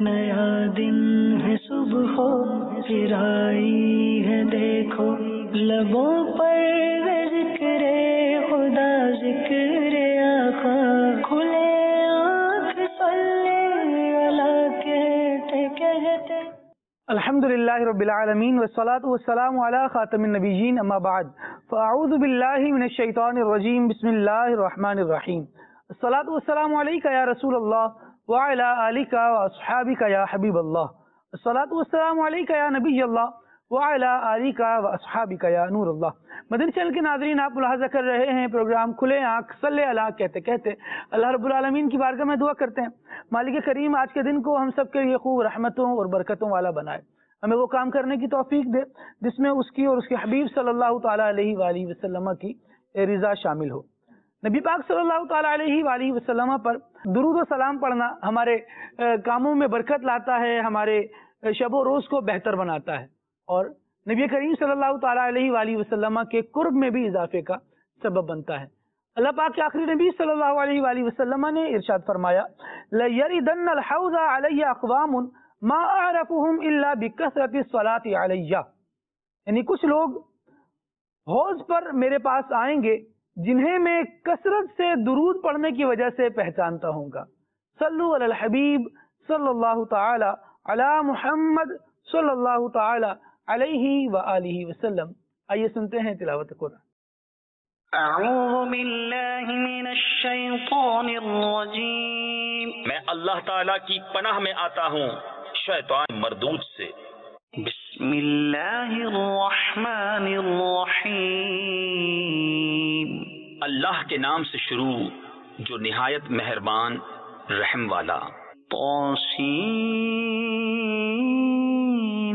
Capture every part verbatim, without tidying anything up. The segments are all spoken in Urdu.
نیا دن ہے صبح پھر آئی ہے دیکھو، لبوں پر ذکر خدا ذکر آقا، کھلے آنکھ صلی اللہ کہتے کہتے۔ الحمدللہ رب العالمین والصلاة والسلام علی خاتم النبیین، اما بعد فاعوذ باللہ من الشیطان الرجیم، بسم اللہ الرحمن الرحیم۔ الصلاة والسلام علیکہ یا رسول اللہ وعلی آلکہ واصحابکہ یا حبیب اللہ، الصلاة والسلام علیکہ یا نبی اللہ وعلی آلکہ واصحابکہ یا نور اللہ۔ مدنی چینل کے ناظرین، آپ ملاحظہ کر رہے ہیں پروگرام کھلے آنکھ صلی اللہ کہتے کہتے اللہ رب العالمین کی بارگاہ میں دعا کرتے ہیں مالک کریم آج کے دن کو ہم سب کے لیے خوب رحمتوں اور برکتوں والا بنائے، ہمیں وہ کام کرنے کی توفیق دے جس میں اس کی اور اس کے حبیب صلی اللہ تعالیٰ علیہ وآلہ وسلم کی رضا شامل ہو۔ نبی پاک صلی اللہ تعالیٰ علیہ وآلہ وسلم پر درود و سلام پڑھنا ہمارے کاموں میں برکت لاتا ہے، ہمارے شب و روز کو بہتر بناتا ہے، اور نبی کریم صلی اللہ تعالیٰ علیہ وآلہ وسلم کے قرب میں بھی اضافے کا سبب بنتا ہے۔ اللہ پاک کے آخری نبی صلی اللہ علیہ وآلہ وسلم نے ارشاد فرمایا، لَيَرِدَنَّ الْحَوْضَ عَلَيَّ أَقْوَامٌ مَا أَعْرَفُهُمْ إِلَّا بِكَثْرَةِ الصَّلَاةِ عَلَيَّ، یعنی کچھ لوگ حوض پر میرے پاس آئیں گے جنہیں میں کثرت سے درود پڑھنے کی وجہ سے پہچانتا ہوں گا۔ صلو علی الحبیب صلی اللہ تعالی علی محمد صلی اللہ تعالی علیہ وآلہ وسلم۔ آئیے سنتے ہیں تلاوت قرآن۔ اعوذ باللہ من الشیطان الرجیم، میں اللہ تعالیٰ کی پناہ میں آتا ہوں شیطان مردود سے۔ بسم اللہ الرحمن الرحیم، اللہ کے نام سے شروع جو نہایت مہربان رحم والا۔ طاسین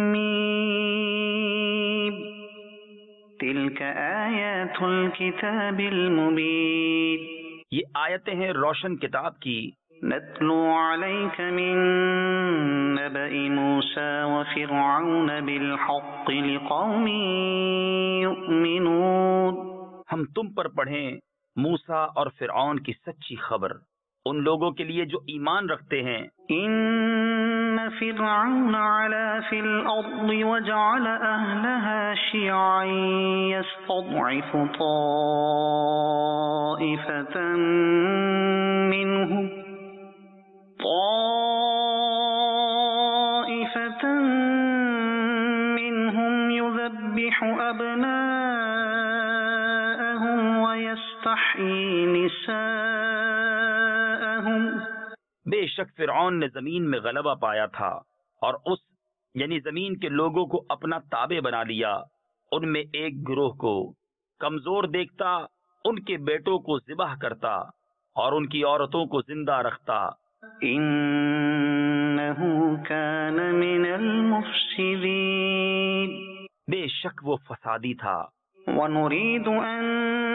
میم، تلک آیات الکتاب المبین، یہ آیتیں ہیں روشن کتاب کی۔ نتلو علیک من نبأ موسیٰ وفرعون بالحق لقوم یؤمنون، ہم تم پر پڑھیں موسیٰ اور فرعون کی سچی خبر ان لوگوں کے لیے جو ایمان رکھتے ہیں۔ ان فرعون علا فی الارض وجعل اہلها شیعا یستضعف طائفة منهم طائفة منهم يذبح أبناءهم ويستحيي نساءهم، بے شک فرعون نے زمین میں غلبہ پایا تھا اور اس یعنی زمین کے لوگوں کو اپنا تابع بنا لیا، ان میں ایک گروہ کو کمزور دیکھتا ان کے بیٹوں کو ذبح کرتا اور ان کی عورتوں کو زندہ رکھتا۔ انه كان من المفسدين، بے شک وہ فسادی تھا۔ ونريد ان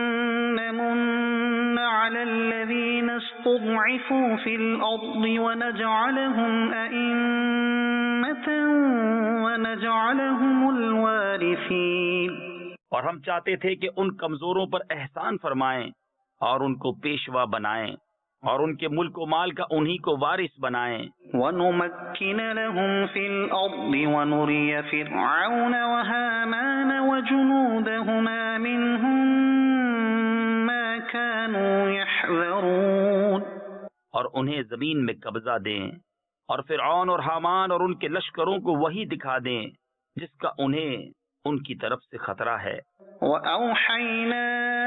نمن على الذين استضعفوا في الارض ونجعلهم ائمة ونجعلهم الوارثين، اور ہم چاہتے تھے کہ ان کمزوروں پر احسان فرمائیں اور ان کو پیشوا بنائیں اور ان کے ملک و مال کا انہی کو وارث بنائیں۔ وَنُمَكِّنَ لَهُمْ فِي الْأَرْضِ وَنُرِيَ فِرْعَوْنَ وَهَامَانَ وَجُنُودَهُمَا مِنْهُمْ مَا كَانُوا يَحْذَرُونَ، اور انہیں زمین میں قبضہ دیں اور فرعون اور حامان اور ان کے لشکروں کو وہی دکھا دیں جس کا انہیں ان کی طرف سے خطرہ ہے۔ وَأَوْحَيْنَا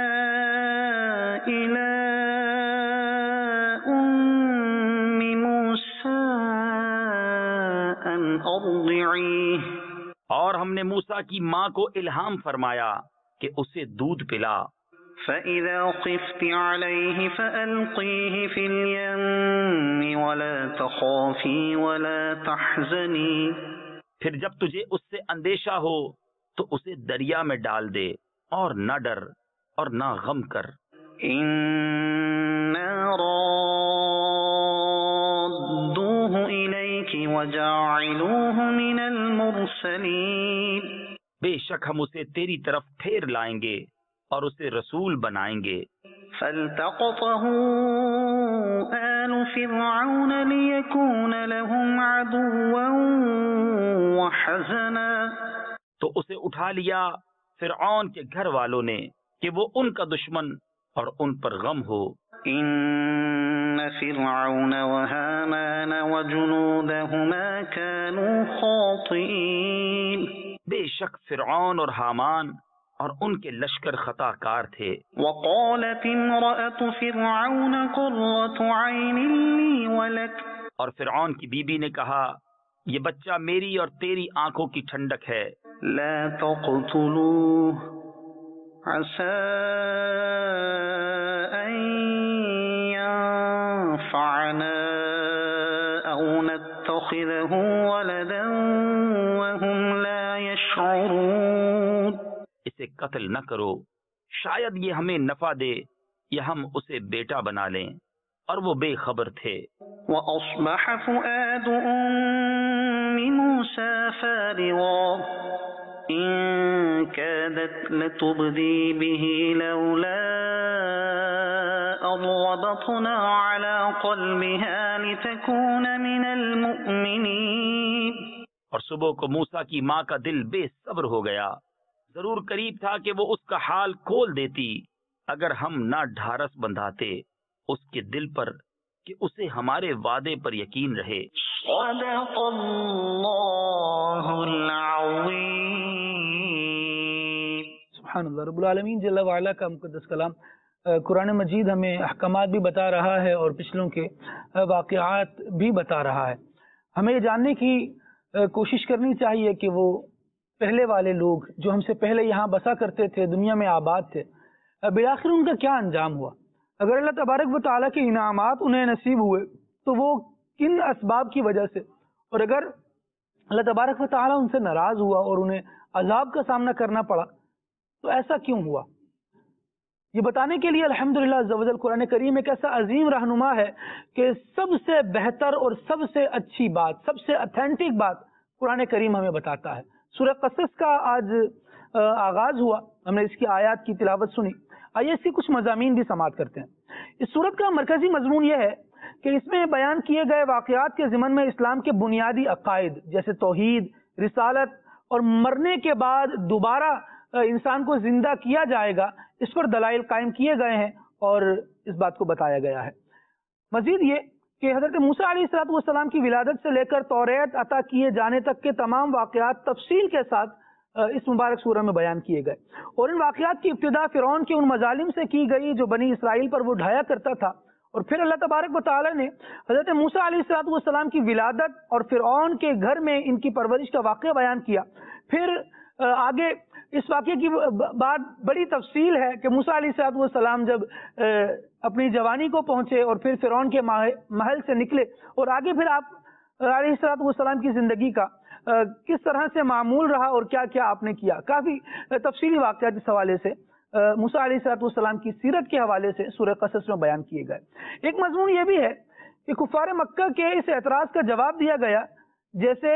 إِلَىٰ أُمِّ مُوسَىٰ أَنْ أَرْضِعِيهِ، اور ہم نے موسیٰ کی ماں کو الہام فرمایا کہ اسے دودھ پلا۔ فَإِذَا خِفْتِ عَلَيْهِ فَأَلْقِيهِ فِي الْيَمِّ وَلَا تَخَافِي وَلَا تَحْزَنِي، پھر جب تجھے اس سے اندیشہ ہو تو اسے دریا میں ڈال دے اور نہ ڈر اور نہ غم کر۔ إِنَّا رَادُّوهُ إِلَيْكِ وَجَاعِلُوهُ مِنَ الْمُرْسَلِينَ، بے شک ہم اسے تیری طرف پھیر لائیں گے اور اسے رسول بنائیں گے۔ فَالْتَقَطَهُ آلُ فِرْعَوْنَ لِيَكُونَ لَهُمْ عدوا وحزنا، تو اسے اٹھا لیا فرعون کے گھر والوں نے کہ وہ ان کا دشمن اور ان پر غم ہو۔ إن فرعون وهامان وجنودهما كانوا خاطئين، بے شک فرعون اور حامان اور ان کے لشکر خطا کار تھے۔ وقالت امرأة فرعون قرة عين لي ولك، اور فرعون کی بیوی نے کہا یہ بچہ میری اور تیری آنکھوں کی ٹھنڈک ہے، لا تقتلوه عسى أن ينفعنا أو نتخذه ولدا وهم لا يشعرون، اسے قتل نہ کرو، شاید یہ ہمیں نفع دے یا ہم اسے بیٹا بنا لیں، اور وہ بے خبر تھے۔ وأصبح فؤاد أم موسى فارغا إن كادت لتبدي به لولا أن ربطنا على قلبها لتكون من المؤمنين، اور صبح کو موسیٰ کی ماں کا دل بے صبر ہو گیا، ضرور قریب تھا کہ وہ اس کا حال کھول دیتی اگر ہم نہ ڈھارس بندھاتے اس کے دل پر کہ اسے ہمارے وعدے پر یقین رہے۔ صدق اللہ العظیم۔ سبحان اللہ، رب العالمین جل وعلا کا مقدس کلام قرآن مجید ہمیں احکامات بھی بتا رہا ہے اور پچھلوں کے واقعات بھی بتا رہا ہے۔ ہمیں یہ جاننے کی کوشش کرنی چاہیے کہ وہ پہلے والے لوگ جو ہم سے پہلے یہاں بسا کرتے تھے، دنیا میں آباد تھے، بالآخر ان کا کیا انجام ہوا۔ اگر اللہ تبارک و تعالیٰ کے انعامات انہیں نصیب ہوئے تو وہ کن اسباب کی وجہ سے، اور اگر اللہ تبارک و تعالیٰ ان سے ناراض ہوا اور انہیں عذاب کا سامنا کرنا پڑا تو ایسا کیوں ہوا؟ یہ بتانے کے لیے الحمدللہ عز و جل قرآن کریم ایک ایسا عظیم رہنما ہے کہ سب سے بہتر اور سب سے اچھی بات، سب سے اتھینٹک بات قرآن کریم ہمیں بتاتا ہے۔ سورہ قصص کا آج آغاز ہوا، ہم نے اس کی آیات کی تلاوت سنی، آئیے اس کی کچھ مضامین بھی سماعت کرتے ہیں۔ اس سورت کا مرکزی مضمون یہ ہے کہ اس میں بیان کیے گئے واقعات کے ضمن میں اسلام کے بنیادی عقائد جیسے توحید، رسالت اور مرنے کے بعد دوبارہ انسان کو زندہ کیا جائے گا، اس پر دلائل قائم کیے گئے ہیں اور اس بات کو بتایا گیا ہے۔ مزید یہ کہ حضرت موسیٰ علیہ الصلوۃ والسلام کی ولادت سے لے کر توریت عطا کیے جانے تک کے تمام واقعات تفصیل کے ساتھ اس مبارک سورہ میں بیان کیے گئے، اور ان واقعات کی ابتدا فرعون کے ان مظالم سے کی گئی جو بنی اسرائیل پر وہ ڈھایا کرتا تھا، اور پھر اللہ تبارک و تعالیٰ نے حضرت موسیٰ علیہ الصلوۃ والسلام کی ولادت اور فرعون کے گھر میں ان کی پرورش کا واقعہ بیان کیا۔ پھر آگے اس واقعے کی بات بڑی تفصیل ہے کہ موسیٰ علیہ الصلوۃ والسلام جب اپنی جوانی کو پہنچے اور پھر فرعون کے محل سے نکلے، اور آگے پھر آپ علیہ الصلوۃ والسلام کی زندگی کا کس طرح سے معمول رہا اور کیا کیا آپ نے کیا، کافی تفصیلی واقعات اس حوالے سے موسیٰ علیہ الصلوۃ والسلام کی سیرت کے حوالے سے سورہ قصص میں بیان کیے گئے۔ ایک مضمون یہ بھی ہے کہ کفار مکہ کے اس اعتراض کا جواب دیا گیا جیسے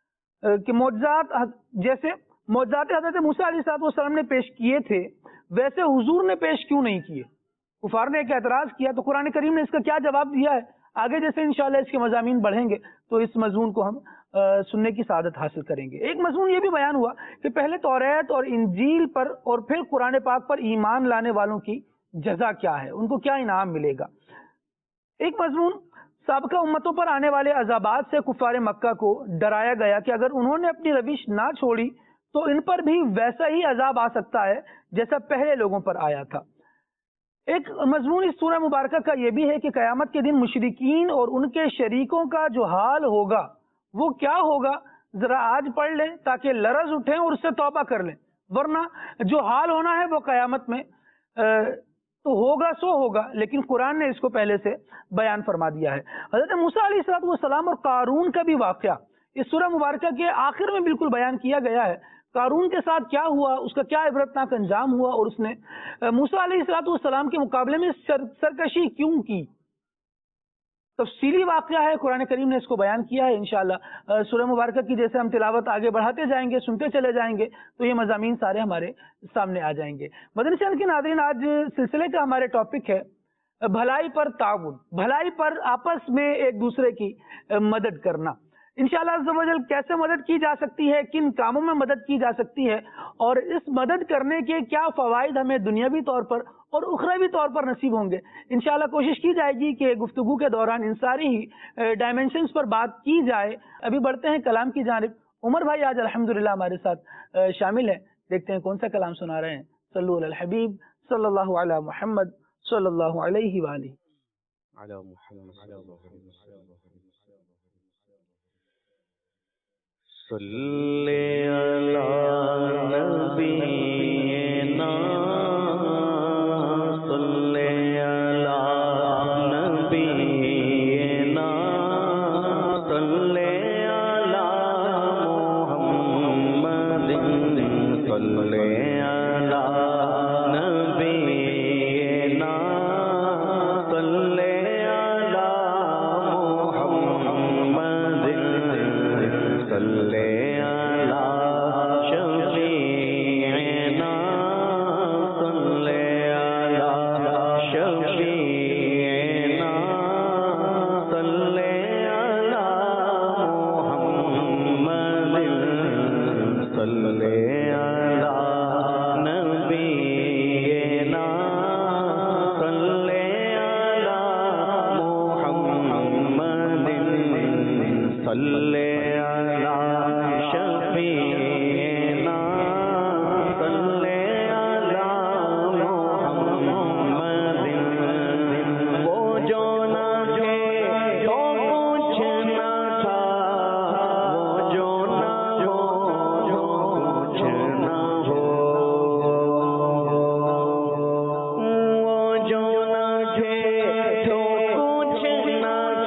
کہ معجزات جیسے معجزات حضرت موسیٰ علیہ الصلوۃ والسلام نے پیش کیے تھے ویسے حضور نے پیش کیوں نہیں کیے۔ کفار نے ایک اعتراض کیا تو قرآن کریم نے اس کا کیا جواب دیا ہے، آگے جیسے انشاءاللہ اس کے مضامین بڑھیں گے تو اس مضمون کو ہم سننے کی سعادت حاصل کریں گے۔ ایک مضمون یہ بھی بیان ہوا کہ پہلے توریت اور انجیل پر اور پھر قرآن پاک پر ایمان لانے والوں کی جزا کیا ہے، ان کو کیا انعام ملے گا۔ ایک مضمون سابقہ امتوں پر آنے والے عذابات سے کفار مکہ کو ڈرایا گیا کہ اگر انہوں نے اپنی روش نہ چھوڑی تو ان پر بھی ویسا ہی عذاب آ سکتا ہے جیسا پہلے لوگوں پر آیا تھا۔ ایک مضمون اس سورہ مبارکہ کا یہ بھی ہے کہ قیامت کے دن مشرکین اور ان کے شریکوں کا جو حال ہوگا وہ کیا ہوگا، ذرا آج پڑھ لیں تاکہ لرز اٹھیں اور اس سے توبہ کر لیں، ورنہ جو حال ہونا ہے وہ قیامت میں تو ہوگا سو ہوگا، لیکن قرآن نے اس کو پہلے سے بیان فرما دیا ہے۔ حضرت موسیٰ علیہ الصلوۃ والسلام اور قارون کا بھی واقعہ اس سورہ مبارکہ کے آخر میں بالکل بیان کیا گیا ہے۔ قارون کے ساتھ کیا ہوا، اس کا کیا عبرتناک انجام ہوا، اور اس نے موسیٰ علیہ الصلوۃ والسلام کے مقابلے میں سر سرکشی کیوں کی، تفصیلی واقعہ ہے، قرآن کریم نے اس کو بیان کیا ہے۔ انشاءاللہ سورہ مبارکہ کی جیسے ہم تلاوت آگے بڑھاتے جائیں گے، سنتے چلے جائیں گے تو یہ مضامین سارے ہمارے سامنے آ جائیں گے۔ مدنی چینل کے ناظرین، آج سلسلے کا ہمارے ٹاپک ہے بھلائی پر تعاون، بھلائی پر آپس میں ایک دوسرے کی مدد کرنا۔ انشاءاللہ عز و جل کیسے مدد کی جا سکتی ہے، کن کاموں میں مدد کی جا سکتی ہے، اور اس مدد کرنے کے کیا فوائد ہمیں دنیاوی طور پر اور اخروی طور پر نصیب ہوں گے، انشاءاللہ کوشش کی جائے گی کہ گفتگو کے دوران ان ساری ہی ڈائمنشنز پر بات کی جائے۔ ابھی بڑھتے ہیں کلام کی جانب۔ عمر بھائی آج الحمدللہ ہمارے ساتھ شامل ہیں، دیکھتے ہیں کون سا کلام سنا رہے ہیں۔ صلو علی الحبیب صلی اللہ علی محمد صلی اللہ علیہ وآلہ۔ صلی علی نبینا صلی علی نبینا صلی علی محمد صلی علی نبینا صلی علی محمد صلی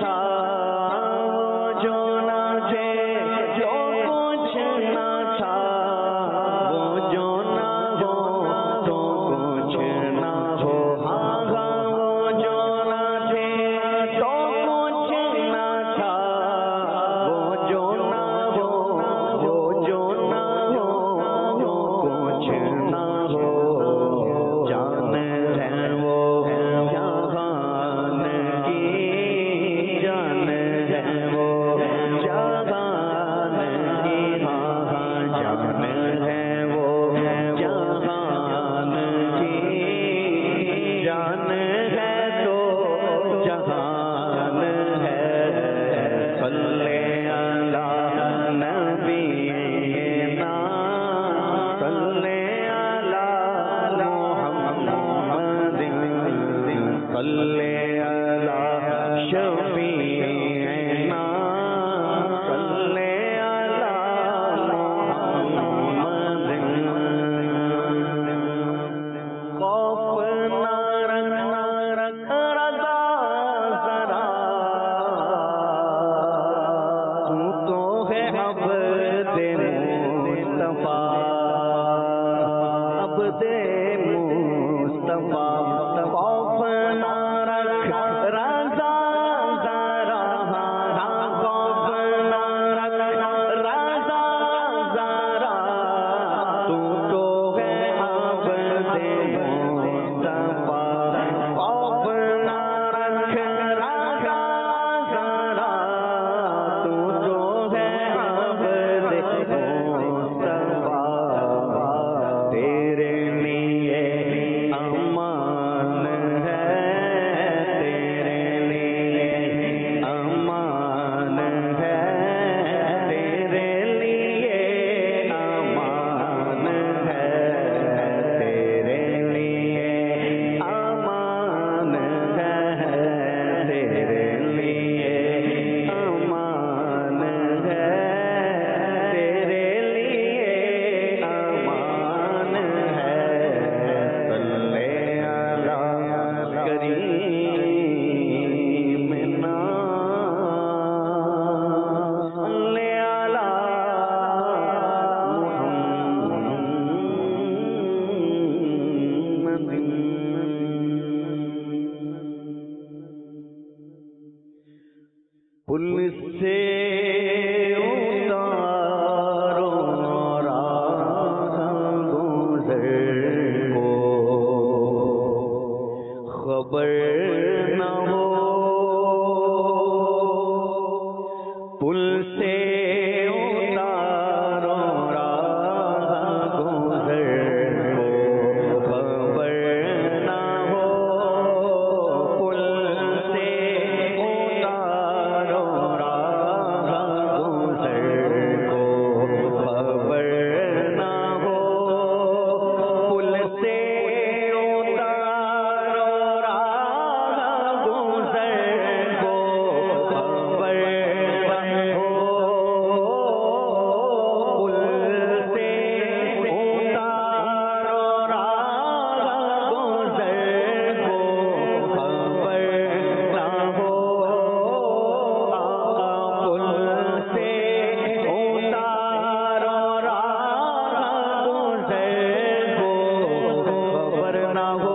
تھا سے اتارو راہ گزر کو خبر نہ ہو، پل سے اتارو راہ گزر کو خبر نہ ہو، پل سے اتارو راہ گزر کو خبر نہ ہو، پل سے اتارو راہ گزر کو خبر نہ ہو، آقا پل سے اتارو راہ گزر کو خبر نہ ہو،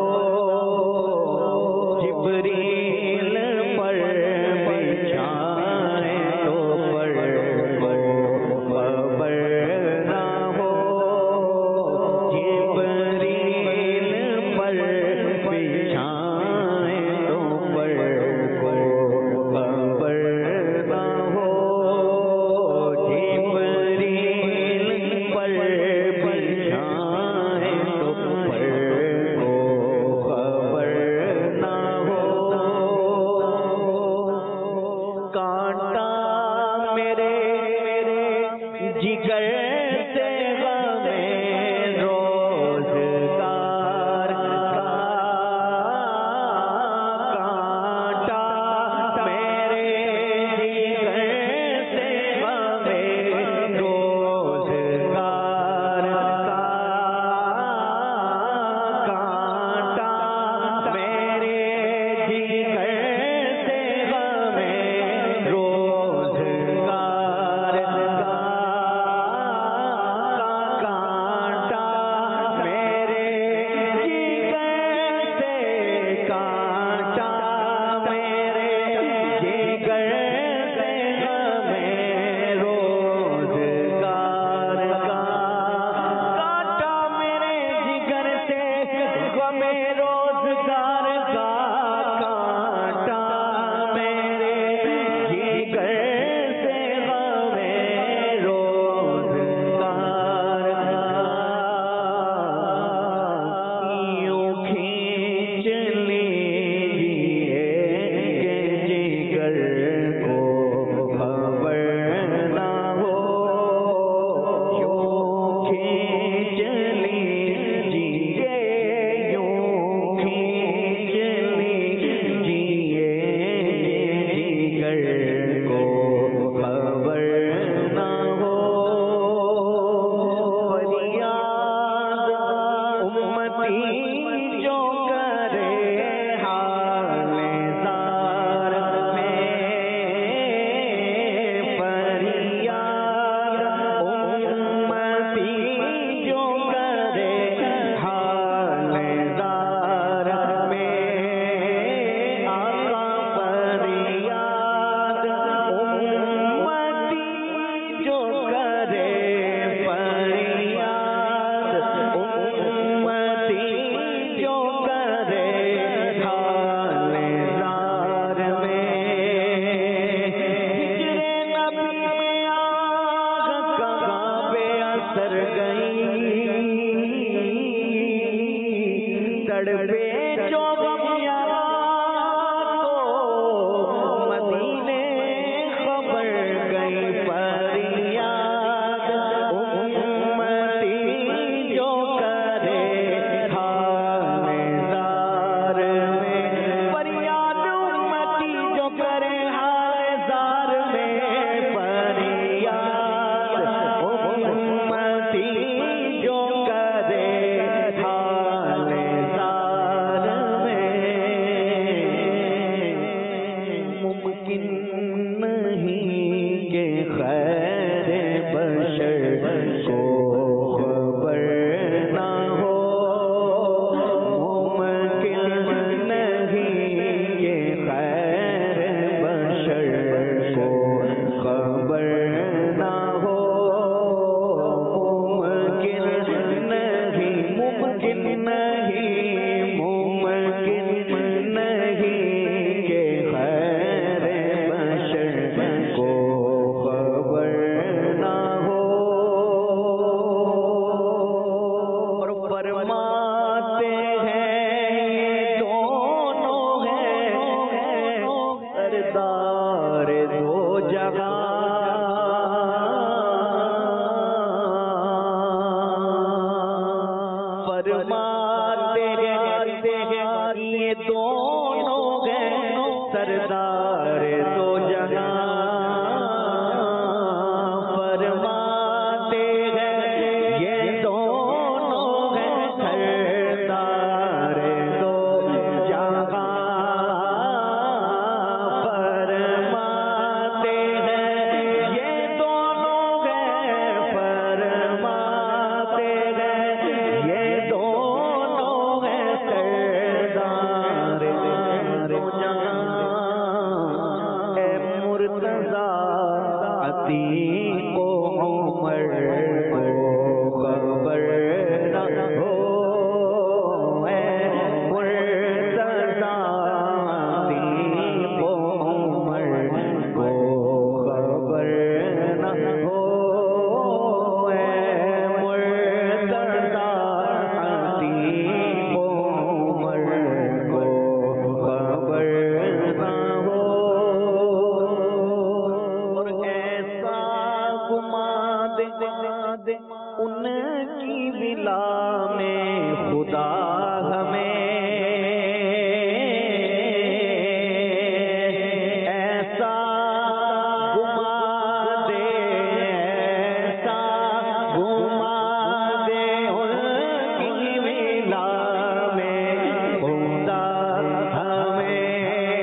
جبریل پر بچھائے تو پر کو خبر نہ ہو، جبریل پر بچھائے تو پر کو خبر نہ ہو، جبریل پر بچھائے تو پر کو خبر نہ ہو، کانٹا میرے جگر سے غمِ روزگار کا، کانٹا میرے جگر سے غمِ روزگار کا، کانٹا میرے جگر سے غمِ روزگار کا، کانٹا میرے جگر سے، کانٹا میرے جگر سے غمِ روزگار کا، کانٹا میرے جگر سے غمِ روزگار کا، کانٹا میرے جگر سے غمِ روزگار کا، یوں کھینچ لیجیے کہ جگر کو خبر نہ ہو، یوں کھینچ لیجیے، یوں کھینچ لیجیے جگر کو خبر نہ ہو، فریاد امتی جو کرے حال زار میں، فریاد امتی جو کرے حال زار میں، آقا فریاد امتی جو کرے، فریاد امتی جو کرے حال زار میں، ہجر نبی آہ کہاں بے اثر گئی، تڑپے جو غم یار تو مدینے خبر گئی، فریاد امتی جو کرے حال زار میں، فریاد امتی جو کرے حال زار میں، فریاد امتی جو کرے حال زار میں، فرماتے ہیں یہ دونوں ہیں سردار دو جہاں، فرماتے ہیں یہ دونوں ہیں سردار دو جہاں، فرماتے ہیں یہ دونوں ہیں، فرماتے ہیں یہ دونوں ہیں سردار دو جہاں۔ اے مرتضیٰ عتیق و عمر کو خبر نہ ہو، اے مرتضیٰ عتیق و عمر کو خبر نہ ہو، اے مرتضیٰ عتیق و عمر کو خبر نہ ہو، اور ایسا گما دے ان کی ولا میں خدا ہمیں، ایسا گما دے، ایسا گما دے ان کی ولا میں خدا ہمیں،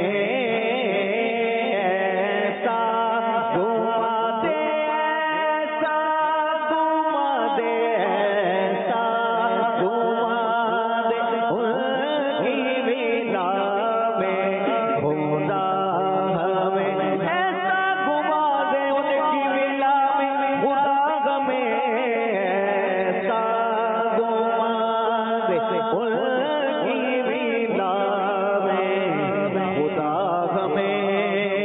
ایسا گما دے، ایسا گما دے، ایسا گما دے ان کی ولا میں خدا ہمیں، ایسا گما دے ان کی ولا میں خدا ہمیں، ایسا گما دے ان کی ولا میں خدا ہمیں،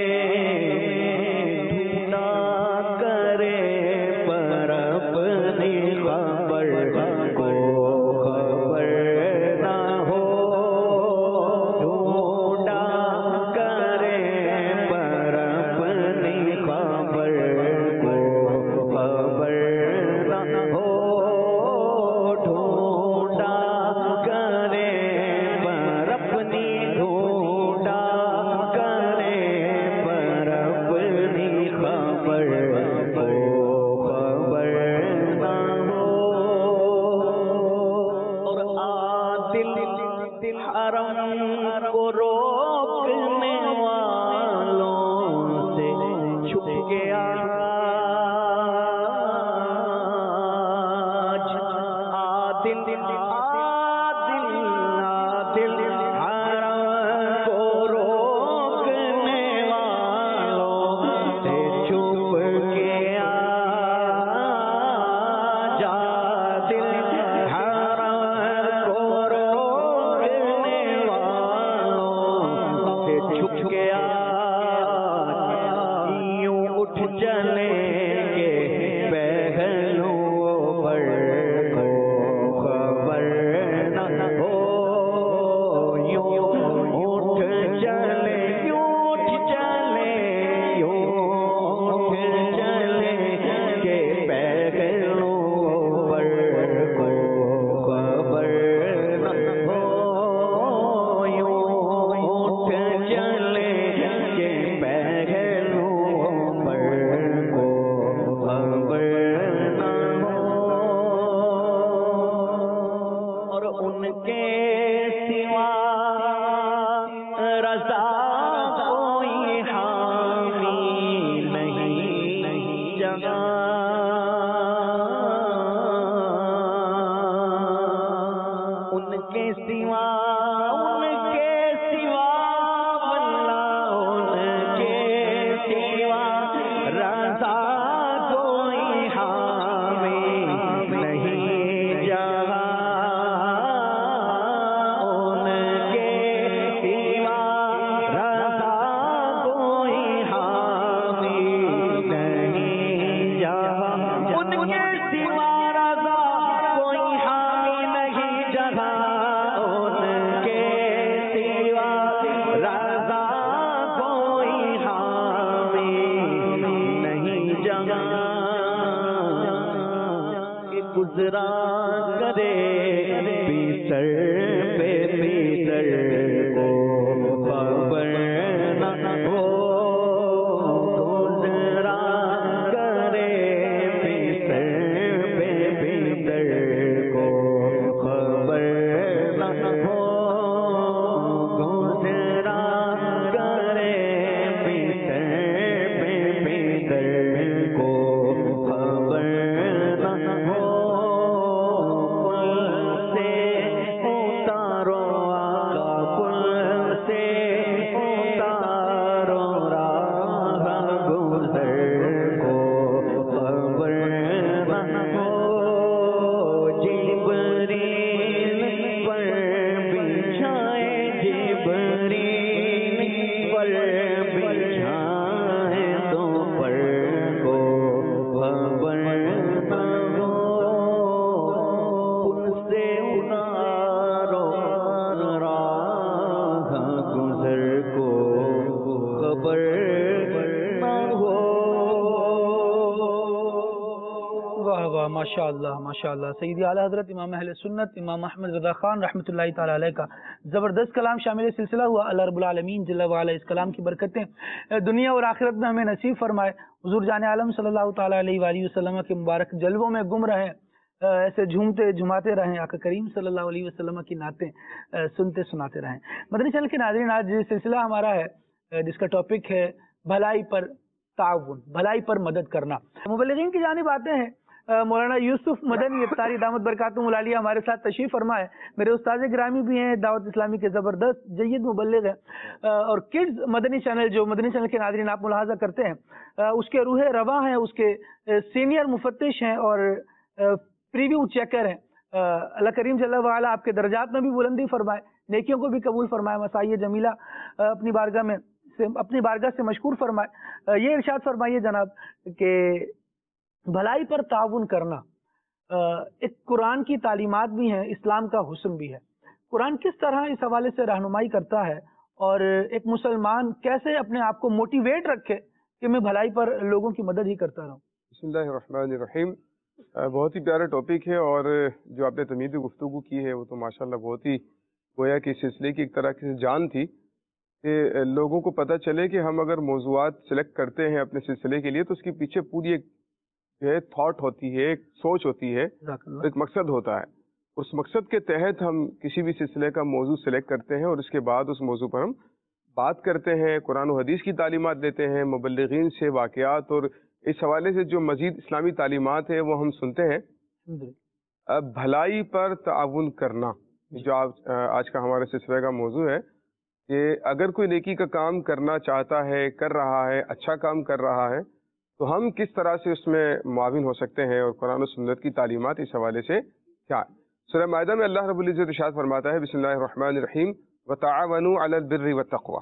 ڈھونڈا کرے پر اپنی خبر کو خبر نہ ہو، ڈھونڈا کرے پر اپنی خبر کو خبر نہ ہو، ڈھونڈا کرے پر اپنی، ڈھونڈا کرے پر اپنی خبر کو خبر نہ ہو، اور عادل حرم کو روکنے والوں سے چھپ گیا آج، عادل عادل عادل حرم کو روکنے والوں سے چھپ گیا آج، عادل حرم کو روکنے والوں سے چھپ گیا، یوں اٹھ چلیں گے پہلوؤں پر کو خبر نہ ہو، یوں اٹھ چلیں، یوں اٹھ چلیں، یوں اٹھ چلیں کہ پہلوؤں پر کو خبر نہ ہو، یوں اٹھ چلیں کہ پہلوؤں پر کو خبر نہ ہو، اور ان کے سوا رضا کوئی حامی نہیں جگہ، ان کے سوا، ان کے سوا واللہ، ان کے سوا رضا کوئی حامی نہیں جگہ، ان کے سوا رضا کوئی حامی نہیں جگہ، ان کے سوا رضا کوئی حامی نہیں جگہ، ان کے سوا رضا کوئی حامی نہیں جگہ، گزرا کرے پیسر پہ پیسر کو خبر نہ ہو گزرا کرے پیسر پہ پیسر کو خبر نہ ہو گزرا کرے پیسر پہ پیسر کو خبر نہ ہو پل سے اتارو آقا پل سے اتارو راہ گزر کو خبر نہ ہو جبریل پر بچھائے جبریل پر بچھائے تو پر کو خبر نہ ہو پل سے اتارو راہ گزر کو خبر نہ ہو. واہ واہ ماشاء اللہ ماشاء اللہ. سیدی اعلیٰ حضرت امام اہل سنت امام احمد رضا خان رحمۃ اللہ تعالی علیہ کا زبردست کلام شامل سلسلہ ہوا. اللہ رب العالمین جل وعلا اس کلام کی برکتیں دنیا اور آخرت میں ہمیں نصیب فرمائے. حضور جان عالم صلی اللہ تعالی علیہ وآلہ وسلم کے مبارک جلووں میں گم رہیں, ایسے جھومتے جھماتے رہیں, آقا کریم صلی اللہ علیہ وسلم کی نعتیں سنتے سناتے رہیں. مدنی چینل کے ناظرین, آج سلسلہ ہمارا ہے جس کا ٹاپک ہے بھلائی پر تعاون, بھلائی پر مدد کرنا. مبلغین کی جانب آتے ہیں مولانا یوسف مدنی افطاری دامت برکاتہم العالیہ ہمارے ساتھ تشریف فرما ہے. میرے استاد گرامی بھی ہیں, دعوت اسلامی کے زبردست جید مبلغ ہیں, اور کڈز مدنی چینل جو مدنی چینل کے ناظرین آپ ملاحظہ کرتے ہیں اس کے روح رواں ہیں, اس کے سینئر مفتش ہیں اور پریویو چیکر ہیں. اللہ کریم جل وعلا آپ کے درجات میں بھی بلندی فرمائے, نیکیوں کو بھی قبول فرمائے, مسائی جمیلہ اپنی بارگاہ میں سے اپنی بارگاہ سے مشکور فرمائے. یہ ارشاد فرمائیے جناب کہ بھلائی پر تعاون کرنا ایک قرآن کی تعلیمات بھی ہیں, اسلام کا حسن بھی ہے. قرآن کس طرح اس حوالے سے رہنمائی کرتا ہے اور ایک مسلمان کیسے اپنے آپ کو موٹیویٹ رکھے کہ میں بھلائی پر لوگوں کی مدد ہی کرتا رہوں؟ بسم اللہ الرحمن الرحیم. بہت ہی پیارا ٹاپک ہے, اور جو آپ نے تمہید گفتگو کی ہے وہ تو ماشاءاللہ بہت ہی گویا کہ اس سلسلے کی ایک طرح کی جان تھی کہ لوگوں کو پتہ چلے کہ ہم اگر موضوعات سلیکٹ کرتے ہیں اپنے سلسلے کے لیے تو اس کے پیچھے پوری ایک جو ہے تھاٹ ہوتی ہے, ایک سوچ ہوتی ہے, ایک مقصد ہوتا ہے. اس مقصد کے تحت ہم کسی بھی سلسلے کا موضوع سلیکٹ کرتے ہیں اور اس کے بعد اس موضوع پر ہم بات کرتے ہیں, قرآن و حدیث کی تعلیمات دیتے ہیں, مبلغین سے واقعات اور اس حوالے سے جو مزید اسلامی تعلیمات ہیں وہ ہم سنتے ہیں. اب بھلائی پر تعاون کرنا جو آج آج کا ہمارے سلسلے کا موضوع ہے کہ اگر کوئی نیکی کا کام کرنا چاہتا ہے, کر رہا ہے, اچھا کام کر رہا ہے, تو ہم کس طرح سے اس میں معاون ہو سکتے ہیں اور قرآن و سنت کی تعلیمات اس حوالے سے کیا ہے. سورہ مائدہ میں اللہ رب العزت ارشاد فرماتا ہے بسم اللہ الرحمن الرحیم وتعاونوا علی البر والتقوی.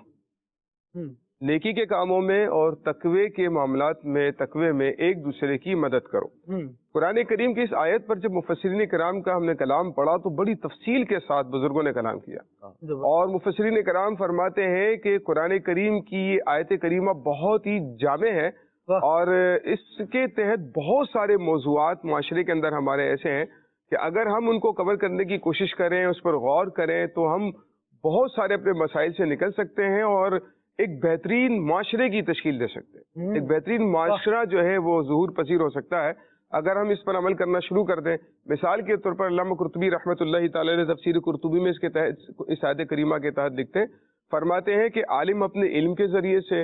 نیکی کے کاموں میں اور تقوی کے معاملات میں, تقوی میں ایک دوسرے کی مدد کرو. قرآن کریم کی اس آیت پر جب مفسرین کرام کا ہم نے کلام پڑھا تو بڑی تفصیل کے ساتھ بزرگوں نے کلام کیا, اور مفسرین کرام فرماتے ہیں کہ قرآن کریم کی آیت کریمہ بہت ہی جامع ہے, اور اس کے تحت بہت سارے موضوعات معاشرے کے اندر ہمارے ایسے ہیں کہ اگر ہم ان کو کور کرنے کی کوشش کریں, اس پر غور کریں, تو ہم بہت سارے اپنے مسائل سے نکل سکتے ہیں اور ایک بہترین معاشرے کی تشکیل دے سکتے ہیں. ایک بہترین معاشرہ جو ہے وہ ظہور پذیر ہو سکتا ہے اگر ہم اس پر عمل کرنا شروع کر دیں. مثال کے طور پر علامہ قرطبی رحمۃ اللہ تعالی نے تفسیر قرطبی میں اس کے تحت اس آیت کریمہ کے تحت لکھتے ہیں, فرماتے ہیں کہ عالم اپنے علم کے ذریعے سے,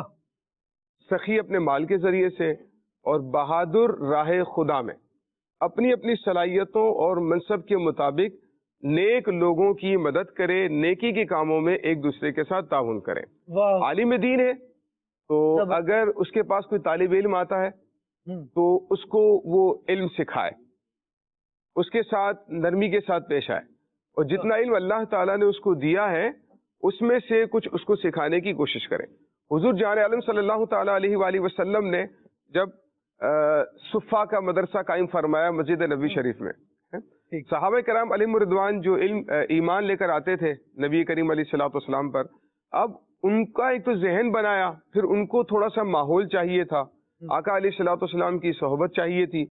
سخی اپنے مال کے ذریعے سے, اور بہادر راہ خدا میں اپنی اپنی صلاحیتوں اور منصب کے مطابق نیک لوگوں کی مدد کرے, نیکی کے کاموں میں ایک دوسرے کے ساتھ تعاون کرے. عالم دین ہے تو اگر اس کے پاس کوئی طالب علم آتا ہے تو اس کو وہ علم سکھائے, اس کے ساتھ نرمی کے ساتھ پیش آئے, اور جتنا علم اللہ تعالیٰ نے اس کو دیا ہے اس میں سے کچھ اس کو سکھانے کی کوشش کرے. حضور جان عالم صلی اللہ تعالیٰ علیہ وآلہ وسلم نے جب صفا کا مدرسہ قائم فرمایا مسجد نبی شریف میں, صحابہ کرام علیہم رضوان جو علم ایمان لے کر آتے تھے نبی کریم علیہ الصلوۃ والسلام پر, اب ان کا ایک تو ذہن بنایا, پھر ان کو تھوڑا سا ماحول چاہیے تھا, آقا علیہ الصلوۃ والسلام کی صحبت چاہیے تھی,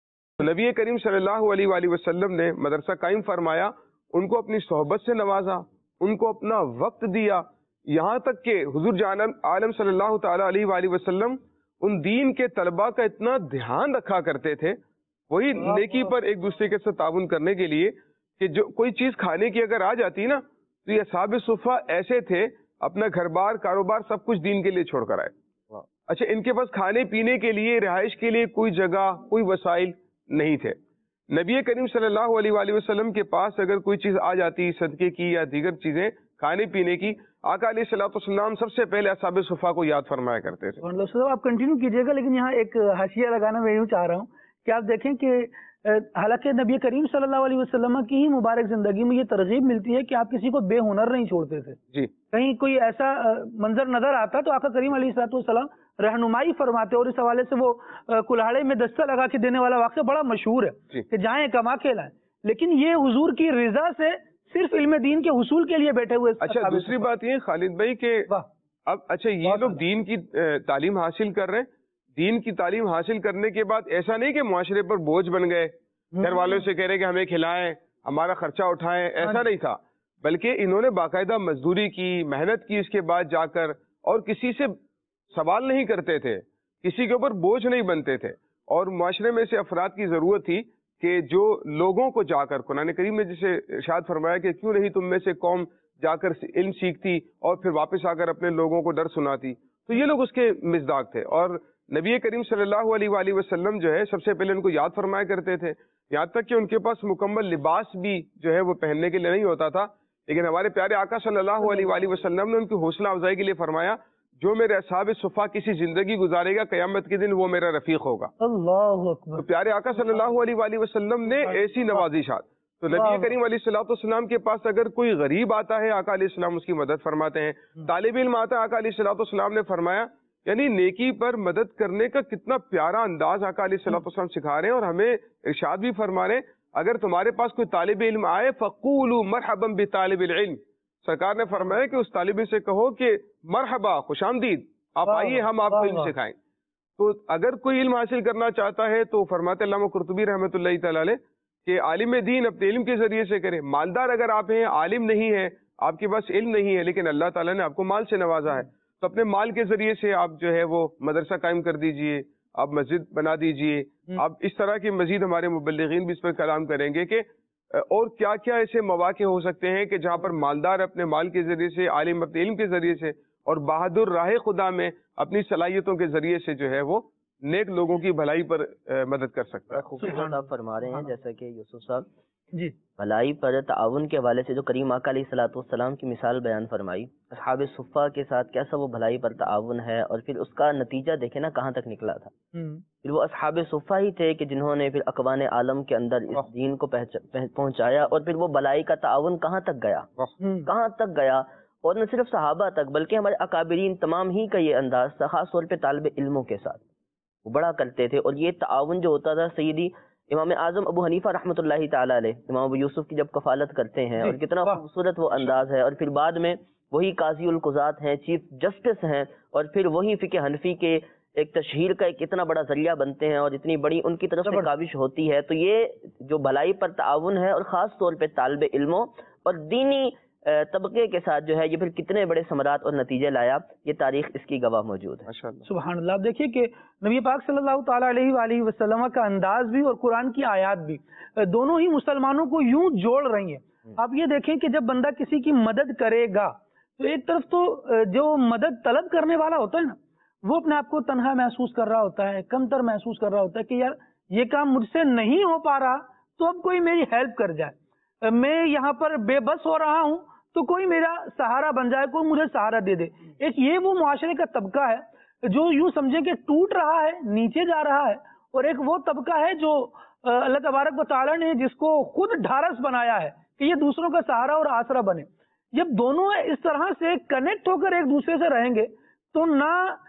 تو نبی کریم صلی اللہ علیہ وآلہ وسلم نے مدرسہ قائم فرمایا، ان کو اپنی صحبت سے نوازا، ان کو اپنا وقت دیا، یہاں تک کہ حضور جان عالم صلی اللہ تعالی علیہ وآلہ وسلم ان دین کے طلباء کا اتنا دھیان رکھا کرتے تھے، وہی نیکی پر ایک دوسرے کے ساتھ تعاون کرنے کے لیے، کہ جو کوئی چیز کھانے کی اگر آ جاتی نا تو یہ اصحاب صفہ ایسے تھے، اپنا گھر بار کاروبار سب کچھ دین کے لیے چھوڑ کر آئے. اچھا، ان کے پاس کھانے پینے کے لیے، رہائش کے لیے کوئی جگہ، کوئی وسائل نہیں تھے. نبی کریم صلی اللہ علیہ وآلہ وسلم کے پاس اگر کوئی چیز آ جاتی صدقے کی یا دیگر چیزیں کھانے پینے کی، آقا علیہ الصلوۃ والسلام سب سے پہلے اصحاب صفہ کو یاد فرمایا کرتے تھے. صاحب آپ کنٹینیو کیجیے گا، لیکن یہاں ایک حاشیہ لگانا میں یوں چاہ رہا ہوں کہ آپ دیکھیں کہ حالانکہ نبی کریم صلی اللہ علیہ وسلم کی ہی مبارک زندگی میں یہ ترغیب ملتی ہے کہ آپ کسی کو بے ہنر نہیں چھوڑتے تھے. جی، کہیں کوئی ایسا منظر نظر آتا تو آقا کریم علیہ الصلوۃ والسلام رہنمائی فرماتے، اور اس حوالے سے وہ کلاڑے میں دستہ لگا کے دینے والا واقعہ بڑا مشہور ہے کہ جائیں کما کے لائیں. لیکن یہ حضور کی رضا سے صرف علم دین کے حصول کے لیے بیٹھے ہوئے. اچھا، دوسری بات یہ خالد بھائی کہ اب اچھا یہ لوگ دین کی تعلیم حاصل کر رہے ہیں، دین کی تعلیم حاصل کرنے کے بعد ایسا نہیں کہ معاشرے پر بوجھ بن گئے، گھر والوں سے کہہ رہے کہ ہمیں کھلائیں، ہمارا خرچہ اٹھائیں، ایسا نہیں تھا، بلکہ انہوں نے باقاعدہ مزدوری کی، محنت کی، اس کے بعد جا کر، اور کسی سے سوال نہیں کرتے تھے، کسی کے اوپر بوجھ نہیں بنتے تھے. اور معاشرے میں سے افراد کی ضرورت تھی کہ جو لوگوں کو جا کر، قرآن کریم نے جسے ارشاد فرمایا کہ کیوں نہیں تم میں سے قوم جا کر علم سیکھتی اور پھر واپس آ کر اپنے لوگوں کو ڈر سناتی، تو یہ لوگ اس کے مصداق تھے. اور نبی کریم صلی اللہ علیہ وآلہ وسلم جو ہے سب سے پہلے ان کو یاد فرمایا کرتے تھے، یہاں تک کہ ان کے پاس مکمل لباس بھی جو ہے وہ پہننے کے لیے نہیں ہوتا تھا. لیکن ہمارے پیارے آقا صلی اللہ علیہ وآلہ وسلم نے ان کی حوصلہ افزائی کے لیے فرمایا، جو میرے اصحاب صفا کسی زندگی گزارے گا قیامت کے دن وہ میرا رفیق ہوگا. اللہ اکبر. تو پیارے آقا صلی اللہ علیہ وآلہ وسلم نے ایسی نوازشات. تو نبی کریم علیہ الصلوۃ والسلام کے پاس اگر کوئی غریب آتا ہے، آقا علیہ السلام اس کی مدد فرماتے ہیں. طالب علم آتا ہے، آقا علیہ الصلوۃ والسلام نے فرمایا، یعنی نیکی پر مدد کرنے کا کتنا پیارا انداز آقا علیہ الصلوۃ والسلام سکھا رہے ہیں، اور ہمیں ارشاد بھی فرما رہے ہیں، اگر تمہارے پاس کوئی طالب علم آئے فقولوا مرحبا بطالب العلم، سرکار نے فرمایا کہ اس طالب علم سے کہو کہ مرحبا، خوش آمدید، آپ آئیے، ہم آپ کو علم سکھائیں. تو اگر کوئی علم حاصل کرنا چاہتا ہے تو فرماتے علامہ قرطبی رحمۃ اللہ تعالی علیہ کہ عالم دین اپنے علم کے ذریعے سے کریں. مالدار اگر آپ ہیں، عالم نہیں ہے، آپ کے پاس علم نہیں ہے، لیکن اللہ تعالیٰ نے آپ کو مال سے نوازا ہے، تو اپنے مال کے ذریعے سے آپ جو ہے وہ مدرسہ قائم کر دیجئے، آپ مسجد بنا دیجئے. آپ اس طرح کی مزید ہمارے مبلغین بھی اس پر کلام کریں گے کہ اور کیا کیا ایسے مواقع ہو سکتے ہیں کہ جہاں پر مالدار اپنے مال کے ذریعے سے، عالم اپنے علم کے ذریعے سے، اور بہادر راہ خدا میں اپنی صلاحیتوں کے ذریعے سے جو ہے وہ نیک لوگوں کی بھلائی پر مدد کر سکتا ہے. خوبصورت صاحب فرما رہے ہیں جیسا کہ یوسف صاحب جی بھلائی پر تعاون کے حوالے سے جو کریم آقا علیہ الصلوۃ والسلام کی مثال بیان فرمائی، اصحاب صفہ کے ساتھ کیسا وہ بھلائی پر تعاون ہے، اور پھر اس کا نتیجہ دیکھیں نا کہاں تک نکلا تھا. پھر وہ اصحاب صفہ ہی تھے کہ جنہوں نے پھر اقوام عالم کے اندر اس دین کو پہنچایا، اور پھر وہ بھلائی کا تعاون کہاں تک گیا، کہاں تک گیا. اور نہ صرف صحابہ تک بلکہ ہمارے اکابرین تمام ہی کا یہ انداز تھا، خاص طور پہ طالب علموں کے ساتھ وہ بڑا کرتے تھے. اور یہ تعاون جو ہوتا تھا، سیدی امام اعظم ابو حنیفہ رحمۃ اللہ تعالیٰ علیہ، امام ابو یوسف کی جب کفالت کرتے ہیں، اور کتنا خوبصورت وہ انداز ہے. اور پھر بعد میں وہی قاضی القضات ہیں، چیف جسٹس ہیں، اور پھر وہی فقہ حنفی کے ایک تشہیر کا ایک اتنا بڑا ذریعہ بنتے ہیں، اور اتنی بڑی ان کی طرف سے کاوش ہوتی ہے. تو یہ جو بھلائی پر تعاون ہے، اور خاص طور پہ طالب علموں اور دینی طبقے کے ساتھ جو ہے، یہ پھر کتنے بڑے ثمرات اور نتیجے لایا، یہ تاریخ اس کی گواہ موجود ہے. سبحان اللہ. آپ دیکھیے کہ نبی پاک صلی اللہ تعالیٰ علیہ وآلہ وسلم کا انداز بھی اور قرآن کی آیات بھی دونوں ہی مسلمانوں کو یوں جوڑ رہی ہیں. آپ یہ دیکھیں کہ جب بندہ کسی کی مدد کرے گا تو ایک طرف تو جو مدد طلب کرنے والا ہوتا ہے نا، وہ اپنے آپ کو تنہا محسوس کر رہا ہوتا ہے، کمتر محسوس کر رہا ہوتا ہے کہ یار یہ کام مجھ سے نہیں ہو پا رہا تو اب کوئی میری ہیلپ کر جائے، میں یہاں پر بے بس ہو رہا ہوں تو کوئی میرا سہارا بن جائے، کوئی مجھے سہارا دے دے. ایک یہ وہ معاشرے کا طبقہ ہے جو یوں سمجھیں کہ ٹوٹ رہا ہے، نیچے جا رہا ہے، اور ایک وہ طبقہ ہے جو اللہ تبارک و تعالیٰ نے جس کو خود ڈھارس بنایا ہے کہ یہ دوسروں کا سہارا اور آسرا بنے. جب دونوں اس طرح سے کنیکٹ ہو کر ایک دوسرے سے رہیں گے تو نہ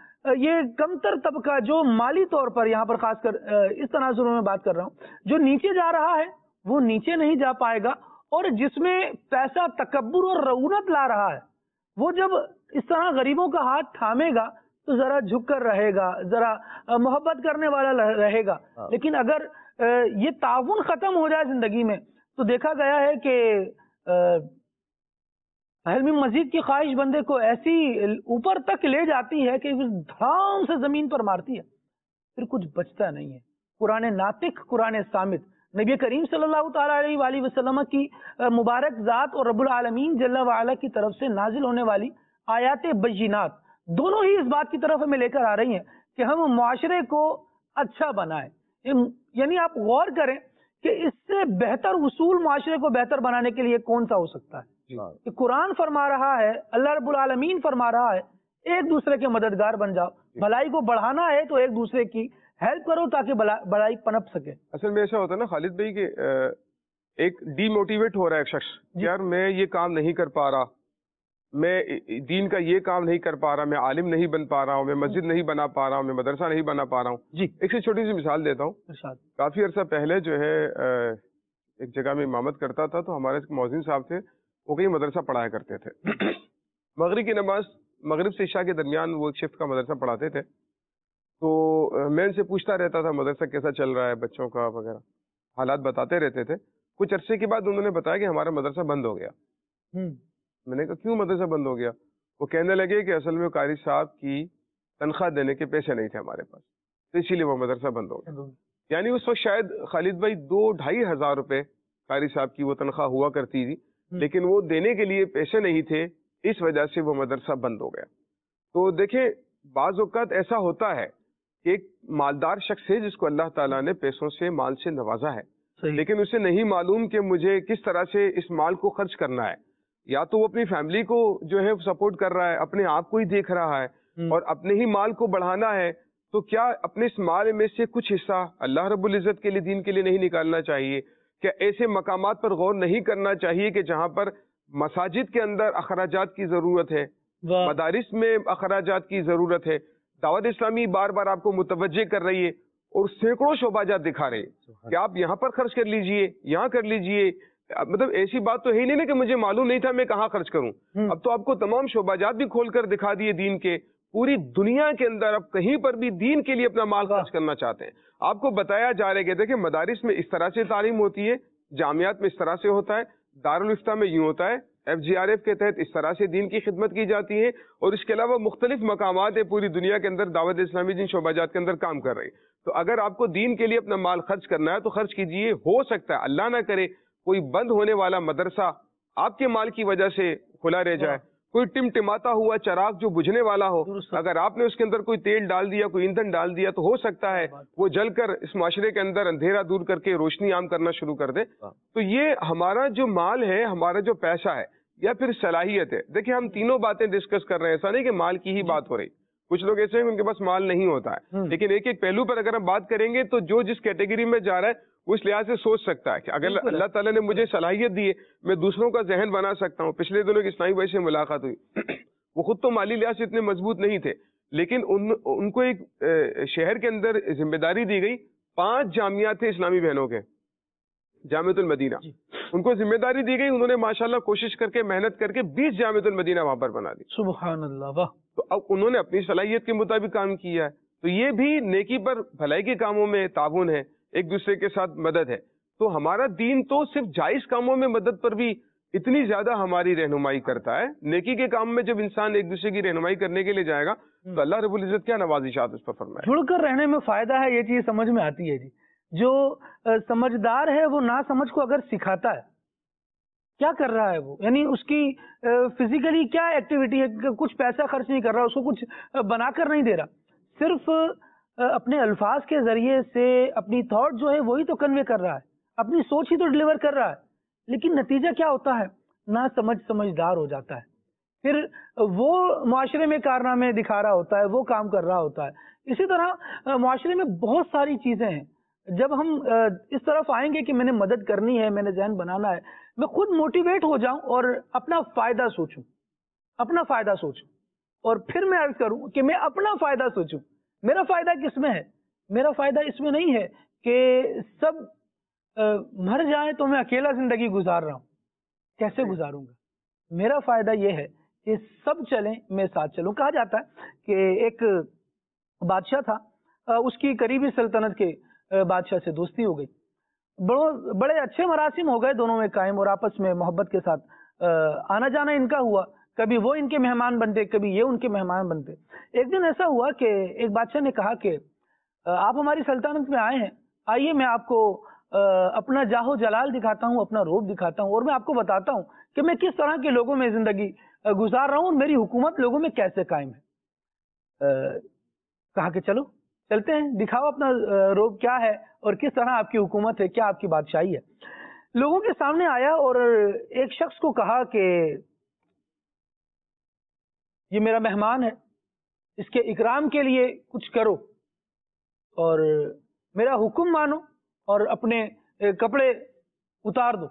یہ کمتر طبقہ جو مالی طور پر، یہاں پر خاص کر اس تناظر میں بات کر رہا ہوں، جو نیچے جا رہا ہے وہ نیچے نہیں جا پائے گا، اور جس میں پیسہ تکبر اور رعونت لا رہا ہے وہ جب اس طرح غریبوں کا ہاتھ تھامے گا تو ذرا جھک کر رہے گا، ذرا محبت کرنے والا رہے گا. لیکن اگر یہ تعاون ختم ہو جائے زندگی میں تو دیکھا گیا ہے کہ علم مزید کی خواہش بندے کو ایسی اوپر تک لے جاتی ہے کہ دھڑام سے زمین پر مارتی ہے، پھر کچھ بچتا نہیں ہے. قرآن ناطق، قرآن صامت، نبی کریم صلی اللہ تعالیٰ علیہ وآلہ وسلم کی مبارک ذات اور رب العالمین جل وعلا کی طرف سے نازل ہونے والی آیات بینات دونوں ہی اس بات کی طرف ہمیں لے کر آ رہی ہیں کہ ہم معاشرے کو اچھا بنائیں. یعنی آپ غور کریں کہ اس سے بہتر اصول معاشرے کو بہتر بنانے کے لیے کون سا ہو سکتا ہے. کہ قرآن فرما رہا ہے، اللہ رب العالمین فرما رہا ہے ایک دوسرے کے مددگار بن جاؤ. بھلائی کو بڑھانا ہے تو ایک دوسرے کی ہیلپ کرو تاکہ بڑائی پنپ سکے. اصل میں ایسا ہوتا ہے نا خالد بھائی کہ ایک ڈی موٹیویٹ ہو رہا ہے ایک شخص، یار میں یہ کام نہیں کر پا رہا، میں دین کا یہ کام نہیں کر پا رہا، میں عالم نہیں بن پا رہا ہوں، میں مسجد نہیں بنا پا رہا ہوں، میں مدرسہ نہیں بنا پا رہا ہوں. جی ایک سے چھوٹی سی مثال دیتا ہوں. کافی عرصہ پہلے جو ہے ایک جگہ میں امامت کرتا تھا تو ہمارے مؤذن صاحب تھے، وہ کہیں مدرسہ پڑھایا کرتے تھے. مغرب کی نماز، مغرب سے عشاء کے درمیان وہ ایک شفٹ کا مدرسہ پڑھاتے تھے. تو میں ان سے پوچھتا رہتا تھا مدرسہ کیسا چل رہا ہے، بچوں کا وغیرہ حالات بتاتے رہتے تھے. کچھ عرصے کے بعد انہوں نے بتایا کہ ہمارا مدرسہ بند ہو گیا. میں نے کہا کیوں مدرسہ بند ہو گیا؟ وہ کہنے لگے کہ اصل میں قاری صاحب کی تنخواہ دینے کے پیسے نہیں تھے ہمارے پاس، تو اسی لیے وہ مدرسہ بند ہو گیا. یعنی اس وقت شاید خالد بھائی دو ڈھائی ہزار روپے قاری صاحب کی وہ تنخواہ ہوا کرتی تھی، لیکن وہ دینے کے لیے پیسے نہیں تھے، اس وجہ سے وہ مدرسہ بند ہو گیا. تو دیکھیں بعض اوقات ایسا ہوتا ہے کہ ایک مالدار شخص ہے جس کو اللہ تعالیٰ نے پیسوں سے، مال سے نوازا ہے، لیکن اسے نہیں معلوم کہ مجھے کس طرح سے اس مال کو خرچ کرنا ہے. یا تو وہ اپنی فیملی کو جو ہے سپورٹ کر رہا ہے، اپنے آپ کو ہی دیکھ رہا ہے اور اپنے ہی مال کو بڑھانا ہے، تو کیا اپنے اس مال میں سے کچھ حصہ اللہ رب العزت کے لیے، دین کے لیے نہیں نکالنا چاہیے؟ کیا ایسے مقامات پر غور نہیں کرنا چاہیے کہ جہاں پر مساجد کے اندر اخراجات کی ضرورت ہے، مدارس میں اخراجات کی ضرورت ہے؟ دعوت اسلامی بار بار آپ کو متوجہ کر رہی ہے اور سینکڑوں شعبہ جات دکھا رہے ہیں کہ آپ یہاں پر خرچ کر لیجئے، یہاں کر لیجئے. مطلب ایسی بات تو ہے ہی نہیں نا کہ مجھے معلوم نہیں تھا میں کہاں خرچ کروں. اب تو آپ کو تمام شعبہ جات بھی کھول کر دکھا دیے دین کے. پوری دنیا کے اندر اب کہیں پر بھی دین کے لیے اپنا مال خرچ کرنا چاہتے ہیں. آپ کو بتایا جا رہا ہے کہ دیکھیں مدارس میں اس طرح سے تعلیم ہوتی ہے، جامعات میں اس طرح سے ہوتا ہے، دارالفتہ میں یوں ہوتا ہے، ایف جی آر ایف کے تحت اس طرح سے دین کی خدمت کی جاتی ہے، اور اس کے علاوہ مختلف مقامات ہیں پوری دنیا کے اندر دعوت اسلامی جن شعبہ جات کے اندر کام کر رہی. تو اگر آپ کو دین کے لیے اپنا مال خرچ کرنا ہے تو خرچ کیجئے. ہو سکتا ہے اللہ نہ کرے کوئی بند ہونے والا مدرسہ آپ کے مال کی وجہ سے کھلا رہ جائے، کوئی ٹمٹماتا ہوا چراغ جو بجھنے والا ہو، اگر آپ نے اس کے اندر کوئی تیل ڈال دیا، کوئی ایندھن ڈال دیا، تو ہو سکتا ہے وہ جل کر اس معاشرے کے اندر اندھیرا دور کر کے روشنی عام کرنا شروع کر دے. تو یہ ہمارا جو مال ہے، ہمارا جو پیسہ ہے یا پھر صلاحیت ہے، دیکھیں ہم تینوں باتیں ڈسکس کر رہے ہیں، ایسا نہیں کہ مال کی ہی بات ہو رہی. کچھ لوگ ایسے ہیں ان کے پاس مال نہیں ہوتا ہے، لیکن ایک ایک پہلو پر اگر ہم بات کریں گے تو جو جس کیٹیگری میں جا رہا ہے وہ اس لحاظ سے سوچ سکتا ہے کہ اگر اللہ تعالیٰ نے مجھے صلاحیت دی ہے میں دوسروں کا ذہن بنا سکتا ہوں. پچھلے دنوں ایک اسلامی بھائی سے ملاقات ہوئی، وہ خود تو مالی لحاظ سے اتنے مضبوط نہیں تھے، لیکن ان ان کو ایک شہر کے اندر ذمہ داری دی گئی. پانچ جامعات تھے اسلامی بہنوں کے، جامعۃ المدینہ، ان کو ذمہ داری دی گئی. انہوں نے ماشاءاللہ کوشش کر کے، محنت کر کے بیس جامعۃ المدینہ وہاں پر بنا دی. سبحان اللہ. واہ. تو اب انہوں نے اپنی صلاحیت کے مطابق کام کیا ہے. تو یہ بھی نیکی پر، بھلائی کے کاموں میں تعاون ہے، ایک دوسرے کے ساتھ مدد ہے. تو ہمارا دین تو صرف جائز کاموں میں مدد پر بھی اتنی زیادہ ہماری رہنمائی کرتا ہے. نیکی کے کام میں جب انسان ایک دوسرے کی رہنمائی کرنے کے لیے جائے گا تو اللہ رب العزت کیا نوازشات اس پر فرمائے. جڑ کر رہنے میں فائدہ ہے، یہ چیز سمجھ میں آتی ہے جی. جو سمجھدار ہے وہ نا سمجھ کو اگر سکھاتا ہے، کیا کر رہا ہے وہ، یعنی اس کی فزیکلی کیا ایکٹیویٹی ہے، کچھ پیسہ خرچ نہیں کر رہا، اس کو کچھ بنا کر نہیں دے رہا، صرف اپنے الفاظ کے ذریعے سے اپنی تھاٹ جو ہے وہی تو کنوے کر رہا ہے، اپنی سوچ ہی تو ڈلیور کر رہا ہے. لیکن نتیجہ کیا ہوتا ہے؟ نہ سمجھ سمجھدار ہو جاتا ہے، پھر وہ معاشرے میں کارنامے دکھا رہا ہوتا ہے، وہ کام کر رہا ہوتا ہے. اسی طرح معاشرے میں بہت ساری چیزیں ہیں. جب ہم اس طرف آئیں گے کہ میں نے مدد کرنی ہے، میں نے ذہن بنانا ہے، میں خود موٹیویٹ ہو جاؤں اور اپنا فائدہ سوچوں، اپنا فائدہ سوچوں اور پھر میں عرض کروں کہ میں اپنا فائدہ سوچوں. میرا فائدہ کس میں ہے؟ میرا فائدہ اس میں نہیں ہے کہ سب مر جائیں تو میں اکیلا زندگی گزار رہا ہوں، کیسے گزاروں گا. میرا فائدہ یہ ہے کہ سب چلیں میں ساتھ چلوں. کہا جاتا ہے کہ ایک بادشاہ تھا, اس کی قریبی سلطنت کے بادشاہ سے دوستی ہو گئی, بڑے اچھے مراسم ہو گئے دونوں میں قائم, اور آپس میں محبت کے ساتھ آنا جانا ان کا ہوا. کبھی وہ ان کے مہمان بنتے, کبھی یہ ان کے مہمان بنتے. ایک دن ایسا ہوا کہ ایک بادشاہ نے کہا کہ آپ ہماری سلطنت میں آئے ہیں, آئیے میں آپ کو اپنا جاہو جلال دکھاتا ہوں, اپنا روب دکھاتا ہوں, اور میں آپ کو بتاتا ہوں کہ میں کس طرح کے لوگوں میں زندگی گزار رہا ہوں اور میری حکومت لوگوں میں کیسے قائم ہے. کہا کہ چلو چلتے ہیں, دکھاؤ اپنا روب کیا ہے اور کس طرح آپ کی حکومت ہے, کیا آپ کی بادشاہی ہے. لوگوں کے سامنے آیا اور ایک شخص کو کہا کہ یہ میرا مہمان ہے, اس کے اکرام کے لیے کچھ کرو اور میرا حکم مانو اور اپنے کپڑے اتار دو.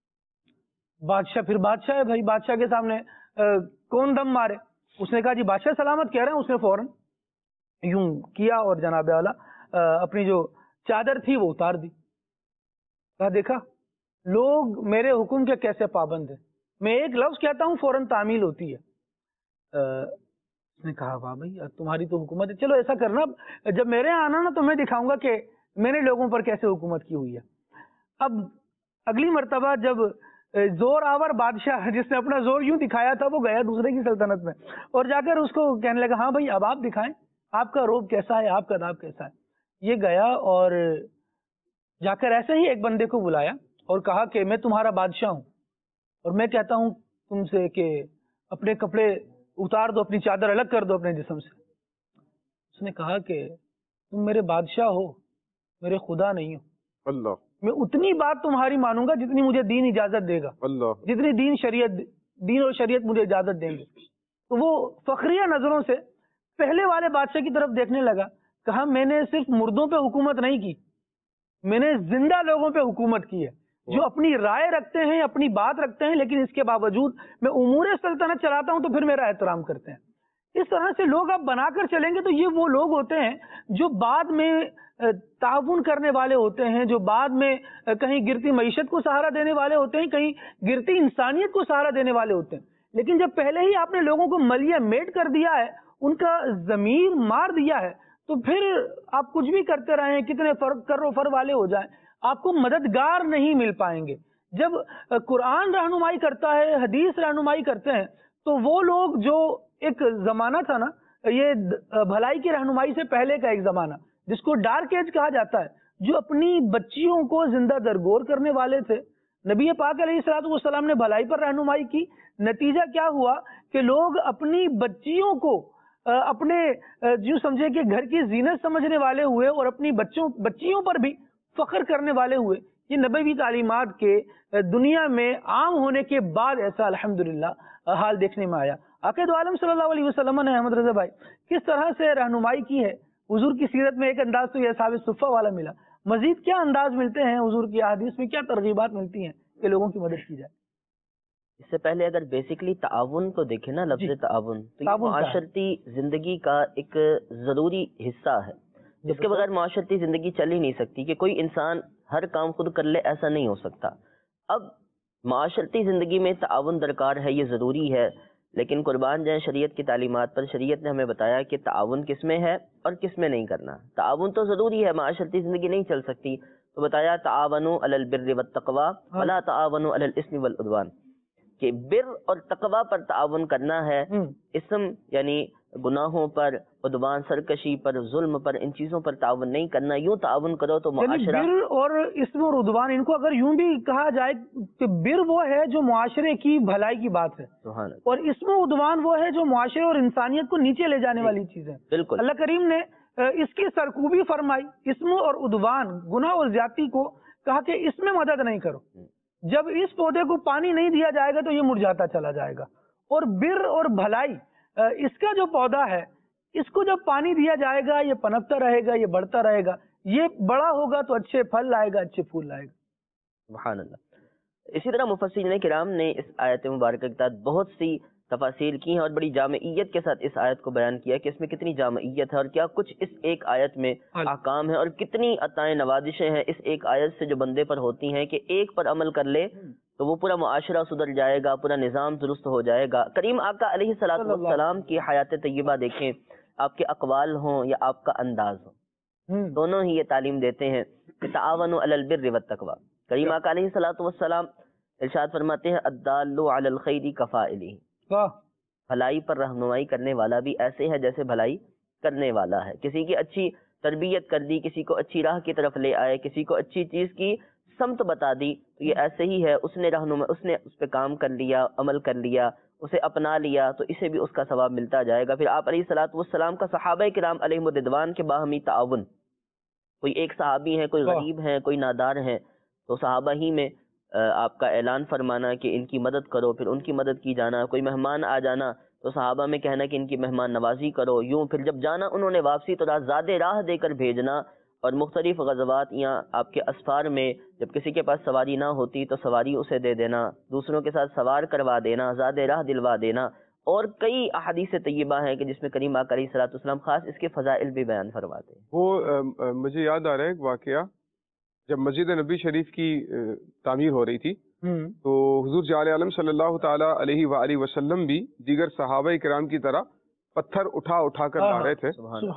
بادشاہ پھر بادشاہ ہے بھائی, بادشاہ کے سامنے کون دم مارے. اس نے کہا جی بادشاہ سلامت کہہ رہے ہیں. اس نے فوراً یوں کیا اور جناب والا اپنی جو چادر تھی وہ اتار دی. کہا دیکھا لوگ میرے حکم کے کیسے پابند ہیں, میں ایک لفظ کہتا ہوں فوراً تعمیل ہوتی ہے. اس نے کہا واہ بھائی تمہاری تو حکومت ہے, چلو ایسا کرنا جب میرے یہاں آنا نا تو میں دکھاؤں گا کہ میں نے لوگوں پر کیسے حکومت کی ہوئی ہے. اب اگلی مرتبہ جب زور آور بادشاہ جس نے اپنا زور یوں دکھایا تھا وہ گیا دوسرے کی سلطنت میں اور جا کر اس کو کہنے لگا ہاں بھائی اب آپ دکھائیں آپ کا روب کیسا ہے, آپ کا داب کیسا ہے. یہ گیا اور جا کر ایسے ہی ایک بندے کو بلایا اور کہا کہ میں تمہارا بادشاہ ہوں اور میں کہتا ہوں تم سے کہ اپنے کپڑے اتار دو, اپنی چادر الگ کر دو اپنے جسم سے. اس نے کہا کہ تم میرے بادشاہ ہو, میرے خدا نہیں ہو. اللہ. میں اتنی بات تمہاری مانوں گا جتنی مجھے دین اجازت دے گا, اللہ. جتنی دین شریعت دین اور شریعت مجھے اجازت دیں گے. تو وہ فخریہ نظروں سے پہلے والے بادشاہ کی طرف دیکھنے لگا. کہا میں نے صرف مردوں پہ حکومت نہیں کی, میں نے زندہ لوگوں پہ حکومت کی ہے جو اپنی رائے رکھتے ہیں, اپنی بات رکھتے ہیں, لیکن اس کے باوجود میں امور سلطنت چلاتا ہوں تو پھر میرا احترام کرتے ہیں. اس طرح سے لوگ اب بنا کر چلیں گے تو یہ وہ لوگ ہوتے ہیں جو بعد میں تعاون کرنے والے ہوتے ہیں, جو بعد میں کہیں گرتی معیشت کو سہارا دینے والے ہوتے ہیں, کہیں گرتی انسانیت کو سہارا دینے والے ہوتے ہیں. لیکن جب پہلے ہی آپ نے لوگوں کو ملیہ میٹ کر دیا ہے, ان کا ضمیر مار دیا ہے, تو پھر آپ کچھ بھی کرتے رہیں, کتنے فرق کر و فر والے ہو جائیں, آپ کو مددگار نہیں مل پائیں گے. جب قرآن رہنمائی کرتا ہے, حدیث رہنمائی کرتے ہیں, تو وہ لوگ جو ایک زمانہ تھا نا, یہ بھلائی کی رہنمائی سے پہلے کا ایک زمانہ جس کو ڈارک ایج کہا جاتا ہے, جو اپنی بچیوں کو زندہ درگور کرنے والے تھے. نبی پاک علیہ الصلوۃ والسلام نے بھلائی پر رہنمائی کی, نتیجہ کیا ہوا کہ لوگ اپنی بچیوں کو اپنے جو سمجھے کہ گھر کی زینت سمجھنے والے ہوئے اور اپنی بچوں بچیوں پر بھی فخر کرنے والے ہوئے. یہ نبوی تعلیمات کے دنیا میں عام ہونے کے بعد ایسا الحمدللہ حال دیکھنے میں آیا. عقید عالم صلی اللہ علیہ وسلم نے احمد رضا بھائی کس طرح سے رہنمائی کی ہے حضور کی سیرت میں. ایک انداز تو یہ اصحاب صفہ والا ملا, مزید کیا انداز ملتے ہیں حضور کی احادیث میں, کیا ترغیبات ملتی ہیں کہ لوگوں کی مدد کی جائے؟ اس سے پہلے اگر بیسکلی تعاون کو دیکھیں نا, لفظ جی. تعاون تو یہ تعاون معاشرتی زندگی کا ایک ضروری حصہ ہے. اس کے بغیر معاشرتی زندگی چل ہی نہیں سکتی کہ کوئی انسان ہر کام خود کر لے, ایسا نہیں ہو سکتا. اب معاشرتی زندگی میں تعاون درکار ہے, یہ ضروری ہے, لیکن قربان جائیں شریعت کی تعلیمات پر. شریعت نے ہمیں بتایا کہ تعاون کس میں ہے اور کس میں نہیں کرنا. تعاون تو ضروری ہے, معاشرتی زندگی نہیں چل سکتی, تو بتایا تعاونوا علی البر والتقوی ولا تعاونوا علی الاثم والعدوان, کہ بر اور تقوی پر تعاون کرنا ہے, اسم یعنی گناہوں پر, عدوان سرکشی پر, ظلم پر, ان چیزوں پر تعاون نہیں کرنا. یوں تعاون کرو تو معاشرہ بر اور اسم اور عدوان, ان کو اگر یوں بھی کہا جائے کہ بر وہ ہے جو معاشرے کی بھلائی کی بات ہے, اور اسم و عدوان وہ ہے جو معاشرے اور انسانیت کو نیچے لے جانے والی چیز ہے. بالکل. اللہ کریم نے اس کی سرکوبی فرمائی. اسم اور عدوان, گناہ اور زیادتی کو کہا کہ اس میں مدد نہیں کرو. جب اس پودے کو پانی نہیں دیا جائے گا تو یہ مرجھاتا چلا جائے گا. اور بر اور بھلائی, اس کا جو پودا ہے اس کو جب پانی دیا جائے گا یہ پنپتا رہے گا, یہ بڑھتا رہے گا, یہ بڑا ہوگا تو اچھے پھل لائے گا, اچھے پھول لائے گا. سبحان اللہ. اسی طرح مفسرین کرام نے اس آیت مبارکہ کے تحت بہت سی تفاسیر کی ہیں اور بڑی جامعیت کے ساتھ اس آیت کو بیان کیا کہ اس میں کتنی جامعیت ہے اور کیا کچھ اس ایک آیت میں احکام ہے اور کتنی عطائیں نوازشیں ہیں اس ایک آیت سے جو بندے پر ہوتی ہیں کہ ایک پر عمل کر لے تو وہ پورا معاشرہ سدھر جائے گا، پورا نظام درست ہو جائے گا۔ کریم آقا علیہ الصلوۃ والسلام کی حیات طیبہ دیکھیں، آپ کے اقوال ہوں یا آپ کا انداز ہو، دونوں ہی یہ تعلیم دیتے ہیں کہ تعاونوا علی البر والتقوی۔ کریم آقا علیہ الصلوۃ والسلام ارشاد فرماتے ہیں الدال علی الخیر کفاعلہ، بھلائی پر رہنمائی کرنے والا بھی ایسے ہے جیسے بھلائی کرنے والا ہے۔ کسی کی اچھی تربیت کر دی، کسی کو اچھی راہ کی طرف لے آئے، کسی کو اچھی چیز کی سمت بتا دی، تو یہ ایسے ہی ہے، اس نے رہنما اس نے اس پہ کام کر لیا، عمل کر لیا، اسے اپنا لیا، تو اسے بھی اس کا ثواب ملتا جائے گا۔ پھر آپ علیہ الصلوۃ والسلام کا صحابہ کرام علیہم الرضوان کے باہمی تعاون، کوئی ایک صحابی ہے، کوئی غریب ہے، کوئی نادار ہے، تو صحابہ ہی میں آپ کا اعلان فرمانا کہ ان کی مدد کرو، پھر ان کی مدد کی جانا، کوئی مہمان آ جانا تو صحابہ میں کہنا کہ ان کی مہمان نوازی کرو، یوں پھر جب جانا انہوں نے واپسی تو زاد راہ دے کر بھیجنا، اور مختلف غزوات یا آپ کے اسفار میں جب کسی کے پاس سواری نہ ہوتی تو سواری اسے دے دینا، دوسروں کے ساتھ سوار کروا دینا، زاد راہ دلوا دینا، اور کئی احادیث طیبہ ہیں کہ جس میں کریم آقا علیہ الصلوۃ والسلام خاص اس کے فضائل بھی بیان فرماتے ہیں۔ وہ مجھے یاد آ رہا ہے ایک واقعہ، جب مسجد نبی شریف کی تعمیر ہو رہی تھی تو حضور جان عالم صلی اللہ تعالی علیہ وآلہ وسلم بھی دیگر صحابہ کرام کی طرح پتھر اٹھا اٹھا کر لا رہے تھے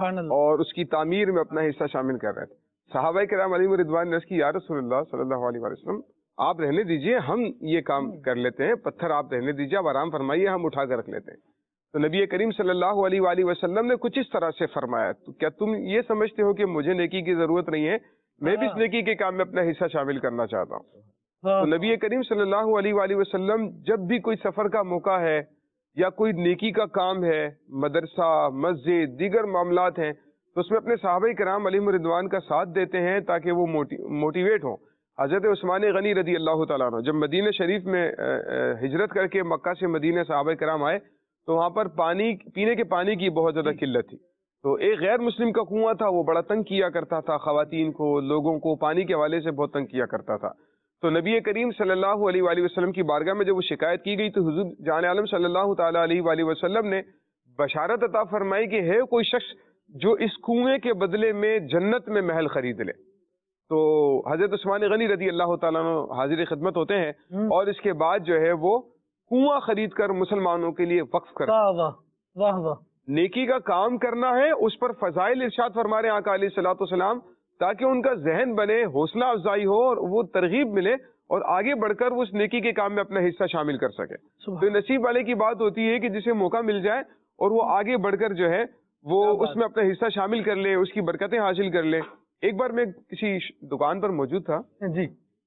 اور اس کی تعمیر میں اپنا حصہ شامل کر رہے تھے۔ صحابہ کرام علیہ رضوان نے کی یا رسول اللہ صلی اللہ علیہ وسلم آپ رہنے دیجئے، ہم یہ کام کر لیتے ہیں، پتھر آپ رہنے دیجئے، آپ آرام فرمائیے، ہم اٹھا کر رکھ لیتے ہیں۔ تو نبی کریم صلی اللہ علیہ وآلہ وسلم نے کچھ اس طرح سے فرمایا، تو کیا تم یہ سمجھتے ہو کہ مجھے نیکی کی ضرورت نہیں ہے، میں بھی اس نیکی کے کام میں اپنا حصہ شامل کرنا چاہتا ہوں۔ تو نبی کریم صلی اللہ علیہ وآلہ وسلم جب بھی کوئی سفر کا موقع ہے یا کوئی نیکی کا کام ہے، مدرسہ، مسجد، دیگر معاملات ہیں، تو اس میں اپنے صحابہ کرام علیہ رضوان کا ساتھ دیتے ہیں تاکہ وہ موٹیویٹ ہوں۔ حضرت عثمان غنی رضی اللہ تعالیٰ عنہ جب مدینہ شریف میں ہجرت کر کے مکہ سے مدینہ صحابہ کرام آئے تو وہاں پر پانی پینے کے پانی کی بہت زیادہ قلت تھی، تو ایک غیر مسلم کا کنواں تھا، وہ بڑا تنگ کیا کرتا تھا، خواتین کو، لوگوں کو پانی کے حوالے سے بہت تنگ کیا کرتا تھا۔ تو نبی کریم صلی اللہ علیہ وآلہ وسلم کی بارگاہ میں جب وہ شکایت کی گئی تو حضور جان عالم صلی اللہ تعالیٰ علیہ وآلہ وسلم نے بشارت عطا فرمائی کہ ہے کوئی شخص جو اس کنویں کے بدلے میں جنت میں محل خرید لے۔ تو حضرت عثمان غنی رضی اللہ تعالیٰ عنہ حاضر خدمت ہوتے ہیں اور اس کے بعد جو ہے وہ کنواں خرید کر مسلمانوں کے لیے وقف کرتے ہیں۔ واہ واہ واہ، نیکی کا کام کرنا ہے، اس پر فضائل ارشاد فرما رہے ہیں آقا علیہ الصلوۃ والسلام تاکہ ان کا ذہن بنے، حوصلہ افزائی ہو اور وہ ترغیب ملے اور آگے بڑھ کر وہ اس نیکی کے کام میں اپنا حصہ شامل کر سکے۔ تو نصیب والے کی بات ہوتی ہے کہ جسے موقع مل جائے اور وہ آگے بڑھ کر جو ہے وہ اس میں اپنا حصہ شامل کر لے، اس کی برکتیں حاصل کر لے۔ ایک بار میں کسی دکان پر موجود تھا جی،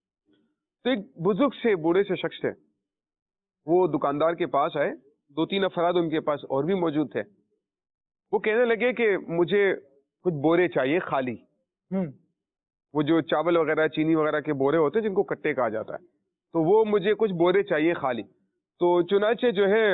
تو ایک بزرگ سے بوڑھے سے شخص تھے، وہ دکاندار کے پاس آئے، دو تین افراد ان کے پاس اور بھی موجود تھے۔ وہ کہنے لگے کہ مجھے کچھ بورے چاہیے خالی، وہ جو چاول وغیرہ چینی وغیرہ کے بورے ہوتے ہیں جن کو کٹے کہا جاتا ہے، تو وہ مجھے کچھ بورے چاہیے خالی۔ تو چنانچہ جو ہے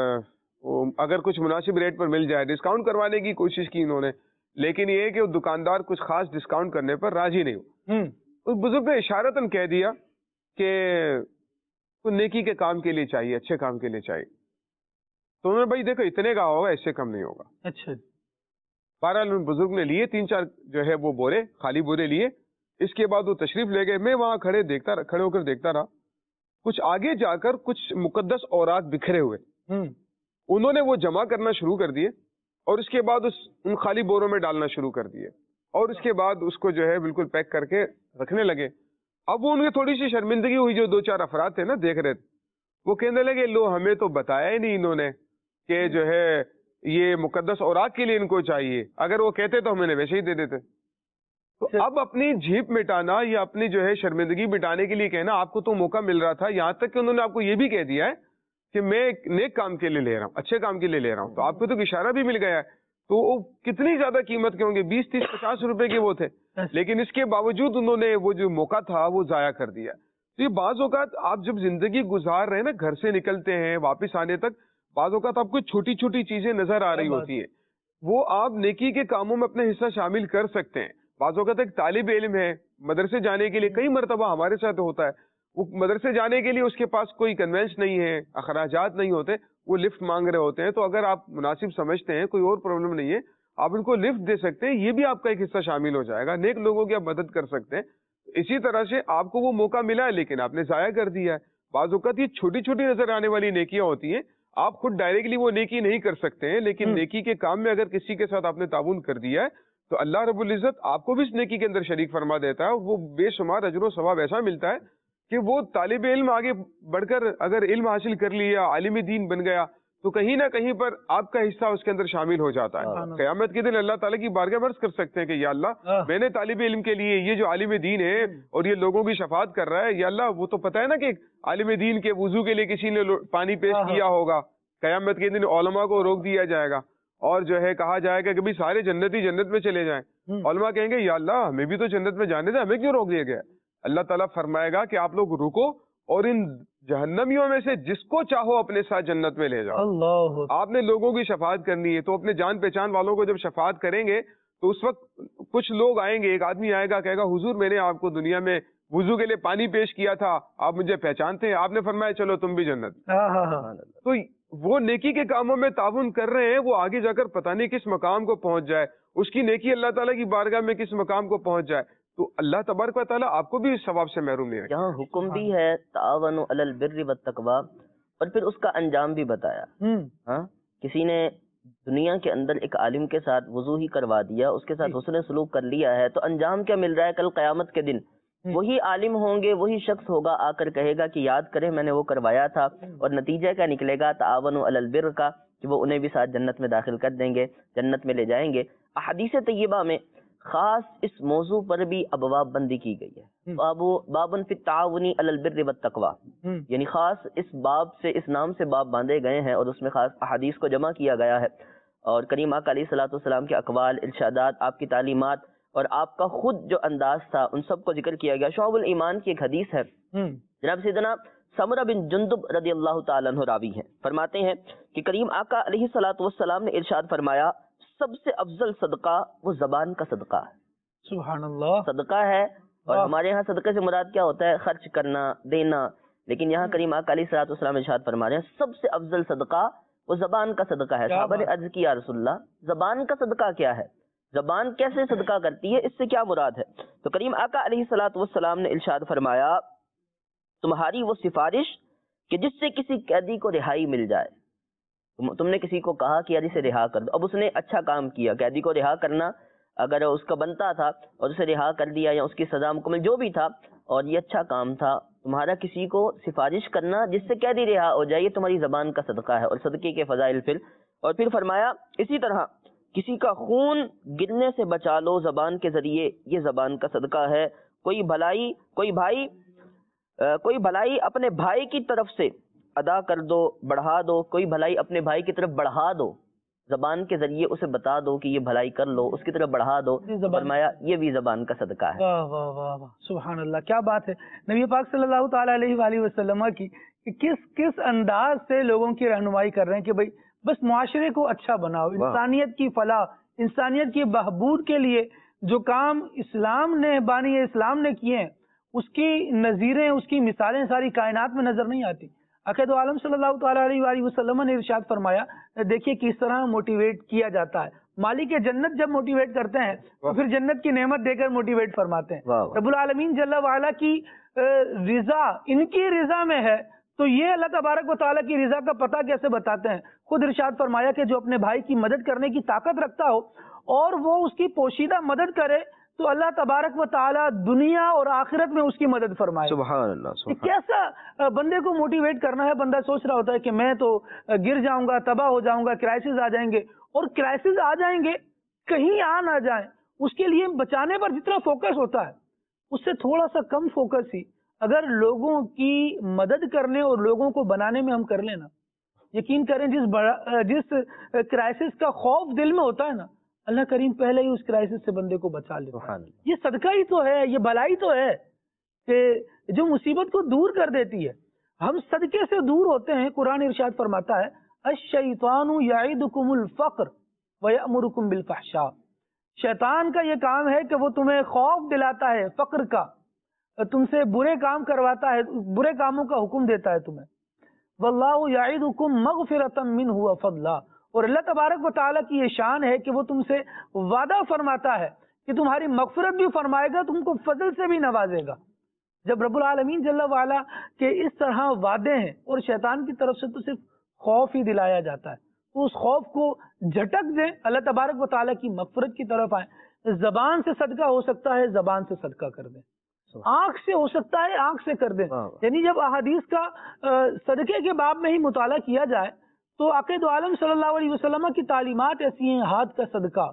اگر کچھ مناسب ریٹ پر مل جائے ڈسکاؤنٹ کروانے کی کوشش کی انہوں نے، لیکن یہ ہے کہ وہ دکاندار کچھ خاص ڈسکاؤنٹ کرنے پر راضی نہیں ہو۔ اس بزرگ نے اشارتاً کہہ دیا کہ تو نیکی کے کام کے لیے چاہیے، اچھے کام کے لیے چاہیے۔ تو انہوں نے بھائی دیکھو اتنے کا ہوگا، اس سے کم نہیں ہوگا۔ اچھا، بہرحال ان بزرگ نے لیے تین چار جو ہے وہ بورے، خالی بورے لیے۔ اس کے بعد وہ تشریف لے گئے۔ میں وہاں کھڑے دیکھتا کھڑے ہو کر دیکھتا رہا، کچھ آگے جا کر کچھ مقدس اوراق بکھرے ہوئے، انہوں نے وہ جمع کرنا شروع کر دیے اور اس کے بعد اس ان خالی بوروں میں ڈالنا شروع کر دیے اور اس کے بعد اس کو جو ہے بالکل پیک کر کے رکھنے لگے۔ اب وہ ان کی تھوڑی سی شرمندگی ہوئی، جو دو چار افراد تھے نا دیکھ رہے تھے، وہ کہنے لگے لو ہمیں تو بتایا ہی نہیں انہوں نے کہ جو ہے یہ مقدس اوراق کے لیے ان کو چاہیے، اگر وہ کہتے تو ہمیں ویسے ہی دے دیتے۔ تو اب اپنی جھیپ مٹانا یا اپنی جو ہے شرمندگی مٹانے کے لیے کہنا آپ کو تو موقع مل رہا تھا، یہاں تک کہ انہوں نے آپ کو یہ بھی کہہ دیا ہے کہ میں ایک نیک کام کے لیے لے رہا ہوں، اچھے کام کے لیے لے رہا ہوں، تو آپ کو تو اشارہ بھی مل گیا ہے، تو وہ کتنی زیادہ قیمت کے ہوں گے، بیس تیس پچاس روپے کے وہ تھے، لیکن اس کے باوجود انہوں نے وہ جو موقع تھا وہ ضائع کر دیا۔ تو یہ بعض اوقات آپ جب زندگی گزار رہے ہیں نا، گھر سے نکلتے ہیں واپس آنے تک بعض اوقات آپ کو چھوٹی چھوٹی چیزیں نظر آ رہی ہوتی ہیں، وہ آپ نیکی کے کاموں میں اپنے حصہ شامل کر سکتے ہیں۔ بعض اوقات ایک طالب علم ہے، مدرسے جانے کے لیے کئی مرتبہ ہمارے ساتھ ہوتا ہے، وہ مدرسے جانے کے لیے اس کے پاس کوئی کنوینس نہیں ہے، اخراجات نہیں ہوتے، وہ لفٹ مانگ رہے ہوتے ہیں، تو اگر آپ مناسب سمجھتے ہیں، کوئی اور پرابلم نہیں ہے، آپ ان کو لفٹ دے سکتے ہیں، یہ بھی آپ کا ایک حصہ شامل ہو جائے گا، نیک لوگوں کی آپ مدد کر سکتے ہیں۔ اسی طرح سے آپ کو وہ موقع ملا ہے لیکن آپ نے ضائع کر دیا ہے۔ بعض اوقات یہ چھوٹی چھوٹی نظر آنے والی نیکیاں ہوتی ہیں، آپ خود ڈائریکٹلی وہ نیکی نہیں کر سکتے ہیں، لیکن نیکی کے کام میں اگر کسی کے ساتھ آپ نے تعاون کر دیا ہے تو اللہ رب العزت آپ کو بھی اس نیکی کے اندر شریک فرما دیتا ہے، وہ بے شمار اجر و ثواب ایسا ملتا ہے کہ وہ طالب علم آگے بڑھ کر اگر علم حاصل کر لیا، عالم دین بن گیا، تو کہیں نہ کہیں پر آپ کا حصہ اس کے اندر شامل ہو جاتا ہے۔ قیامت کے دن اللہ تعالیٰ کی بارگاہ میں عرض کر سکتے ہیں کہ یا اللہ میں نے طالب علم کے لیے یہ جو عالم دین ہے اور یہ لوگوں کی شفاعت کر رہا ہے، یا اللہ وہ تو پتہ ہے نا کہ عالم دین کے وضو کے لیے کسی نے پانی پیش کیا ہوگا، قیامت کے دن علماء کو روک دیا جائے گا اور جو ہے کہا جائے گا کہ بھی سارے جنتی جنت میں چلے جائیں، علماء کہیں گے یا اللہ ہمیں بھی تو جنت میں جانے دیں، ہمیں کیوں روک دیا گیا؟ اللہ تعالیٰ فرمائے گا کہ آپ لوگ رکو اور ان جہنمیوں میں سے جس کو چاہو اپنے ساتھ جنت میں لے جاؤ۔ اللہ، آپ نے لوگوں کی شفاعت کرنی ہے تو اپنے جان پہچان والوں کو جب شفاعت کریں گے تو اس وقت کچھ لوگ آئیں گے، ایک آدمی آئے گا کہے گا حضور میں نے آپ کو دنیا میں وضو کے لیے پانی پیش کیا تھا، آپ مجھے پہچانتے ہیں، آپ نے فرمایا چلو تم بھی جنت۔ تو وہ نیکی کے کاموں میں تعاون کر رہے ہیں، وہ آگے جا کر پتہ نہیں کس مقام کو پہنچ جائے، اس کی نیکی اللہ تعالیٰ کی بارگاہ میں کس مقام کو پہنچ جائے، تو اللہ تبارک و تعالیٰ آپ کو بھی اس ثواب سے محروم نہیں رکھے۔ یہاں حکم بھی ہے تعاونوا علی البر والتقوی، اور پھر اس کا انجام بھی بتایا۔ ہاں، کسی نے دنیا کے اندر ایک عالم کے ساتھ وضو ہی کروا دیا، اس کے ساتھ حسن سلوک کر لیا ہے، تو انجام کیا مل رہا ہے؟ کل قیامت کے دن وہی عالم ہوں گے، وہی شخص ہوگا، آ کر کہے گا کہ یاد کریں میں نے وہ کروایا تھا، اور نتیجہ کیا نکلے گا؟ تعاونوا علی البر کا، کہ وہ انہیں بھی ساتھ جنت میں داخل کر دیں گے، جنت میں لے جائیں گے۔ احادیث طیبہ میں خاص اس موضوع پر بھی ابواب بندی کی گئی ہے، بابو بابن فی التعاون علی البر والتقوی، یعنی خاص اس باب سے، اس نام سے باب باندھے گئے ہیں، اور اس میں خاص احادیث کو جمع کیا گیا ہے، اور کریم آقا علیہ الصلوۃ والسلام کے اقوال، ارشادات، آپ کی تعلیمات اور آپ کا خود جو انداز تھا ان سب کو ذکر کیا گیا۔ شعب الایمان کی ایک حدیث ہے، جناب سیدنا سمرہ بن جندب رضی اللہ تعالیٰ عنہ راوی ہیں، فرماتے ہیں کہ کریم آقا علیہ الصلوۃ والسلام نے ارشاد فرمایا سب سے افضل صدقہ وہ زبان کا صدقہ ہے۔ سبحان اللہ، صدقہ ہے، اور ہمارے ہاں صدقے سے مراد کیا ہوتا ہے؟ خرچ کرنا، دینا، لیکن یہاں کریم آقا علیہ الصلوۃ والسلام ارشاد فرما رہے ہیں سب سے افضل صدقہ وہ زبان کا صدقہ ہے۔ صحابہ نے عرض کی یا رسول اللہ زبان کا صدقہ کیا ہے؟ زبان کیسے صدقہ کرتی ہے؟ اس سے کیا مراد ہے؟ تو کریم آقا علیہ الصلوۃ والسلام نے ارشاد فرمایا تمہاری وہ سفارش کہ جس سے کسی قیدی کو رہائی مل جائے، تم نے کسی کو کہا کہ یار اسے رہا کر دو، اب اس نے اچھا کام کیا، قیدی کو رہا کرنا اگر اس کا بنتا تھا اور اسے رہا کر دیا یا اس کی سزا مکمل جو بھی تھا، اور یہ اچھا کام تھا، تمہارا کسی کو سفارش کرنا جس سے قیدی رہا ہو جائے، یہ تمہاری زبان کا صدقہ ہے، اور صدقے کے فضائل پھر اور پھر فرمایا اسی طرح کسی کا خون گرنے سے بچا لو زبان کے ذریعے، یہ زبان کا صدقہ ہے۔ کوئی بھلائی کوئی بھائی کوئی بھلائی اپنے بھائی کی طرف سے ادا کر دو، بڑھا دو، کوئی بھلائی اپنے بھائی کی طرف بڑھا دو، زبان کے ذریعے اسے بتا دو کہ یہ بھلائی کر لو، اس کی طرف بڑھا دو، فرمایا یہ بھی زبان کا صدقہ ہے۔ واہ واہ واہ واہ، سبحان اللہ، کیا بات ہے نبی پاک صلی اللہ تعالیٰ علیہ وآلہ وسلم کی کہ کس کس انداز سے لوگوں کی رہنمائی کر رہے ہیں کہ بھائی بس معاشرے کو اچھا بناؤ، انسانیت کی فلاح، انسانیت کی بہبود کے لیے جو کام اسلام نے بانی اسلام نے کیے ہیں اس کی نظیریں، اس کی مثالیں ساری کائنات میں نظر نہیں آتی۔ عقید عالم صلی اللہ تعالیٰ علیہ وآلہ وسلم نے ارشاد فرمایا دیکھیے کس طرح موٹیویٹ کیا جاتا ہے، مالک جنت جب موٹیویٹ کرتے ہیں تو پھر جنت کی نعمت دے کر موٹیویٹ فرماتے ہیں۔ رب العالمین جل وعلا کی رضا ان کی رضا میں ہے، تو یہ اللہ تبارک و تعالیٰ کی رضا کا پتہ کیسے بتاتے ہیں؟ خود ارشاد فرمایا کہ جو اپنے بھائی کی مدد کرنے کی طاقت رکھتا ہو اور وہ اس کی پوشیدہ مدد کرے تو اللہ تبارک و تعالیٰ دنیا اور آخرت میں اس کی مدد فرمائے۔ سبحان اللہ، سبحان کیسا بندے کو موٹیویٹ کرنا ہے؟ بندہ سوچ رہا ہوتا ہے کہ میں تو گر جاؤں گا، تباہ ہو جاؤں گا، کرائسس آ جائیں گے، اور کرائسس آ جائیں گے کہیں آ نہ جائیں، اس کے لیے بچانے پر جتنا فوکس ہوتا ہے اس سے تھوڑا سا کم فوکس ہی اگر لوگوں کی مدد کرنے اور لوگوں کو بنانے میں ہم کر لینا، یقین کریں جس بڑا جس کرائسس کا خوف دل میں ہوتا ہے نا، اللہ کریم پہلے ہی اس کرائسس سے بندے کو بچا لیتا ہے۔ یہ صدقہ ہی تو ہے، یہ بھلائی تو ہے کہ جو مصیبت کو دور کر دیتی ہے۔ ہم صدقے سے دور ہوتے ہیں، قرآن ارشاد فرماتا ہے الشیطان یعدکم الفقر ویأمرکم بالفحشاء، شیطان کا یہ کام ہے کہ وہ تمہیں خوف دلاتا ہے فقر کا، تم سے برے کام کرواتا ہے، برے کاموں کا حکم دیتا ہے تمہیں۔ واللہ یعدکم مغفرۃ منہ وفضلا، اور اللہ تبارک و تعالیٰ کی یہ شان ہے کہ وہ تم سے وعدہ فرماتا ہے کہ تمہاری مغفرت بھی فرمائے گا، تم کو فضل سے بھی نوازے گا۔ جب رب العالمین جل وعلا کہ اس طرح وعدے ہیں اور شیطان کی طرف سے تو صرف خوف ہی دلایا جاتا ہے، تو اس خوف کو جھٹک دیں، اللہ تبارک و تعالیٰ کی مغفرت کی طرف آئیں۔ زبان سے صدقہ ہو سکتا ہے، زبان سے صدقہ کر دیں، آنکھ سے ہو سکتا ہے، آنکھ سے کر دیں۔ یعنی جب احادیث کا صدقے کے باب میں ہی مطالعہ کیا جائے تو عقید عالم صلی اللہ علیہ وسلم کی تعلیمات ایسی ہیں، ہاتھ کا صدقہ،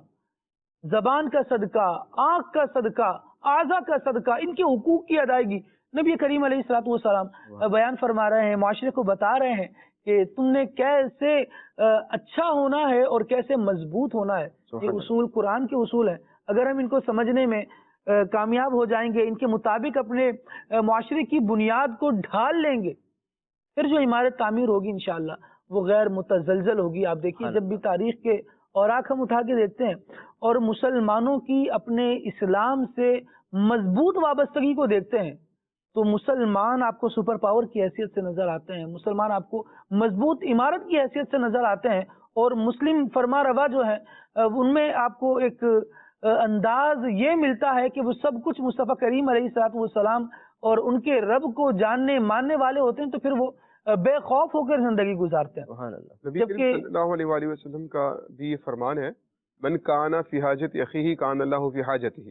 زبان کا صدقہ، آنکھ کا صدقہ، اعضاء کا صدقہ، ان کے حقوق کی ادائیگی نبی کریم علیہ الصلوۃ والسلام بیان فرما رہے ہیں، معاشرے کو بتا رہے ہیں کہ تم نے کیسے اچھا ہونا ہے اور کیسے مضبوط ہونا ہے۔ یہ اصول قرآن کے اصول ہیں، اگر ہم ان کو سمجھنے میں کامیاب ہو جائیں گے، ان کے مطابق اپنے معاشرے کی بنیاد کو ڈھال لیں گے، پھر جو عمارت تعمیر ہوگی انشاءاللہ وہ غیر متزلزل ہوگی۔ آپ دیکھیے جب بھی تاریخ کے اوراق ہم اٹھا کے دیکھتے ہیں اور مسلمانوں کی اپنے اسلام سے مضبوط وابستگی کو دیکھتے ہیں تو مسلمان آپ کو سپر پاور کی حیثیت سے نظر آتے ہیں، مسلمان آپ کو مضبوط عمارت کی حیثیت سے نظر آتے ہیں، اور مسلم فرما روا جو ہے ان میں آپ کو ایک انداز یہ ملتا ہے کہ وہ سب کچھ مصطفیٰ کریم علیہ الصلوۃ والسلام اور ان کے رب کو جاننے ماننے والے ہوتے ہیں، تو پھر وہ بے خوف ہو کر زندگی گزارتے ہیں۔ سبحان اللہ۔ نبی کریم صلی اللہ علیہ وآلہ وسلم کا بھی یہ فرمان ہے، من کان فی حاجت اخیہ کان اللہ فی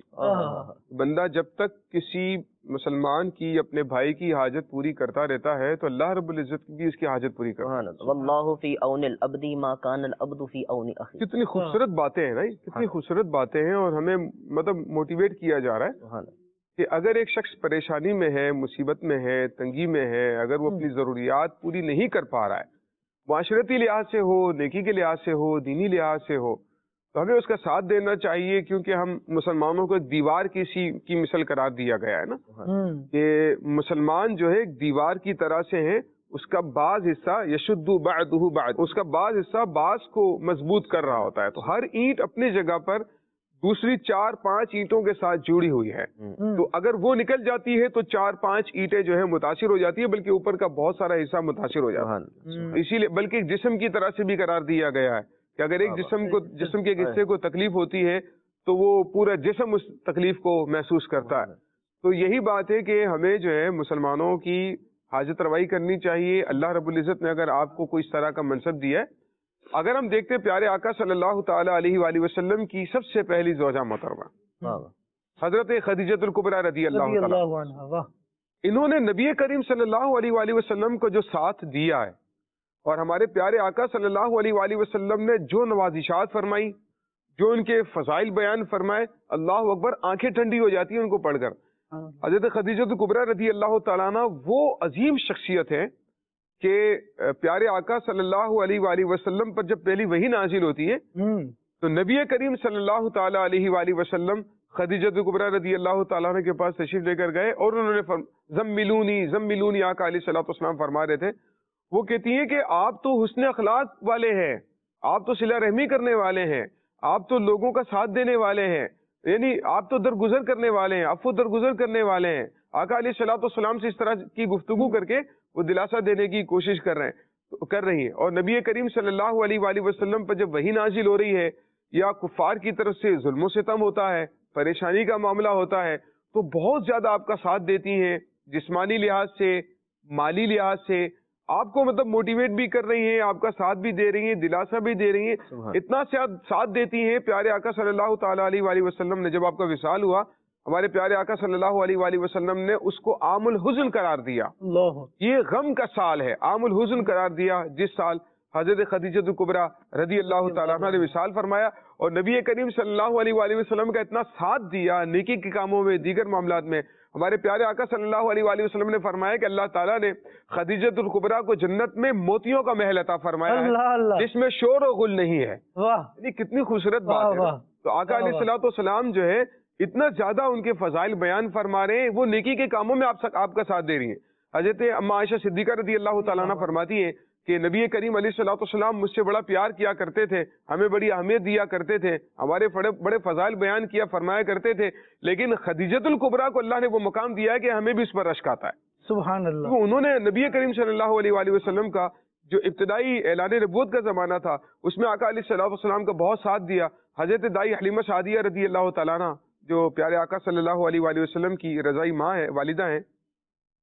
حاجتہ۔ بندہ جب تک کسی مسلمان کی، اپنے بھائی کی حاجت پوری کرتا رہتا ہے تو اللہ رب العزت بھی اس کی حاجت پوری کرتا ہے۔ واللہ فی عون العبد ما کان العبد فی عون اخیہ۔ کتنی خوبصورت باتیں ہیں نا، کتنی خوبصورت باتیں ہیں، اور ہمیں مطلب موٹیویٹ کیا جا رہا ہے کہ اگر ایک شخص پریشانی میں ہے، مصیبت میں ہے، تنگی میں ہے، اگر وہ اپنی ضروریات پوری نہیں کر پا رہا ہے، معاشرتی لحاظ سے ہو، نیکی کے لحاظ سے ہو، دینی لحاظ سے ہو، تو ہمیں اس کا ساتھ دینا چاہیے، کیونکہ ہم مسلمانوں کو ایک دیوار کی سی کی مثل قرار دیا گیا ہے نا، کہ مسلمان جو ہے ایک دیوار کی طرح سے ہیں، اس کا بعض حصہ یشد بعضہ بعض، اس کا بعض حصہ بعض کو مضبوط کر رہا ہوتا ہے، تو ہر اینٹ اپنی جگہ پر دوسری چار پانچ اینٹوں کے ساتھ جڑی ہوئی ہے، تو اگر وہ نکل جاتی ہے تو چار پانچ اینٹیں جو ہے متاثر ہو جاتی ہے، بلکہ اوپر کا بہت سارا حصہ متاثر ہو جاتا ہے۔ اسی لیے بلکہ ایک جسم کی طرح سے بھی قرار دیا گیا ہے کہ اگر ایک جسم کو جسم کے ایک حصے کو تکلیف ہوتی ہے تو وہ پورا جسم اس تکلیف کو محسوس کرتا ہے۔ تو یہی بات ہے کہ ہمیں جو ہے مسلمانوں کی حاجت روائی کرنی چاہیے۔ اللہ رب العزت نے اگر آپ کو کوئی اس طرح کا منصب دیا ہے، اگر ہم دیکھتے پیارے آقا صلی اللہ تعالی علیہ وآلہ وسلم کی سب سے پہلی زوجہ محترمہ حضرت خدیجۃ الکبریٰ رضی اللہ تعالی عنہا، انہوں نے نبی کریم صلی اللہ علیہ وآلہ وسلم کو جو ساتھ دیا ہے، اور ہمارے پیارے آقا صلی اللہ علیہ وآلہ وسلم نے جو نوازشات فرمائی، جو ان کے فضائل بیان فرمائے، اللہ اکبر، آنکھیں ٹھنڈی ہو جاتی ہیں ان کو پڑھ کر۔ حضرت خدیجۃ الکبریٰ رضی اللہ تعالیٰ عنہ وہ عظیم شخصیت ہے کہ پیارے آقا صلی اللہ علیہ وآلہ وسلم پر جب پہلی وحی نازل ہوتی ہے تو نبی کریم صلی اللہ تعالی علیہ وآلہ وسلم خدیجۃ الکبریٰ رضی اللہ تعالیٰ عنہ کے پاس تشریف لے کر گئے، اور انہوں نے فرم زملونی زملونی آقا علیہ الصلوۃ والسلام فرما رہے تھے، وہ کہتی ہیں کہ آپ تو حسن اخلاق والے ہیں، آپ تو صلہ رحمی کرنے والے ہیں، آپ تو لوگوں کا ساتھ دینے والے ہیں، یعنی آپ تو درگزر کرنے والے ہیں، عفو درگزر کرنے والے ہیں۔ آقا علیہ الصلوۃ والسلام سے اس طرح کی گفتگو کر کے وہ دلاسا دینے کی کوشش کر رہے ہیں کر رہی ہیں۔ اور نبی کریم صلی اللہ علیہ وآلہ وسلم پر جب وحی نازل ہو رہی ہے یا کفار کی طرف سے ظلم و ستم ہوتا ہے، پریشانی کا معاملہ ہوتا ہے، تو بہت زیادہ آپ کا ساتھ دیتی ہیں، جسمانی لحاظ سے، مالی لحاظ سے، آپ کو مطلب موٹیویٹ بھی کر رہی ہیں، آپ کا ساتھ بھی دے رہی ہیں، دلاسا بھی دے رہی ہیں، اتنا ساتھ دیتی ہیں۔ پیارے آقا صلی اللہ تعالی علیہ وآلہ وسلم نے جب آپ کا وصال ہوا، ہمارے پیارے آقا صلی اللہ علیہ وآلہ وسلم نے اس کو عام الحزن قرار دیا، یہ غم کا سال ہے، عام الحزن قرار دیا، جس سال حضرت خدیجۃ الکبریٰ رضی اللہ تعالیٰ عنہ نے وصال فرمایا، اور نبی کریم صلی اللہ علیہ وآلہ وسلم کا اتنا ساتھ دیا نیکی کے کاموں میں، دیگر معاملات میں۔ ہمارے پیارے آقا صلی اللہ علیہ وآلہ وسلم نے فرمایا کہ اللہ تعالیٰ نے خدیجۃ الکبریٰ کو جنت میں موتیوں کا محل عطا فرمایا ہے، جس میں شور و غل نہیں ہے۔ یعنی کتنی خوبصورت بات ہے۔ تو آقا علیہ الصلوۃ والسلام جو ہے اتنا زیادہ ان کے فضائل بیان فرما رہے ہیں، وہ نیکی کے کاموں میں آپ آپ کا ساتھ دے رہی ہیں۔ حضرت اما عائشہ صدیقہ رضی اللہ تعالیٰ عنہ فرماتی ہیں کہ نبی کریم علیہ الصلوۃ والسلام مجھ سے بڑا پیار کیا کرتے تھے، ہمیں بڑی اہمیت دیا کرتے تھے، ہمارے بڑے بڑے فضائل بیان کیا فرمایا کرتے تھے، لیکن خدیجۃ الکبریٰ کو اللہ نے وہ مقام دیا ہے کہ ہمیں بھی اس پر رشک آتا ہے۔ سبحان اللہ۔ تو انہوں نے نبی کریم صلی اللہ علیہ وآلہ وسلم کا جو ابتدائی اعلان نبوت کا زمانہ تھا، اس میں آقا علیہ الصلوۃ والسلام کا بہت ساتھ دیا۔ حضرت دائی حلیمہ سعدیہ رضی اللہ تعالیٰ عنہ جو پیارے آقا صلی اللہ علیہ وآلہ وسلم کی رضائی ماں ہے، والدہ ہیں،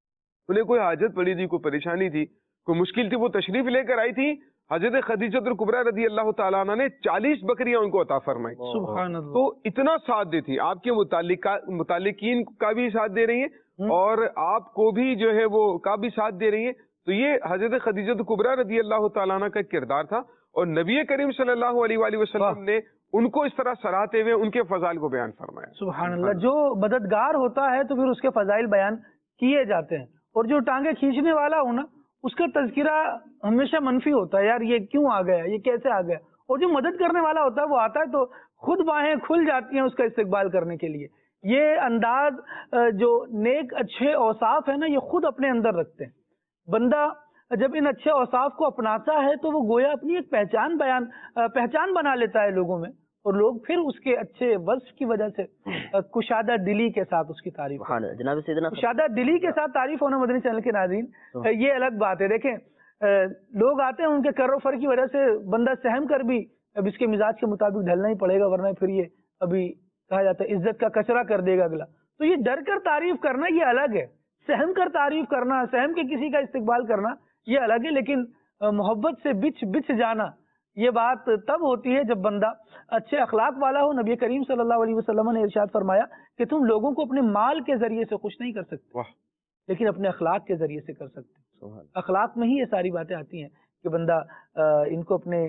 انہیں کوئی حاجت پڑی تھی، کوئی پریشانی تھی، کوئی مشکل تھی، وہ تشریف لے کر آئی تھی. حضرت خدیجہ الکبریٰ رضی اللہ تعالیٰ عنہ نے چالیس بکریاں ان کو عطا فرمائی. سبحان اللہ. تو اتنا ساتھ دیتی، آپ کے متعلق متعلقین کا بھی ساتھ دے رہی ہیں اور آپ کو بھی جو ہے وہ کا بھی ساتھ دے رہی ہیں. تو یہ حضرت خدیجہ الکبریٰ رضی اللہ تعالیٰ عنہ کا کردار تھا اور نبی کریم صلی اللہ علیہ وآلہ وسلم نے ان کو اس طرح سراہتے ہوئے ان کے فضائل کو بیان فرمایا. سبحان اللہ. جو مددگار ہوتا ہے تو پھر اس کے فضائل بیان کیے جاتے ہیں، اور جو ٹانگیں کھینچنے والا ہو نا اس کا تذکرہ ہمیشہ منفی ہوتا ہے، یار یہ کیوں آ گیا، یہ کیسے آ گیا. اور جو مدد کرنے والا ہوتا ہے وہ آتا ہے تو خود باہیں کھل جاتی ہیں اس کا استقبال کرنے کے لیے. یہ انداز جو نیک اچھے اوصاف ہے نا یہ خود اپنے اندر رکھتے ہیں. بندہ جب ان اچھے اوصاف کو اپناتا ہے تو وہ گویا اپنی ایک پہچان بیان پہچان بنا لیتا ہے لوگوں میں، اور لوگ پھر اس کے اچھے وصف کی وجہ سے کشادہ دلی کے ساتھ اس کی تعریف. جناب سیدنا کشادہ دلی کے ساتھ تعریف ہونا مدنی چینل کے ناظرین یہ الگ بات ہے. دیکھیں لوگ آتے ہیں ان کے کر و فر کی وجہ سے بندہ سہم کر بھی اب اس کے مزاج کے مطابق ڈھلنا ہی پڑے گا، ورنہ پھر یہ ابھی کہا جاتا ہے عزت کا کچرا کر دے گا اگلا. تو یہ ڈر کر تعریف کرنا یہ الگ ہے، سہم کر تعریف کرنا، سہم کے کسی کا استقبال کرنا یہ الگ ہے. لیکن محبت سے بچ بچ جانا یہ بات تب ہوتی ہے جب بندہ اچھے اخلاق والا ہو. نبی کریم صلی اللہ علیہ وسلم نے ارشاد فرمایا کہ تم لوگوں کو اپنے مال کے ذریعے سے خوش نہیں کر سکتے لیکن اپنے اخلاق کے ذریعے سے کر سکتے. اخلاق میں ہی یہ ساری باتیں آتی ہیں کہ بندہ ان کو اپنے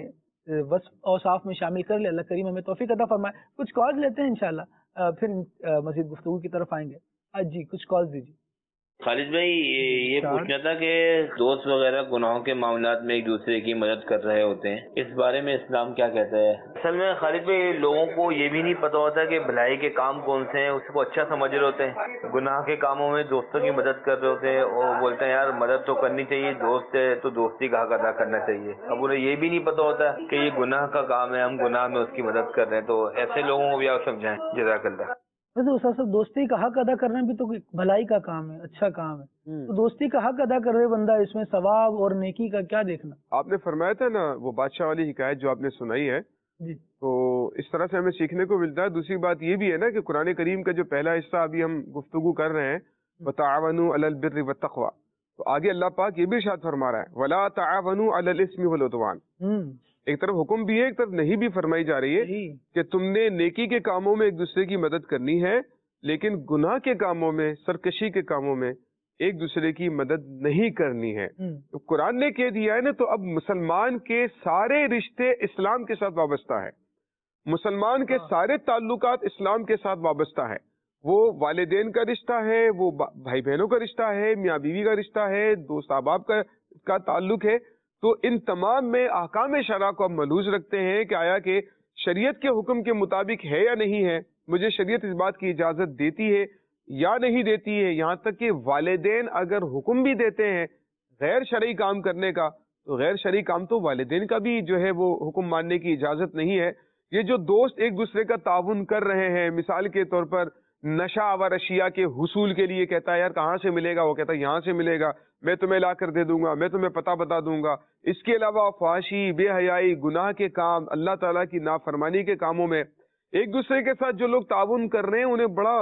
وصف اوصاف میں شامل کر لے. اللہ کریم ہمیں توفیق عطا فرمائے. کچھ کالز لیتے ہیں انشاءاللہ پھر مزید گفتگو کی طرف آئیں گے. آج جی کچھ کالز دیجیے. خالد بھائی یہ پوچھنا تھا کہ دوست وغیرہ گناہوں کے معاملات میں ایک دوسرے کی مدد کر رہے ہوتے ہیں، اس بارے میں اسلام کیا کہتا ہے؟ اصل میں خالد بھائی لوگوں کو یہ بھی نہیں پتا ہوتا کہ بھلائی کے کام کون سے ہیں، اس کو اچھا سمجھ رہے ہوتے ہیں، گناہ کے کاموں میں دوستوں کی مدد کر رہے ہوتے ہیں اور بولتے ہیں یار مدد تو کرنی چاہیے، دوست ہے تو دوستی کا حق ادا کرنا چاہیے. اب انہیں یہ بھی نہیں پتا ہوتا کہ یہ گناہ کا کام ہے، ہم گناہ میں اس کی مدد کر رہے ہیں. تو ایسے لوگوں کو بھی آپ سمجھائیں. جزاک اللہ. ویسے اس اصل دوستی کا حق ادا کرنا بھی تو بھلائی کا کام ہے، اچھا کام ہے. تو دوستی کا حق ادا کر رہے بندہ اس میں ثواب اور نیکی کا کیا دیکھنا. آپ نے فرمایا تھا نا وہ بادشاہ والی حکایت جو آپ نے سنائی ہے جی، تو اس طرح سے ہمیں سیکھنے کو ملتا ہے. دوسری بات یہ بھی ہے نا کہ قرآن کریم کا جو پہلا حصہ ابھی ہم گفتگو کر رہے ہیں وَتَعَاوَنُوا عَلَى الْبِرِّ وَالتَّقْوَى، تو آگے اللہ پاک یہ بھی ارشاد فرما رہا ہے وَلَا تَعَاوَنُوا عَلَى الْإِثْمِ وَالْعُدْوَانِ. ایک طرف حکم بھی ہے، ایک طرف نہیں بھی فرمائی جا رہی ہے کہ تم نے نیکی کے کاموں میں ایک دوسرے کی مدد کرنی ہے لیکن گناہ کے کاموں میں، سرکشی کے کاموں میں ایک دوسرے کی مدد نہیں کرنی ہے. تو قرآن نے کہہ دیا ہے نا، تو اب مسلمان کے سارے رشتے اسلام کے ساتھ وابستہ ہے، مسلمان کے سارے تعلقات اسلام کے ساتھ وابستہ ہے. وہ والدین کا رشتہ ہے، وہ بھائی بہنوں کا رشتہ ہے، میاں بیوی کا رشتہ ہے، دوست احباب کا کا تعلق ہے. تو ان تمام میں احکام شرع کو ہم ملحوظ رکھتے ہیں کہ آیا کہ شریعت کے حکم کے مطابق ہے یا نہیں ہے. مجھے شریعت اس بات کی اجازت دیتی ہے یا نہیں دیتی ہے. یہاں تک کہ والدین اگر حکم بھی دیتے ہیں غیر شرعی کام کرنے کا تو غیر شرعی کام تو والدین کا بھی جو ہے وہ حکم ماننے کی اجازت نہیں ہے. یہ جو دوست ایک دوسرے کا تعاون کر رہے ہیں، مثال کے طور پر نشہ آور اشیاء کے حصول کے لیے کہتا ہے یار کہاں سے ملے گا، وہ کہتا ہے یہاں سے ملے گا، میں تمہیں لا کر دے دوں گا، میں تمہیں پتہ بتا دوں گا. اس کے علاوہ فحاشی، بے حیائی، گناہ کے کام، اللہ تعالیٰ کی نافرمانی کے کاموں میں ایک دوسرے کے ساتھ جو لوگ تعاون کر رہے ہیں انہیں بڑا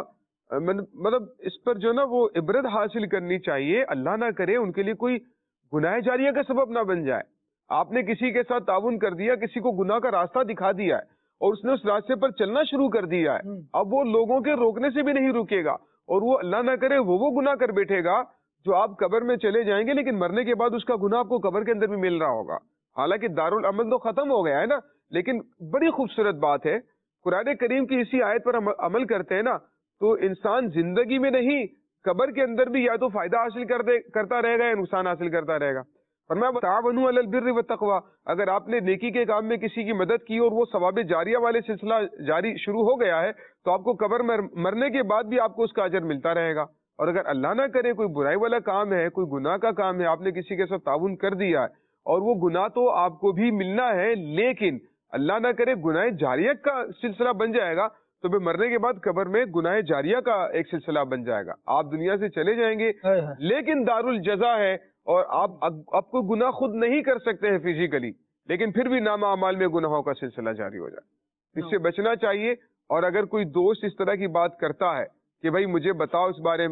مطلب اس پر جو نا وہ عبرت حاصل کرنی چاہیے. اللہ نہ کرے ان کے لیے کوئی گناہ جاریہ کا سبب نہ بن جائے. آپ نے کسی کے ساتھ تعاون کر دیا، کسی کو گناہ کا راستہ دکھا دیا ہے اور اس نے اس راستے پر چلنا شروع کر دیا ہے، اب وہ لوگوں کے روکنے سے بھی نہیں رکے گا اور وہ اللہ نہ کرے وہ وہ گناہ کر بیٹھے گا جو آپ قبر میں چلے جائیں گے لیکن مرنے کے بعد اس کا گناہ آپ کو قبر کے اندر بھی مل رہا ہوگا. حالانکہ دارالعمل تو ختم ہو گیا ہے نا، لیکن بڑی خوبصورت بات ہے قرآن کریم کی اسی آیت پر ہم عمل کرتے ہیں نا تو انسان زندگی میں نہیں قبر کے اندر بھی یا تو فائدہ حاصل کر دے کرتا رہے گا یا نقصان حاصل کرتا رہے گا. فرمایا تعاونوا علی البر والتقوی، اگر آپ نے نیکی کے کام میں کسی کی مدد کی اور وہ ثواب جاریہ والے سلسلہ جاری شروع ہو گیا ہے تو آپ کو قبر میں مرنے کے بعد بھی آپ کو اس کا اجر ملتا رہے گا. اور اگر اللہ نہ کرے کوئی برائی والا کام ہے، کوئی گناہ کا کام ہے، آپ نے کسی کے ساتھ تعاون کر دیا ہے اور وہ گناہ تو آپ کو بھی ملنا ہے لیکن اللہ نہ کرے گناہ جاریہ کا سلسلہ بن جائے گا تو پھر مرنے کے بعد قبر میں گناہ جاریہ کا ایک سلسلہ بن جائے گا. آپ دنیا سے چلے جائیں گے لیکن دارالجزا ہے اور آپ آپ کو گناہ خود نہیں کر سکتے ہیں فزیکلی لیکن پھر بھی نامہ اعمال میں گناہوں کا سلسلہ جاری ہو جائے. اس سے بچنا چاہیے. اور اگر کوئی دوست اس طرح کی بات کرتا ہے کہ بھائی مجھے بتاؤ اس بارے میں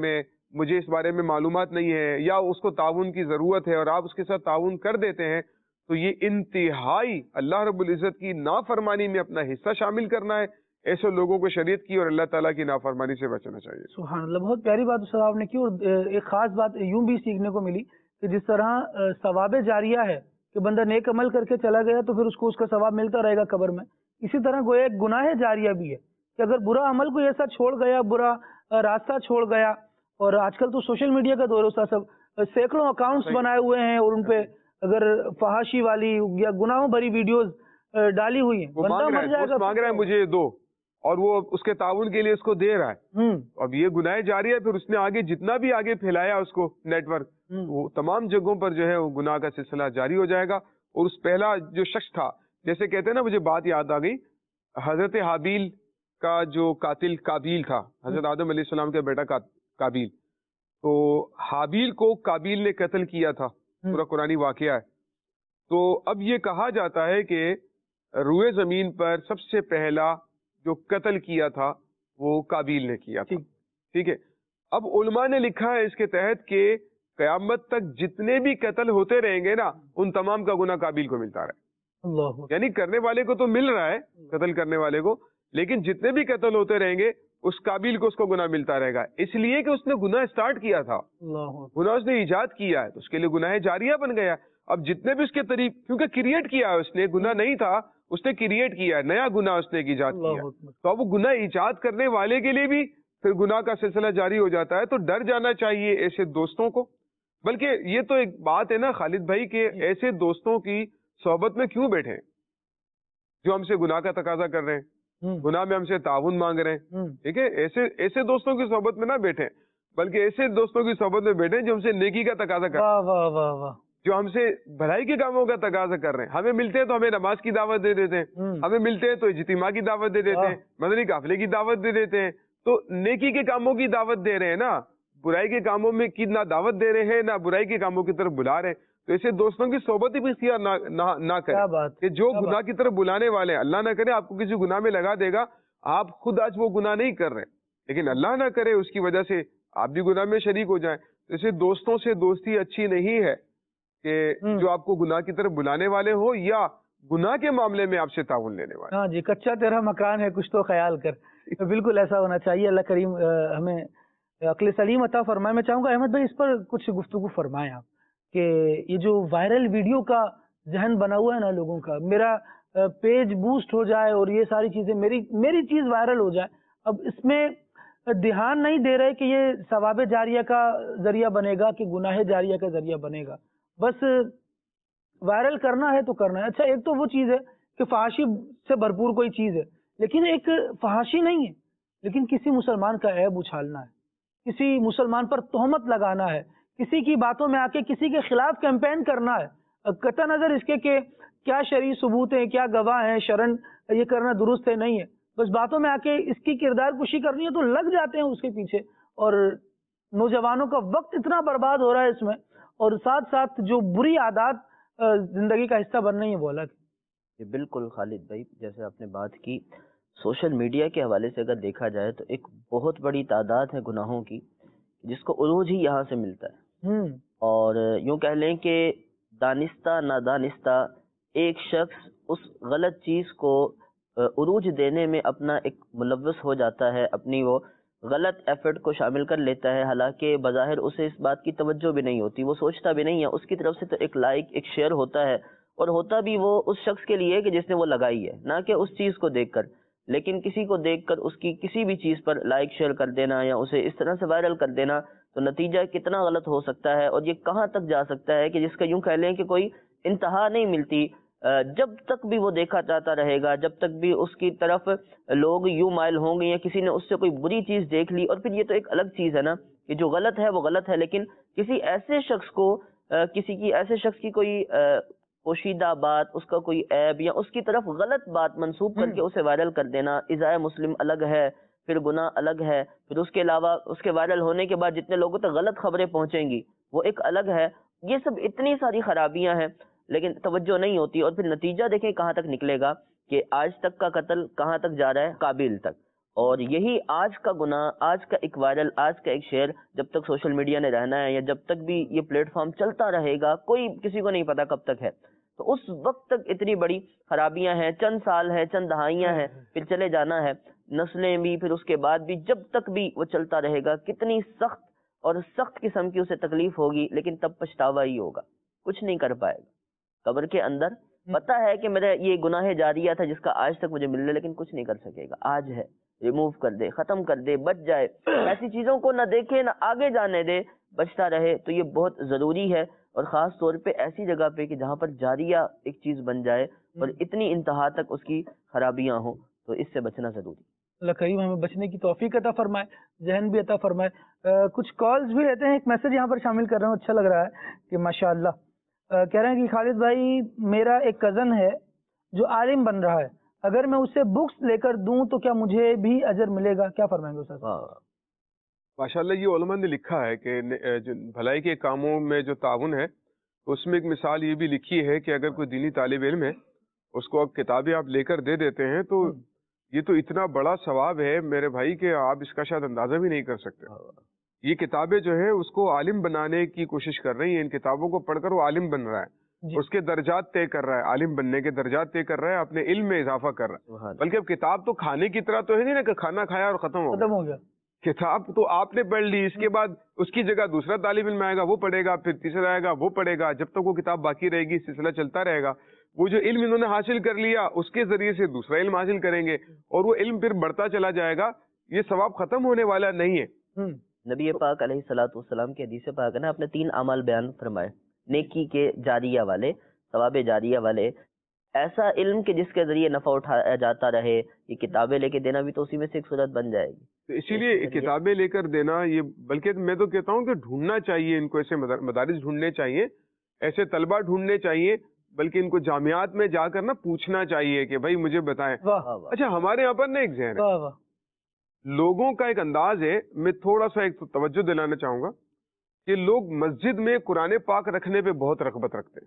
مجھے اس بارے میں معلومات نہیں ہے یا اس کو تعاون کی ضرورت ہے اور آپ اس کے ساتھ تعاون کر دیتے ہیں تو یہ انتہائی اللہ رب العزت کی نافرمانی میں اپنا حصہ شامل کرنا ہے. ایسے لوگوں کو شریعت کی اور اللہ تعالیٰ کی نافرمانی سے بچنا چاہیے. سبحان اللہ, بہت پیاری بات استاد آپ نے کی. اور ایک خاص بات یوں بھی سیکھنے کو ملی کہ جس طرح ثواب جاریہ ہے کہ بندہ نیک عمل کر کے چلا گیا تو پھر اس کو اس کا ثواب ملتا رہے گا قبر میں, اسی طرح گویا ایک گناہ جاریہ بھی ہے کہ اگر برا عمل کوئی ایسا چھوڑ گیا, برا راستہ چھوڑ گیا, اور آج کل تو سوشل میڈیا کا دور ہے, سب سینکڑوں اکاؤنٹس بنائے ہوئے ہیں اور ان پہ اگر فحاشی والی یا گناہوں بھری ویڈیوز ڈالی ہوئی ہیں, بندہ مر جائے گا. مانگ رہا ہے مجھے دو اور وہ اس کے تعاون کے لیے اس کو دے رہا ہے. اب یہ گناہ جاری ہے, پھر اس نے آگے جتنا بھی آگے پھیلایا اس کو نیٹ ورک, وہ تمام جگہوں پر جو ہے وہ گناہ کا سلسلہ جاری ہو جائے گا. اور اس پہلا جو شخص تھا, جیسے کہتے ہیں نا, مجھے بات یاد آ گئی, حضرت حابیل کا جو قاتل قابیل تھا, حضرت آدم علیہ السلام کا بیٹا قابیل, تو حابیل کو قابیل نے قتل کیا تھا, پورا قرآنی واقعہ ہے. تو اب یہ کہا جاتا ہے کہ روئے زمین پر سب سے پہلا جو قتل کیا تھا وہ قابیل نے کیا تھا. ٹھیک ہے, اب علماء نے لکھا ہے اس کے تحت کہ قیامت تک جتنے بھی قتل ہوتے رہیں گے نا, ان تمام کا گناہ قابیل کو ملتا رہے. اللہ, یعنی کرنے والے کو تو مل رہا ہے, قتل کرنے والے کو, لیکن جتنے بھی قتل ہوتے رہیں گے اس قابیل کو اس کو گناہ ملتا رہے گا, اس لیے کہ اس نے گناہ اسٹارٹ کیا تھا, گناہ اس نے ایجاد کیا ہے, تو اس کے لیے گناہ جاریہ بن گیا. اب جتنے بھی اس کے طریق, کیونکہ کریٹ کیا ہے اس نے, گناہ نہیں تھا, اس نے کریٹ کیا ہے, نیا گناہ اس نے ایجاد کیا, تو اب وہ گناہ ایجاد کرنے والے کے لیے بھی پھر گناہ کا سلسلہ جاری ہو جاتا ہے. تو ڈر جانا چاہیے ایسے دوستوں کو. بلکہ یہ تو ایک بات ہے نا خالد بھائی کہ ایسے دوستوں کی صحبت میں کیوں بیٹھے جو ہم سے گناہ کا تقاضا کر رہے ہیں, گناہ میں ہم سے تعاون مانگ رہے ہیں. ٹھیک ہے, ایسے ایسے دوستوں کی صحبت میں نہ بیٹھیں, بلکہ ایسے دوستوں کی صحبت میں بیٹھیں جو ہم سے نیکی کا تقاضا کر رہے ہیں, جو ہم سے بھلائی کے کاموں کا تقاضا کر رہے ہیں. ہمیں ملتے ہیں تو ہمیں نماز کی دعوت دے دیتے ہیں, ہمیں ملتے ہیں تو اجتماع کی دعوت دے دیتے ہیں, مدنی قافلے کی دعوت دے دیتے ہیں. تو نیکی کے کاموں کی دعوت دے رہے ہیں نا, برائی کے کاموں میں کی نہ دعوت دے رہے ہیں نہ برائی کے کاموں کی طرف بلا رہے ہیں. تو ایسے دوستوں کی صحبت ہی بھی اختیار نہ کریں کہ جو گناہ کی طرف بلانے والے ہیں. اللہ نہ کرے آپ کو کسی گناہ میں لگا دے گا, آپ خود آج وہ گناہ نہیں کر رہے, لیکن اللہ نہ کرے اس کی وجہ سے آپ بھی گناہ میں شریک ہو جائیں. ایسے دوستوں سے دوستی اچھی نہیں ہے کہ جو آپ کو گناہ کی طرف بلانے والے ہو یا گناہ کے معاملے میں آپ سے تعاون لینے والے. ہاں جی, کچا تیرا مکان ہے کچھ تو خیال کر. بالکل ایسا ہونا چاہیے. اللہ کریم ہمیں عقل سلیم عطا فرمائے. میں چاہوں گا احمد بھائی اس پر کچھ گفتگو فرمائیں آپ کہ یہ جو وائرل ویڈیو کا ذہن بنا ہوا ہے نا لوگوں کا, میرا پیج بوسٹ ہو جائے اور یہ ساری چیزیں میری میری چیز وائرل ہو جائے, اب اس میں دھیان نہیں دے رہے کہ یہ ثواب جاریہ کا ذریعہ بنے گا کہ گناہ جاریہ کا ذریعہ بنے گا. بس وائرل کرنا ہے تو کرنا ہے. اچھا, ایک تو وہ چیز ہے کہ فحاشی سے بھرپور کوئی چیز ہے, لیکن ایک فحاشی نہیں ہے, لیکن کسی مسلمان کا عیب اچھالنا ہے, کسی مسلمان پر تہمت لگانا ہے, کسی کی باتوں میں آ کے کسی کے خلاف کیمپین کرنا ہے, قطع نظر اس کے کہ کیا شرعی ثبوت ہیں, کیا گواہ ہیں, شرن یہ کرنا درست ہے نہیں ہے, بس باتوں میں آ کے اس کی کردار کشی کرنی ہے تو لگ جاتے ہیں اس کے پیچھے. اور نوجوانوں کا وقت اتنا برباد ہو رہا ہے اس میں, اور ساتھ ساتھ جو بری عادات زندگی کا حصہ بن رہی ہیں وہ الگ. بالکل خالد بھائی, جیسے آپ نے بات کی سوشل میڈیا کے حوالے سے اگر دیکھا جائے تو ایک بہت بڑی تعداد ہے گناہوں کی جس کو عروج ہی یہاں سے ملتا ہے. اور یوں کہہ لیں کہ دانستہ نادانستہ ایک شخص اس غلط چیز کو عروج دینے میں اپنا ایک ملوث ہو جاتا ہے, اپنی وہ غلط ایفرٹ کو شامل کر لیتا ہے, حالانکہ بظاہر اسے اس بات کی توجہ بھی نہیں ہوتی, وہ سوچتا بھی نہیں ہے. اس کی طرف سے تو ایک لائک ایک شیئر ہوتا ہے, اور ہوتا بھی وہ اس شخص کے لیے کہ جس نے وہ لگائی ہے, نہ کہ اس چیز کو دیکھ کر. لیکن کسی کو دیکھ کر اس کی کسی بھی چیز پر لائک شیئر کر دینا یا اسے اس طرح سے وائرل کر دینا, تو نتیجہ کتنا غلط ہو سکتا ہے, اور یہ کہاں تک جا سکتا ہے کہ جس کا یوں کہہ لیں کہ کوئی انتہا نہیں ملتی. جب تک بھی وہ دیکھا جاتا رہے گا, جب تک بھی اس کی طرف لوگ یوں مائل ہوں گے یا کسی نے اس سے کوئی بری چیز دیکھ لی. اور پھر یہ تو ایک الگ چیز ہے نا کہ جو غلط ہے وہ غلط ہے, لیکن کسی ایسے شخص کو کسی کی ایسے شخص کی کوئی پوشیدہ بات, اس کا کوئی عیب یا اس کی طرف غلط بات منسوب کر کے اسے وائرل کر دینا, ایذاء مسلم الگ ہے, پھر گناہ الگ ہے, پھر اس کے علاوہ اس کے وائرل ہونے کے بعد جتنے لوگوں تک غلط خبریں پہنچیں گی وہ ایک الگ ہے. یہ سب اتنی ساری خرابیاں ہیں لیکن توجہ نہیں ہوتی, اور پھر نتیجہ دیکھیں کہاں تک نکلے گا کہ آج تک کا قتل کہاں تک جا رہا ہے, قابیل تک. اور یہی آج کا گناہ، آج کا ایک وائرل، آج کا ایک شیئر جب تک سوشل میڈیا نے رہنا ہے یا جب تک بھی یہ پلیٹ فارم چلتا رہے گا، کوئی کسی کو نہیں پتا کب تک ہے، تو اس وقت تک اتنی بڑی خرابیاں ہیں، چند سال ہے، چند دہائیاں ہیں، پھر چلے جانا ہے، نسلیں بھی، پھر اس کے بعد بھی جب تک بھی وہ چلتا رہے گا کتنی سخت اور سخت قسم کی اسے تکلیف ہوگی، لیکن تب پچھتاوا ہی ہوگا، کچھ نہیں کر پائے گا۔ قبر کے اندر پتا ہے کہ میرا یہ گناہ جاریہ تھا جس کا آج تک مجھے مل رہا ہے، لیکن کچھ نہیں کر سکے گا، آج ہے، ریموو کر دے، ختم کر دے، بچ جائے، ایسی چیزوں کو نہ دیکھے نہ آگے جانے دے، بچتا رہے۔ تو یہ بہت ضروری ہے، اور خاص طور پہ ایسی جگہ پہ کہ جہاں پر جاریہ ایک چیز بن جائے اور اتنی انتہا تک اس کی خرابیاں ہوں، تو اس سے بچنا ضروری۔ اللہ کریم ہمیں بچنے کی توفیق عطا فرمائے، ذہن بھی عطا فرمائے۔ آ, کچھ کالز بھی رہتے ہیں، ایک میسج یہاں پر شامل کر رہا ہوں، اچھا لگ رہا ہے کہ ماشاءاللہ کہہ رہے ہیں کہ خالد بھائی میرا ایک کزن ہے جو عالم بن رہا ہے، اگر میں اسے بکس لے کر دوں تو کیا مجھے بھی اجر ملے گا؟ کیا فرمائیں گے استاد؟ ماشاءاللہ یہ علماء نے لکھا ہے کہ بھلائی کے کاموں میں جو تعاون ہے اس میں ایک مثال یہ بھی لکھی ہے کہ اگر کوئی دینی طالب علم ہے اس کو اب کتابیں آپ لے کر دے دیتے ہیں تو یہ تو اتنا بڑا ثواب ہے میرے بھائی کہ آپ اس کا شاید اندازہ بھی نہیں کر سکتے۔ یہ کتابیں جو ہے اس کو عالم بنانے کی کوشش کر رہی ہیں، ان کتابوں کو پڑھ کر وہ عالم بن رہا ہے، اس کے درجات طے کر رہا ہے، عالم بننے کے درجات طے کر رہا ہے، اپنے علم میں اضافہ کر رہا ہے۔ بلکہ اب کتاب تو کھانے کی طرح تو ہے نہیں نا کہ کھانا کھایا اور ختم ہو ختم ہو گیا، کتاب تو آپ نے پڑھ لی، اس کے بعد اس کی جگہ دوسرا طالب علم آئے گا، وہ پڑھے گا، پھر تیسرا آئے گا، وہ پڑھے گا، جب تک وہ کتاب باقی رہے گی سلسلہ چلتا رہے گا۔ وہ جو علم انہوں نے حاصل کر لیا اس کے ذریعے سے دوسرا علم حاصل کریں گے اور وہ علم پھر بڑھتا چلا جائے گا، یہ ثواب ختم ہونے والا نہیں ہے۔ نبی پاک علیہ الصلوۃ والسلام کی حدیث پاک ہے نا، اپنے تین اعمال بیان فرمائے، نیکی کے جاریہ والے، ثواب جاریہ والے، ایسا علم کہ جس کے ذریعے نفع اٹھایا جاتا رہے، یہ کتابیں لے کے دینا بھی تو اسی میں سے ایک صورت بن جائے گی۔ اسی لیے کتابیں لے کر دینا، یہ بلکہ میں تو کہتا ہوں کہ ڈھونڈنا چاہیے ان کو، ایسے مدارس ڈھونڈنے چاہیے، ایسے طلبہ ڈھونڈنے چاہیے، بلکہ ان کو جامعات میں جا کر نا پوچھنا چاہیے کہ بھائی مجھے بتائیں۔ اچھا ہمارے یہاں پر نا ایک ذہن ہے، لوگوں کا ایک انداز ہے، میں تھوڑا سا ایک توجہ دلانا چاہوں گا کہ لوگ مسجد میں قرآن پاک رکھنے پہ بہت رغبت رکھتے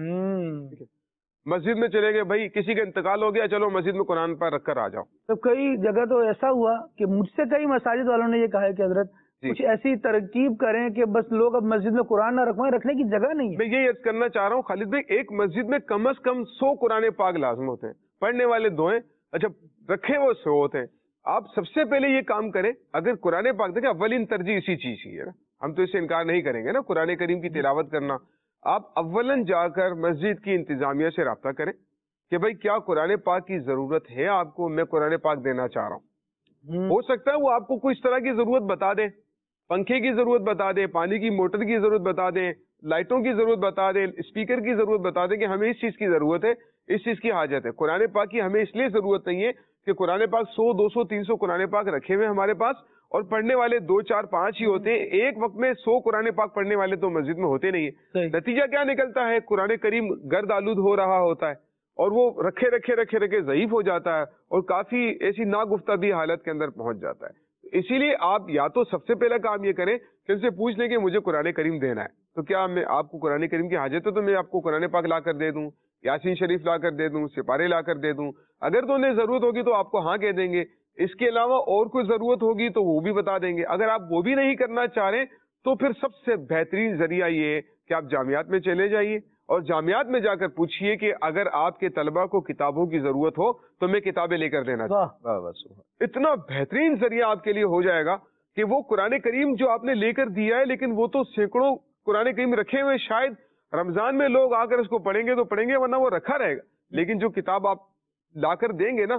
ہیں۔ مسجد میں چلے گئے، بھائی کسی کا انتقال ہو گیا، چلو مسجد میں قرآن پاک رکھ کر آ جاؤ۔ تو کئی جگہ تو ایسا ہوا کہ مجھ سے کئی مساجد والوں نے یہ کہا ہے کہ حضرت کچھ ایسی ترکیب کریں کہ بس لوگ اب مسجد میں قرآن نہ رکھوائیں، رکھنے کی جگہ نہیں ہے۔ میں یہ عرض کرنا چاہ رہا ہوں خالد بھائی، ایک مسجد میں کم از کم سو قرآن پاک لازم ہوتے ہیں، پڑھنے والے دو ہیں، اچھا رکھے وہ سو ہوتے ہیں۔ آپ سب سے پہلے یہ کام کریں، اگر قرآن پاک دیکھیں اولین ترجیح اسی چیز کی ہے نا، ہم تو اس سے انکار نہیں کریں گے نا، قرآن کریم کی تلاوت کرنا، آپ اولن جا کر مسجد کی انتظامیہ سے رابطہ کریں کہ بھائی کیا قرآن پاک کی ضرورت ہے آپ کو، میں قرآن پاک دینا چاہ رہا ہوں۔ ہو سکتا ہے وہ آپ کو کچھ طرح کی ضرورت بتا دیں، پنکھے کی ضرورت بتا دیں، پانی کی موٹر کی ضرورت بتا دیں، لائٹوں کی ضرورت بتا دیں، اسپیکر کی ضرورت بتا دیں کہ ہمیں اس چیز کی ضرورت ہے، اس چیز کی حاجت ہے۔ قرآن پاک کی ہمیں اس لیے ضرورت نہیں ہے کہ قرآن پاک سو دو سو تین سو قرآن پاک رکھے ہوئے ہمارے پاس اور پڑھنے والے دو چار پانچ ہی ہوتے ہیں، ایک وقت میں سو قرآن پاک پڑھنے والے تو مسجد میں ہوتے نہیں ہیں۔ نتیجہ کیا نکلتا ہے؟ قرآن کریم گرد آلود ہو رہا ہوتا ہے اور وہ رکھے رکھے رکھے رکھے ضعیف ہو جاتا ہے اور کافی ایسی ناگفتگی حالت کے اندر پہنچ جاتا ہے۔ اسی لیے آپ یا تو سب سے پہلا کام یہ کریں کہ ان سے پوچھ لیں کہ مجھے قرآن کریم دینا ہے، تو کیا میں آپ کو قرآن کریم کی حاجت ہے تو میں آپ کو قرآن پاک لا کر دے دوں، یاسین شریف لا کر دے دوں، سپارے لا کر دے دوں؟ اگر تو انہیں ضرورت ہوگی تو آپ کو ہاں کہہ دیں گے، اس کے علاوہ اور کوئی ضرورت ہوگی تو وہ بھی بتا دیں گے۔ اگر آپ وہ بھی نہیں کرنا چاہ رہے تو پھر سب سے بہترین ذریعہ یہ ہے کہ آپ جامعات میں چلے جائیے اور جامعات میں جا کر پوچھئے کہ اگر آپ کے طلبہ کو کتابوں کی ضرورت ہو تو میں کتابیں لے کر دینا چاہتا ہوں۔ اتنا بہترین ذریعہ آپ کے لیے ہو جائے گا کہ وہ قرآن کریم جو آپ نے لے کر دیا ہے، لیکن وہ تو سینکڑوں قرآن کریم رکھے ہوئے، شاید رمضان میں لوگ آ کر اس کو پڑھیں گے تو پڑھیں گے، ورنہ وہ رکھا رہے گا۔ لیکن جو کتاب آپ لا کر دیں گے نا،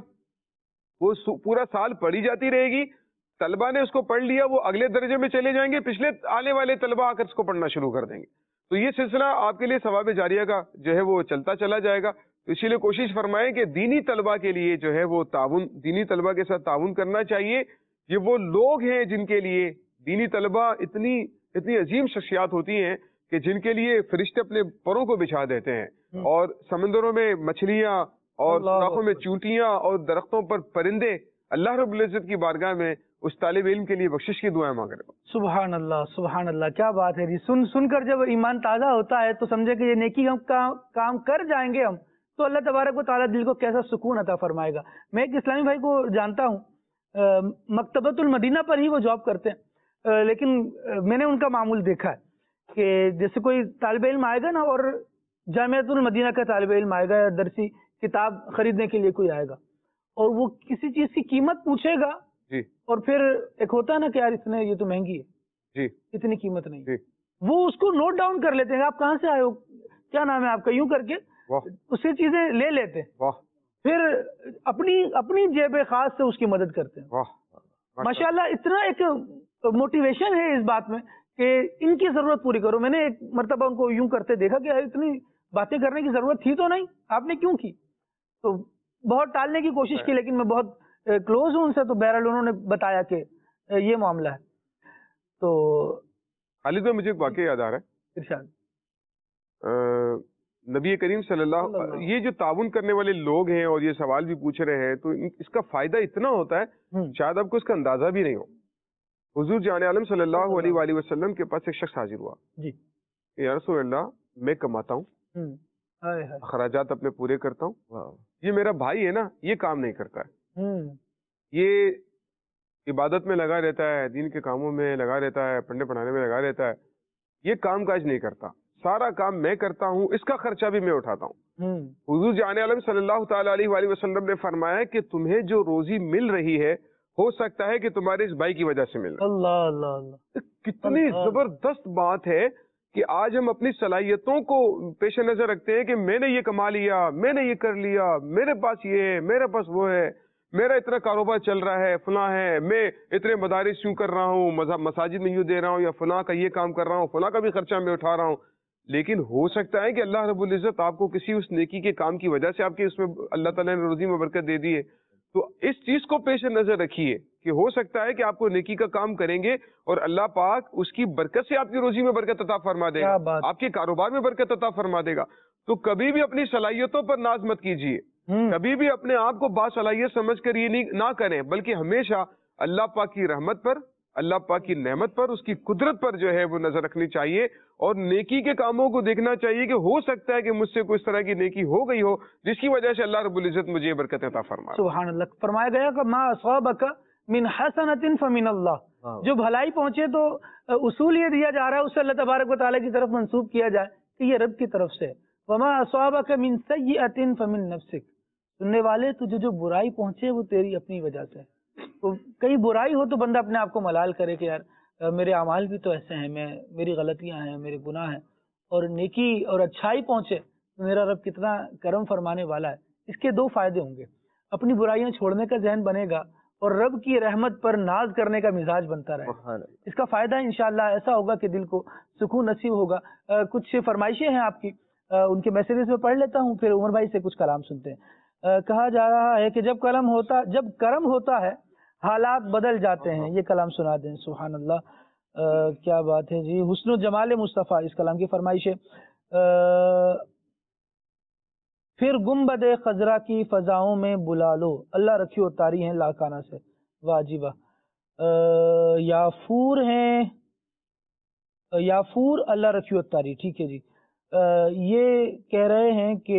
وہ پورا سال پڑھی جاتی رہے گی، طلبہ نے اس کو پڑھ لیا، وہ اگلے درجے میں چلے جائیں گے، پچھلے آنے والے طلبہ آ کر اس کو پڑھنا شروع کر دیں گے۔ تو یہ سلسلہ آپ کے لیے ثواب جاریہ کا جو ہے وہ چلتا چلا جائے گا۔ تو اسی لیے کوشش فرمائیں کہ دینی طلبہ کے لیے جو ہے وہ تعاون، دینی طلبہ کے ساتھ تعاون کرنا چاہیے۔ یہ وہ لوگ ہیں جن کے لیے دینی طلبہ اتنی اتنی عظیم شخصیات ہوتی ہیں کہ جن کے لیے فرشتے اپنے پروں کو بچھا دیتے ہیں، اور سمندروں میں مچھلیاں اور سوراخوں میں چونٹیاں اور درختوں پر پرندے اللہ رب العزت کی بارگاہ میں اس طالب علم کے لیے بخشش کی دعائیں مانگ رہے ہیں۔ سبحان اللہ، سبحان اللہ، کیا بات ہے جی۔ سن سن کر جب ایمان تازہ ہوتا ہے تو سمجھے کہ یہ نیکی ہم کا کام کر جائیں گے ہم، تو اللہ تبارک و تعالیٰ دل کو کیسا سکون عطا فرمائے گا۔ میں ایک اسلامی بھائی کو جانتا ہوں، مکتبۃ المدینہ پر ہی وہ جاب کرتے ہیں، لیکن میں نے ان کا معمول دیکھا ہے کہ جیسے کوئی طالب علم آئے گا نا، اور جامعۃ المدینہ کا طالب علم آئے گا یا درسی کتاب خریدنے کے لیے کوئی آئے گا اور وہ کسی چیز کی قیمت پوچھے گا جی، اور پھر ایک ہوتا ہے نا کہ یار اس نے یہ تو مہنگی ہے جی، اتنی قیمت نہیں، جی، وہ اس کو نوٹ ڈاؤن کر لیتے ہیں، آپ کہاں سے آئے ہو، کیا نام ہے آپ کا، یوں کر کے اس سے چیزیں لے لیتے ہیں، واہ، پھر اپنی اپنی جیب خاص سے اس کی مدد کرتے ہیں۔ واہ، ماشاءاللہ اتنا ایک موٹیویشن ہے اس بات میں کہ ان کی ضرورت پوری کرو۔ میں نے ایک مرتبہ ان کو یوں کرتے دیکھا کہ اتنی باتیں کرنے کی ضرورت تھی تو نہیں، آپ نے کیوں کی؟ تو بہت ٹالنے کی کوشش کی، لیکن میں بہت کلوز ہوں ان سے، تو بہرحال انہوں نے بتایا کہ یہ معاملہ ہے۔ تو خالد میں مجھے ایک واقعہ یاد آ رہا ہے، ارشاد نبی کریم صلی اللہ، یہ جو تعاون کرنے والے لوگ ہیں اور یہ سوال بھی پوچھ رہے ہیں، تو اس کا فائدہ اتنا ہوتا ہے شاید آپ کو اس کا اندازہ بھی نہیں ہو۔ حضور جان عالم صلی اللہ علیہ وآلہ وسلم کے پاس ایک شخص حاضر ہوا، جی یا رسول اللہ میں کماتا ہوں، اخراجات اپنے پورے کرتا ہوں، یہ میرا بھائی ہے نا یہ کام نہیں کرتا ہے، یہ عبادت میں لگا رہتا ہے، دین کے کاموں میں لگا رہتا ہے، پڑھنے پڑھانے میں لگا رہتا ہے، یہ کام کاج نہیں کرتا، سارا کام میں کرتا ہوں، اس کا خرچہ بھی میں اٹھاتا ہوں۔ حضور جان عالم صلی اللہ تعالی علیہ وآلہ وسلم نے فرمایا کہ تمہیں جو روزی مل رہی ہے ہو سکتا ہے کہ تمہارے اس بھائی کی وجہ سے مل رہا ہے۔ اللہ اللہ اللہ، کتنی زبردست بات ہے کہ آج ہم اپنی صلاحیتوں کو پیش نظر رکھتے ہیں کہ میں نے یہ کما لیا، میں نے یہ کر لیا، میرے پاس یہ ہے، میرے پاس وہ ہے، میرا اتنا کاروبار چل رہا ہے، فلاں ہے، میں اتنے مدارس یوں کر رہا ہوں، مساجد میں یوں دے رہا ہوں، یا فلاں کا یہ کام کر رہا ہوں، فلاں کا بھی خرچہ میں اٹھا رہا ہوں۔ لیکن ہو سکتا ہے کہ اللہ رب العزت آپ کو کسی اس نیکی کے کام کی وجہ سے آپ کے اس میں اللہ تعالیٰ نے روزی میں برکت دے دی ہے، تو اس چیز کو پیش نظر رکھیے کہ ہو سکتا ہے کہ آپ کو نیکی کا کام کریں گے اور اللہ پاک اس کی برکت سے آپ کی روزی میں برکت عطا فرما دے گا، آپ کے کاروبار میں برکت عطا فرما دے گا۔ تو کبھی بھی اپنی صلاحیتوں پر ناز مت کیجیے، کبھی بھی اپنے آپ کو باصلاحیت سمجھ کر یہ نہیں نہ کریں، بلکہ ہمیشہ اللہ پاک کی رحمت پر، اللہ پاک کی نعمت پر، اس کی قدرت پر جو ہے وہ نظر رکھنی چاہیے، اور نیکی کے کاموں کو دیکھنا چاہیے کہ ہو سکتا ہے کہ مجھ سے کوئی اس طرح کی نیکی ہو گئی ہو جس کی وجہ سے اللہ رب العزت مجھے برکت عطا فرمائے۔ سبحان اللہ، فرمایا گیا کہ ما اصابک من حسنۃ فمن اللہ، جو بھلائی پہنچے تو اصول یہ دیا جا رہا ہے اسے اللہ تبارک و تعالیٰ کی طرف منسوب کیا جائے کہ یہ رب کی طرف سے، وما اصابک من سیئۃ فمن نفسک، سننے والے تجھے جو برائی پہنچے وہ تیری اپنی وجہ سے، تو کئی برائی ہو تو بندہ اپنے آپ کو ملال کرے کہ یار میرے اعمال بھی تو ایسے ہیں، میں میری غلطیاں ہیں، میرے گناہ ہیں، اور نیکی اور اچھائی پہنچے تو میرا رب کتنا کرم فرمانے والا ہے۔ اس کے دو فائدے ہوں گے، اپنی برائیاں چھوڑنے کا ذہن بنے گا اور رب کی رحمت پر ناز کرنے کا مزاج بنتا رہے گا۔ اس کا فائدہ انشاءاللہ ایسا ہوگا کہ دل کو سکون نصیب ہوگا۔ کچھ فرمائشیں ہیں آپ کی، ان کے میسیجز میں پڑھ لیتا ہوں، پھر عمر بھائی سے کچھ کلام سنتے ہیں۔ کہا جا رہا ہے کہ جب کرم ہوتا جب کرم ہوتا ہے حالات بدل جاتے ہیں، یہ کلام سنا دیں۔ سبحان اللہ، کیا بات ہے جی، حسن و جمال مصطفیٰ اس کلام کی فرمائش ہے۔ پھر گنبد خضرا کی فضاؤں میں بلا لو، اللہ رکھی و طاری ہیں لاکانہ سے، واجبہ یافور ہیں، یافور اللہ رکھی و طاری، ٹھیک ہے جی۔ یہ کہہ رہے ہیں کہ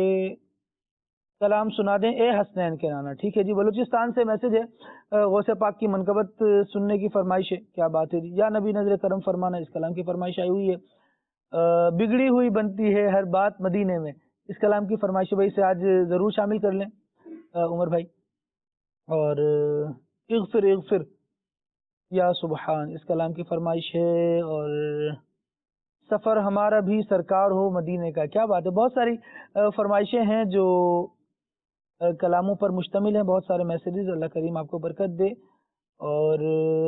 کلام سنا دیں اے حسنین کے نانا، ٹھیک ہے جی۔ بلوچستان سے میسج ہے، غوث پاک کی منقبت سننے کی فرمائش ہے، کیا بات ہے جی۔ یا نبی نظر کرم فرمانا، اس کلام کی فرمائش آئی ہوئی ہے۔ بگڑی ہوئی بنتی ہے ہر بات مدینے میں، اس کلام کی فرمائش بھائی سے آج ضرور شامل کر لیں عمر بھائی۔ اور اغفر اغفر یا سبحان، اس کلام کی فرمائش ہے۔ اور سفر ہمارا بھی سرکار ہو مدینے کا، کیا بات ہے۔ بہت ساری فرمائشیں ہیں جو کلاموں پر مشتمل ہیں، بہت سارے میسیجز، اللہ کریم آپ کو برکت دے۔ اور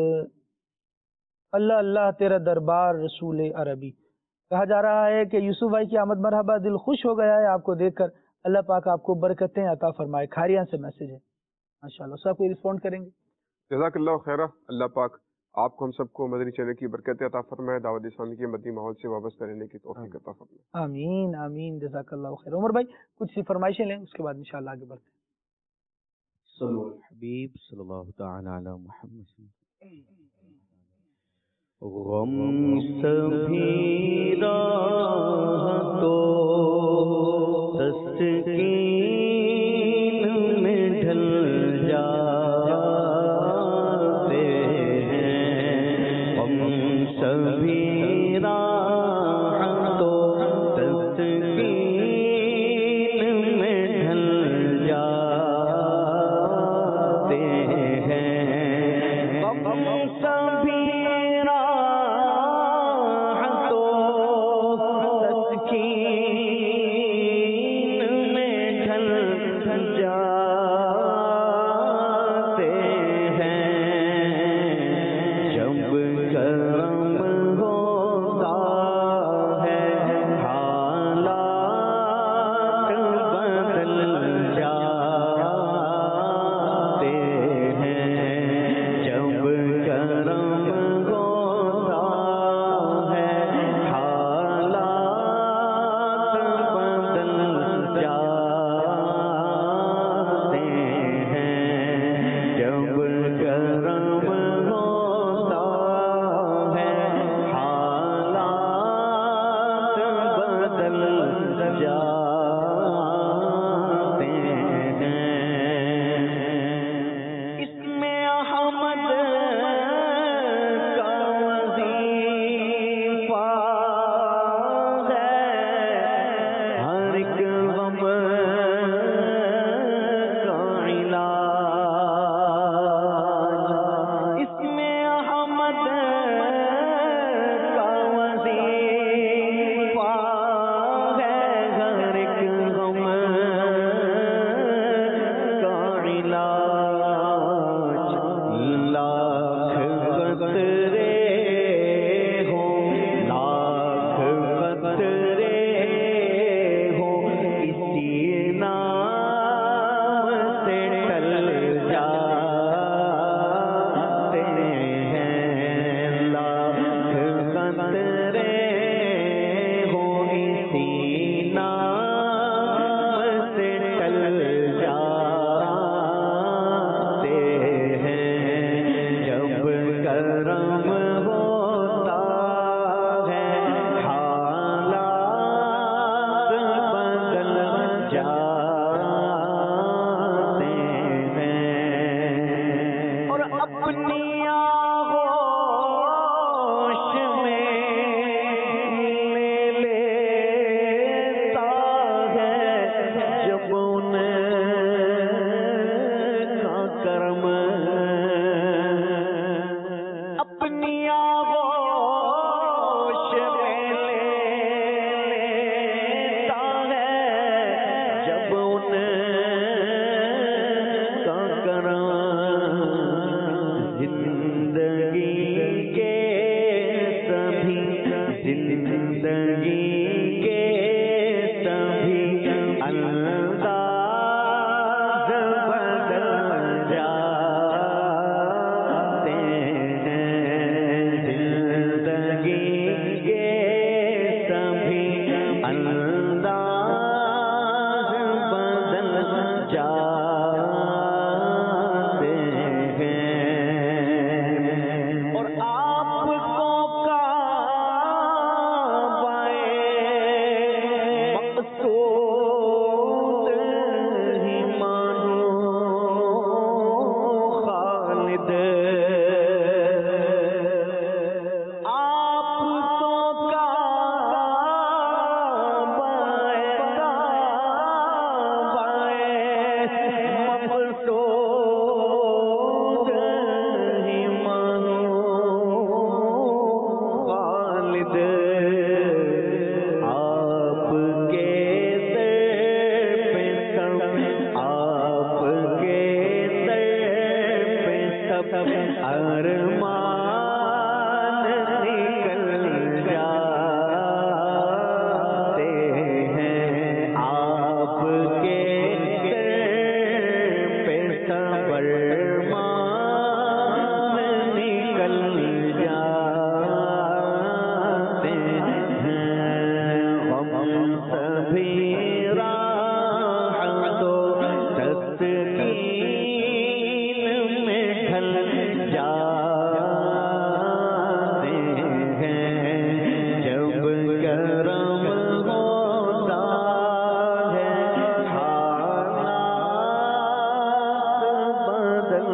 اللہ اللہ تیرا دربار رسول عربی، کہا جا رہا ہے کہ یوسف بھائی کی آمد مرحبا، دل خوش ہو گیا ہے آپ کو دیکھ کر، اللہ پاک آپ کو برکتیں عطا فرمائے۔ کھاریاں سے میسیج ہے، ماشاءاللہ، سب کوئی رسپونڈ کریں گے۔ جزاک اللہ خیرہ، اللہ پاک آپ کو ہم سب کو مدنی چینل کی برکت عطا فرمائے، دعوت اسلامی کے مدنی ماحول سے وابستہ رہنے کی توفیق عطا فرمائے۔ آمین آمین، جزاک اللہ خیر۔ عمر بھائی کچھ فرمائشیں لیں، اس کے بعد انشاءاللہ آگے بڑھتے ہیں۔ صلو علی الحبیب صلی اللہ تعالی علی محمد۔ غم سبھی راہ تو تسکین میں ڈھل جا زندگی کے سبھی انداز بدل جاتے ہیں، زندگی کے سبھی انداز بدل جاتے ہیں، اور آپ کو کعبۂ مقصود ہی مانو خالد، آپ کو کعبۂ مقصود ہی مانو خالد، آپ کے در پہ سب، آپ کے در پہ سب ارمان نکل جاتے ہیں، آپ کے در پہ سب ارمان نکل جاتے ہیں، ہم سبھی راحت و تسکین میں ڈھل جاتے ہیں، جب کرم ہوتا ہے حالات بدل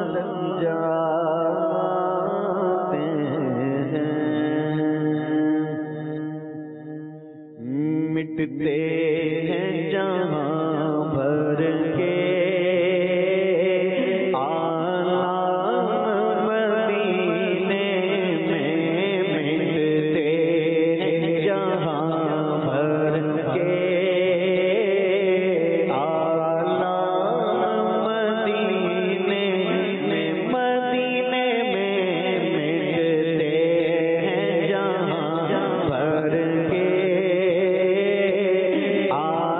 جاتے ہیں، مٹتے ہیں جہاں بھر کے آلام مدینے میں، مٹتے ہیں جہاں بھر کے آلام مدینے میں، مدینے میں مٹتے ہیں جہاں بھر کے آلام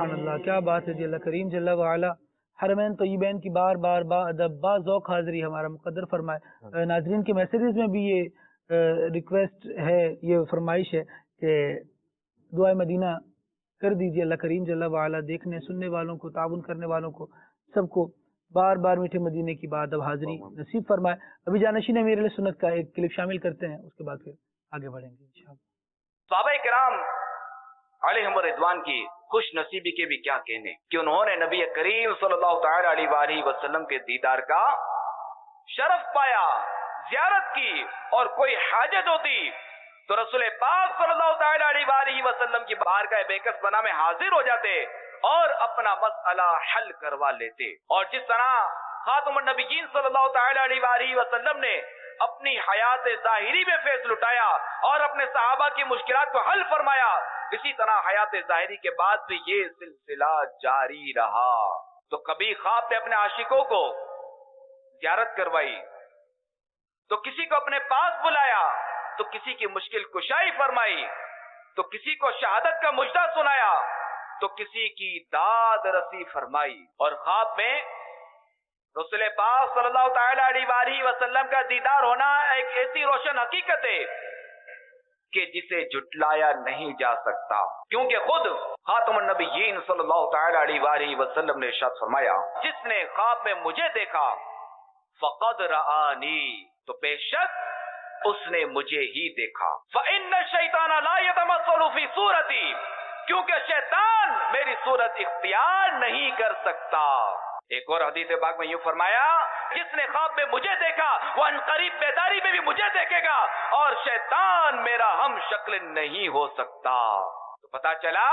سبحان اللہ، کیا بات ہے جی، اللہ کریم جل وعلا حرمین طیبین کی بار بار با ادب با ذوق حاضری ہمارا مقدر فرمائے۔ ناظرین کے میسیجز میں بھی یہ ریکویسٹ ہے، یہ فرمائش ہے کہ دعائے مدینہ کر دیجیے، اللہ کریم جل وعلا دیکھنے سننے والوں کو، تعاون کرنے والوں کو، سب کو بار بار میٹھے مدینے کی بات اب حاضری نصیب فرمائے۔ ابھی جانشین امیر علیہ سنت کا ایک کلپ شامل کرتے ہیں، اس کے بعد پھر آگے بڑھیں گے انشاءاللہ۔ صحابہ کرام علیہم الرضوان کی خوش نصیبی کے بھی کیا کہنے کہ انہوں نے نبی کریم صلی اللہ تعالی علیہ وآلہ وسلم کے دیدار کا شرف پایا، زیارت کی، اور کوئی حاجت ہوتی تو رسول پاک صلی اللہ تعالی علیہ وآلہ وسلم کی بارگاہ بیکس بنا میں حاضر ہو جاتے اور اپنا مسئلہ حل کروا لیتے۔ اور جس طرح خاتم النبیین صلی اللہ تعالی علیہ وآلہ وسلم نے اپنی حیات ظاہری میں فیض لٹایا اور اپنے صحابہ کی مشکلات کو حل فرمایا، اسی طرح حیات ظاہری کے بعد بھی یہ سلسلہ جاری رہا۔ تو کبھی خواب میں اپنے عاشقوں کو زیارت کروائی، تو کسی کو اپنے پاس بلایا، تو کسی کی مشکل کشائی فرمائی، تو کسی کو شہادت کا مجدہ سنایا، تو کسی کی داد رسی فرمائی۔ اور خواب میں رسول پاک صلی اللہ تعالی علیہ وآلہ وسلم کا دیدار ہونا ایک ایسی روشن حقیقت ہے کہ جسے جھٹلایا نہیں جا سکتا، کیونکہ خود خاتم النبیین صلی اللہ تعالی علیہ وآلہ وسلم نے ارشاد فرمایا، جس نے خواب میں مجھے دیکھا فقد رآنی، تو بے شک اس نے مجھے ہی دیکھا۔ فإن الشیطان لا يتمثل فی صورتی، کیونکہ شیطان میری صورت اختیار نہیں کر سکتا۔ ایک اور حدیث پاک میں یوں فرمایا، جس نے خواب میں مجھے دیکھا وہ ان قریب بیداری میں بھی مجھے دیکھے گا، اور شیطان میرا ہم شکل نہیں ہو سکتا۔ تو پتا چلا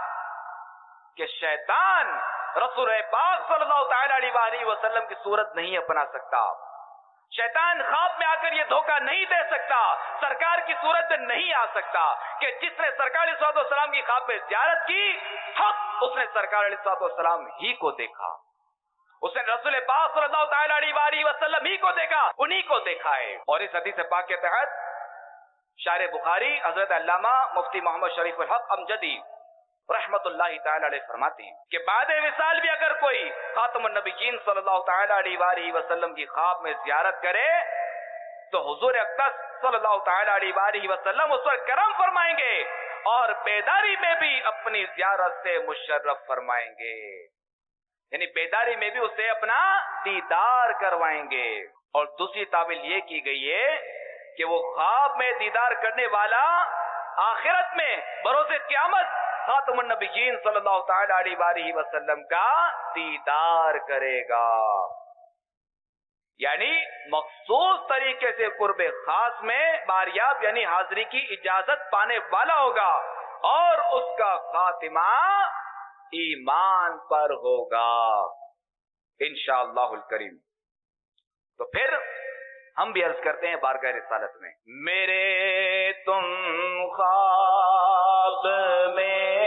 کہ شیطان رسول پاک صلی اللہ تعالی علیہ وآلہ وسلم کی صورت نہیں اپنا سکتا۔ شیطان خواب میں آ کر یہ دھوکہ نہیں دے سکتا، سرکار کی صورت میں نہیں آ سکتا کہ جس نے سرکار علیہ الصلوۃ والسلام کی خواب میں زیارت کی، حق اس نے سرکار علیہ الصلوۃ والسلام ہی کو دیکھا، اس نے رسول پاک صلی اللہ تعالی علیہ وآلہ وسلم ہی کو دیکھا، انہی کو دیکھا ہے۔ اور اس حدیث پاک کے تحت شارح بخاری حضرت علامہ مفتی محمد شریف الحق امجدی رحمت اللہ تعالی علیہ فرماتے ہیں کہ بعد وصال بھی اگر کوئی خاتم النبیین صلی اللہ تعالی علیہ وآلہ وسلم کی خواب میں زیارت کرے تو حضور اقدس صلی اللہ تعالی علیہ وآلہ وسلم اس پر کرم فرمائیں گے اور بیداری میں بھی اپنی زیارت سے مشرف فرمائیں گے، یعنی بیداری میں بھی اسے اپنا دیدار کروائیں گے۔ اور دوسری تعبیر یہ کی گئی ہے کہ وہ خواب میں دیدار کرنے والا آخرت میں بروز قیامت خاتم النبیین صلی اللہ تعالی علیہ وآلہ وسلم کا دیدار کرے گا، یعنی مخصوص طریقے سے قرب خاص میں باریاب یعنی حاضری کی اجازت پانے والا ہوگا، اور اس کا خاتمہ ایمان پر ہوگا انشاءاللہ الکریم۔ تو پھر ہم بھی عرض کرتے ہیں بارگاہ رسالت میں، میرے تم خواب میں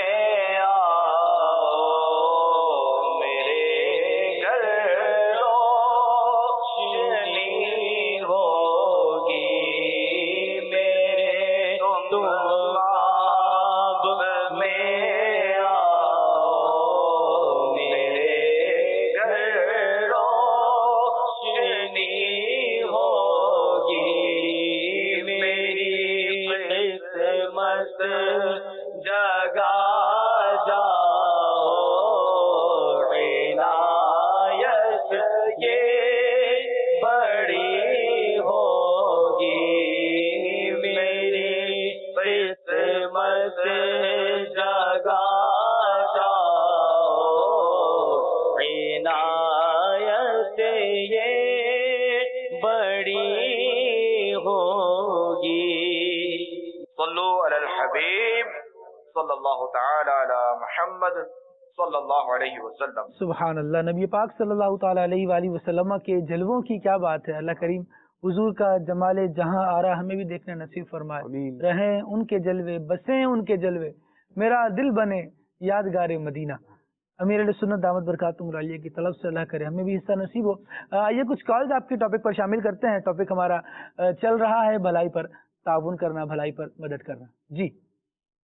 صلی اللہ علیہ وسلم۔ سبحان اللہ، نبی پاک صلی اللہ تعالی علیہ وآلہ وسلم کے جلووں کی کیا بات ہے۔ اللہ کریم حضور کا جمال جہاں آ رہا ہمیں بھی دیکھنا نصیب فرمائے، رہیں ان کے جلوے، بسیں ان کے جلوے، میرا دل بنے یادگار مدینہ۔ امیر علیہ سنت دامت برکاتہم العالیہ کی طلب سے اللہ کرے ہمیں بھی حصہ نصیب ہو۔ آئیے کچھ کالز آپ کے ٹاپک پر شامل کرتے ہیں۔ ٹاپک ہمارا چل رہا ہے بھلائی پر تعاون کرنا، بھلائی پر مدد کرنا۔ جی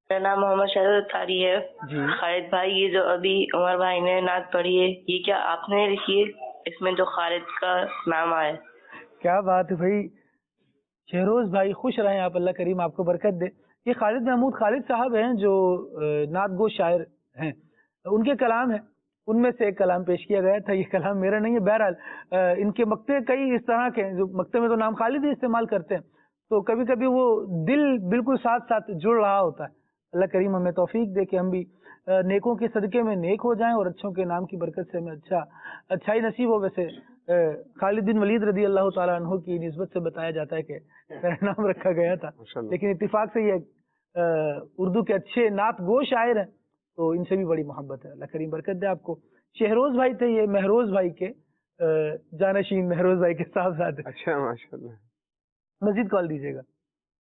میرا نام محمد شہزاد تاری ہے. جی خالد بھائی، یہ جو ابھی عمر بھائی نے نعت پڑھی ہے، یہ کیا آپ نے لکھی ہے؟ اس میں جو خالد کا نام آئے. کیا بات ہے بھائی. شہروز بھائی خوش رہیں آپ، اللہ کریم آپ کو برکت دے. یہ خالد محمود خالد صاحب ہیں جو نعت گو شاعر ہیں، ان کے کلام ہیں، ان میں سے ایک کلام پیش کیا گیا تھا. یہ کلام میرا نہیں ہے. بہرحال ان کے مکتے کئی اس طرح کے ہیں جو مکتے میں تو نام خالد ہی استعمال کرتے ہیں، تو کبھی کبھی وہ دل بالکل ساتھ ساتھ جڑ رہا ہوتا ہے. اللہ کریم ہمیں توفیق دے کہ ہم بھی نیکوں کے صدقے میں نیک ہو جائیں اور اچھوں کے نام کی برکت سے ہمیں اچھا اچھائی نصیب ہو. ویسے خالد بن ولید رضی اللہ تعالیٰ عنہ کی نسبت سے بتایا جاتا ہے کہ میرا نام رکھا گیا تھا، لیکن اتفاق سے یہ اردو کے اچھے نعت گو شاعر ہیں، تو ان سے بھی بڑی محبت ہے. اللہ کریم برکت دے آپ کو. شہروز بھائی تھے یہ مہروز بھائی کے جانشین، مہروز بھائی کے ساتھ ساتھ. اچھا ماشاءاللہ. مزید کال دیجیے گا.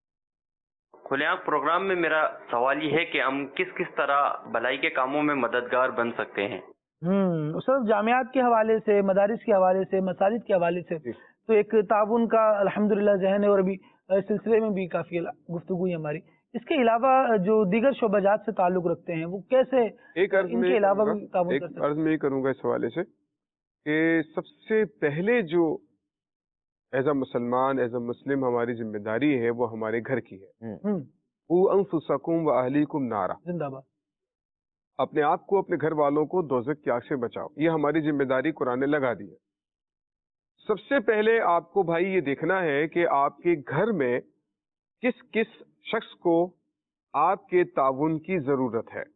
کھلے عام پروگرام میں میرا سوال یہ ہے کہ ہم کس کس طرح بھلائی کے کاموں میں مددگار بن سکتے ہیں؟ ہوں صرف جامعات کے حوالے سے، مدارس کے حوالے سے، مساجد کے حوالے سے تو ایک تعاون کا الحمدللہ ذہن ہے، اور ابھی اس سلسلے میں بھی کافی گفتگو ہے ہماری. اس کے علاوہ جو دیگر شعبہ جات سے تعلق رکھتے ہیں وہ کیسے ایک عرض ان میں کے علاوہ بھی تعاون کر سکتے ہیں؟ عرض میں یہ کروں گا اس حوالے سے کہ سب سے پہلے جو ایز اے مسلمان ایز اے مسلم ہماری ذمہ داری ہے وہ ہمارے گھر کی ہے. قوا انفسکم واہلیکم نارا، زندہ باد. اپنے آپ کو اپنے گھر والوں کو دوزخ کی آگ سے بچاؤ. یہ ہماری ذمہ داری قرآن نے لگا دی ہے. سب سے پہلے آپ کو بھائی یہ دیکھنا ہے کہ آپ کے گھر میں کس کس شخص کو آپ کے تعاون کی ضرورت ہے.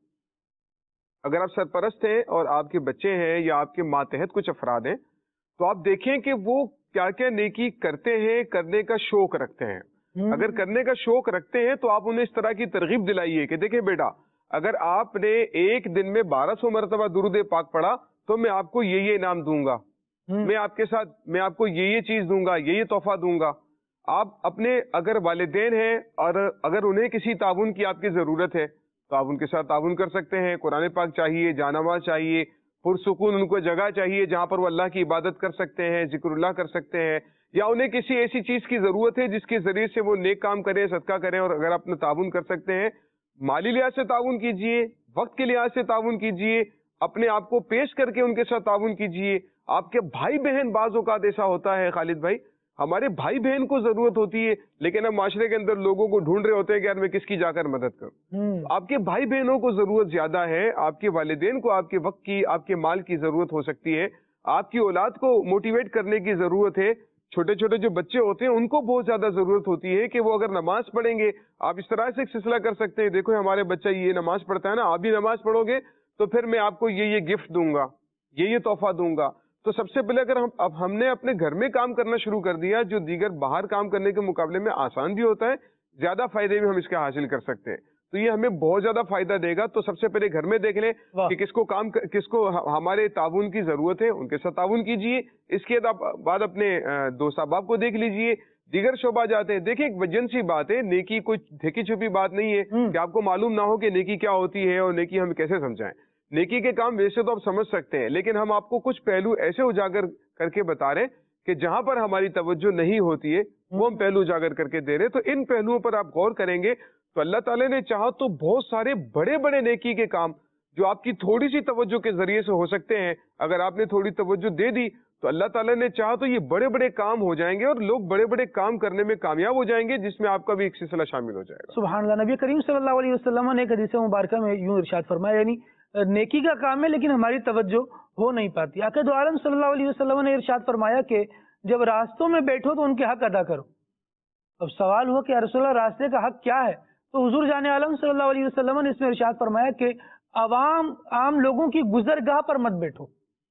اگر آپ سرپرست ہیں اور آپ کے بچے ہیں یا آپ کے ماتحت کچھ افراد ہیں تو آپ دیکھیں کہ وہ کیا کیا نیکی کرتے ہیں، کرنے کا شوق رکھتے ہیں. اگر کرنے کا شوق رکھتے ہیں تو آپ انہیں اس طرح کی ترغیب دلائیے کہ دیکھیں بیٹا، اگر آپ نے ایک دن میں بارہ سو مرتبہ درود پاک پڑھا تو میں آپ کو یہ یہ انعام دوں گا، میں آپ کے ساتھ میں آپ کو یہ یہ چیز دوں گا، یہ یہ تحفہ دوں گا. آپ اپنے اگر والدین ہیں اور اگر انہیں کسی تعاون کی آپ کی ضرورت ہے تو آپ ان کے ساتھ تعاون کر سکتے ہیں. قرآن پاک چاہیے، جانماز چاہیے، پرسکون ان کو جگہ چاہیے جہاں پر وہ اللہ کی عبادت کر سکتے ہیں، ذکر اللہ کر سکتے ہیں، یا انہیں کسی ایسی چیز کی ضرورت ہے جس کے ذریعے سے وہ نیک کام کریں، صدقہ کریں. اور اگر آپ تعاون کر سکتے ہیں، مالی لحاظ سے تعاون کیجئے، وقت کے لحاظ سے تعاون کیجئے، اپنے آپ کو پیش کر کے ان کے ساتھ تعاون کیجئے. آپ کے بھائی بہن بعض اوقات ایسا ہوتا ہے خالد بھائی، ہمارے بھائی بہن کو ضرورت ہوتی ہے لیکن ہم معاشرے کے اندر لوگوں کو ڈھونڈ رہے ہوتے ہیں کہ یار میں کس کی جا کر مدد کروں. آپ کے بھائی بہنوں کو ضرورت زیادہ ہے، آپ کے والدین کو آپ کے وقت کی، آپ کے مال کی ضرورت ہو سکتی ہے، آپ کی اولاد کو موٹیویٹ کرنے کی ضرورت ہے. چھوٹے چھوٹے جو بچے ہوتے ہیں ان کو بہت زیادہ ضرورت ہوتی ہے کہ وہ اگر نماز پڑھیں گے، آپ اس طرح سے ایک سلسلہ کر سکتے ہیں، دیکھو ہمارے بچہ یہ نماز پڑھتا ہے نا، آپ بھی نماز پڑھو گے تو پھر میں آپ کو یہ یہ گفٹ دوں گا، یہ یہ تحفہ دوں گا. تو سب سے پہلے اگر ہم اب ہم نے اپنے گھر میں کام کرنا شروع کر دیا جو دیگر باہر کام کرنے کے مقابلے میں آسان بھی ہوتا ہے، زیادہ فائدے بھی ہم اس کے حاصل کر سکتے ہیں، تو یہ ہمیں بہت زیادہ فائدہ دے گا. تو سب سے پہلے گھر میں دیکھ لیں کہ کس کو کام کس کو ہمارے تعاون کی ضرورت ہے، ان کے ساتھ تعاون کیجیے. اس کے بعد اپنے دوست احباب کو دیکھ لیجیے. دیگر شعبہ جاتے ہیں، دیکھیں ایک وجن سی بات ہے، نیکی کوئی ڈھکی چھپی بات نہیں ہے کہ آپ کو معلوم نہ ہو کہ نیکی کیا ہوتی ہے اور نیکی ہم کیسے سمجھائیں. نیکی کے کام ویسے تو آپ سمجھ سکتے ہیں لیکن ہم آپ کو کچھ پہلو ایسے اجاگر کر کے بتا رہے ہیں کہ جہاں پر ہماری توجہ نہیں ہوتی ہے وہ ہم پہلو اجاگر کر کے دے رہے ہیں. تو ان پہلوؤں پر آپ غور کریں گے تو اللہ تعالیٰ نے چاہا تو بہت سارے بڑے بڑے نیکی کے کام جو آپ کی تھوڑی سی توجہ کے ذریعے سے ہو سکتے ہیں، اگر آپ نے تھوڑی توجہ دے دی تو اللہ تعالیٰ نے چاہا تو یہ بڑے بڑے کام ہو جائیں گے اور لوگ بڑے بڑے کام کرنے میں کامیاب ہو جائیں گے، جس میں آپ کا بھی ایک سلسلہ شامل ہو جائے گا. سبحان اللہ. نبی کریم صلی اللہ علیہ وسلم نے ایک حدیث مبارکہ میں یوں ارشاد فرمایا، یعنی نیکی کا کام ہے لیکن ہماری توجہ ہو نہیں پاتی. آقا دو عالم صلی اللہ علیہ وسلم نے ارشاد فرمایا کہ جب راستوں میں بیٹھو تو ان کے حق ادا کرو. اب سوال ہوا کہ یا رسول اللہ راستے کا حق کیا ہے؟ تو حضور جان عالم صلی اللہ علیہ وسلم نے اس میں ارشاد فرمایا کہ عوام عام لوگوں کی گزرگاہ پر مت بیٹھو،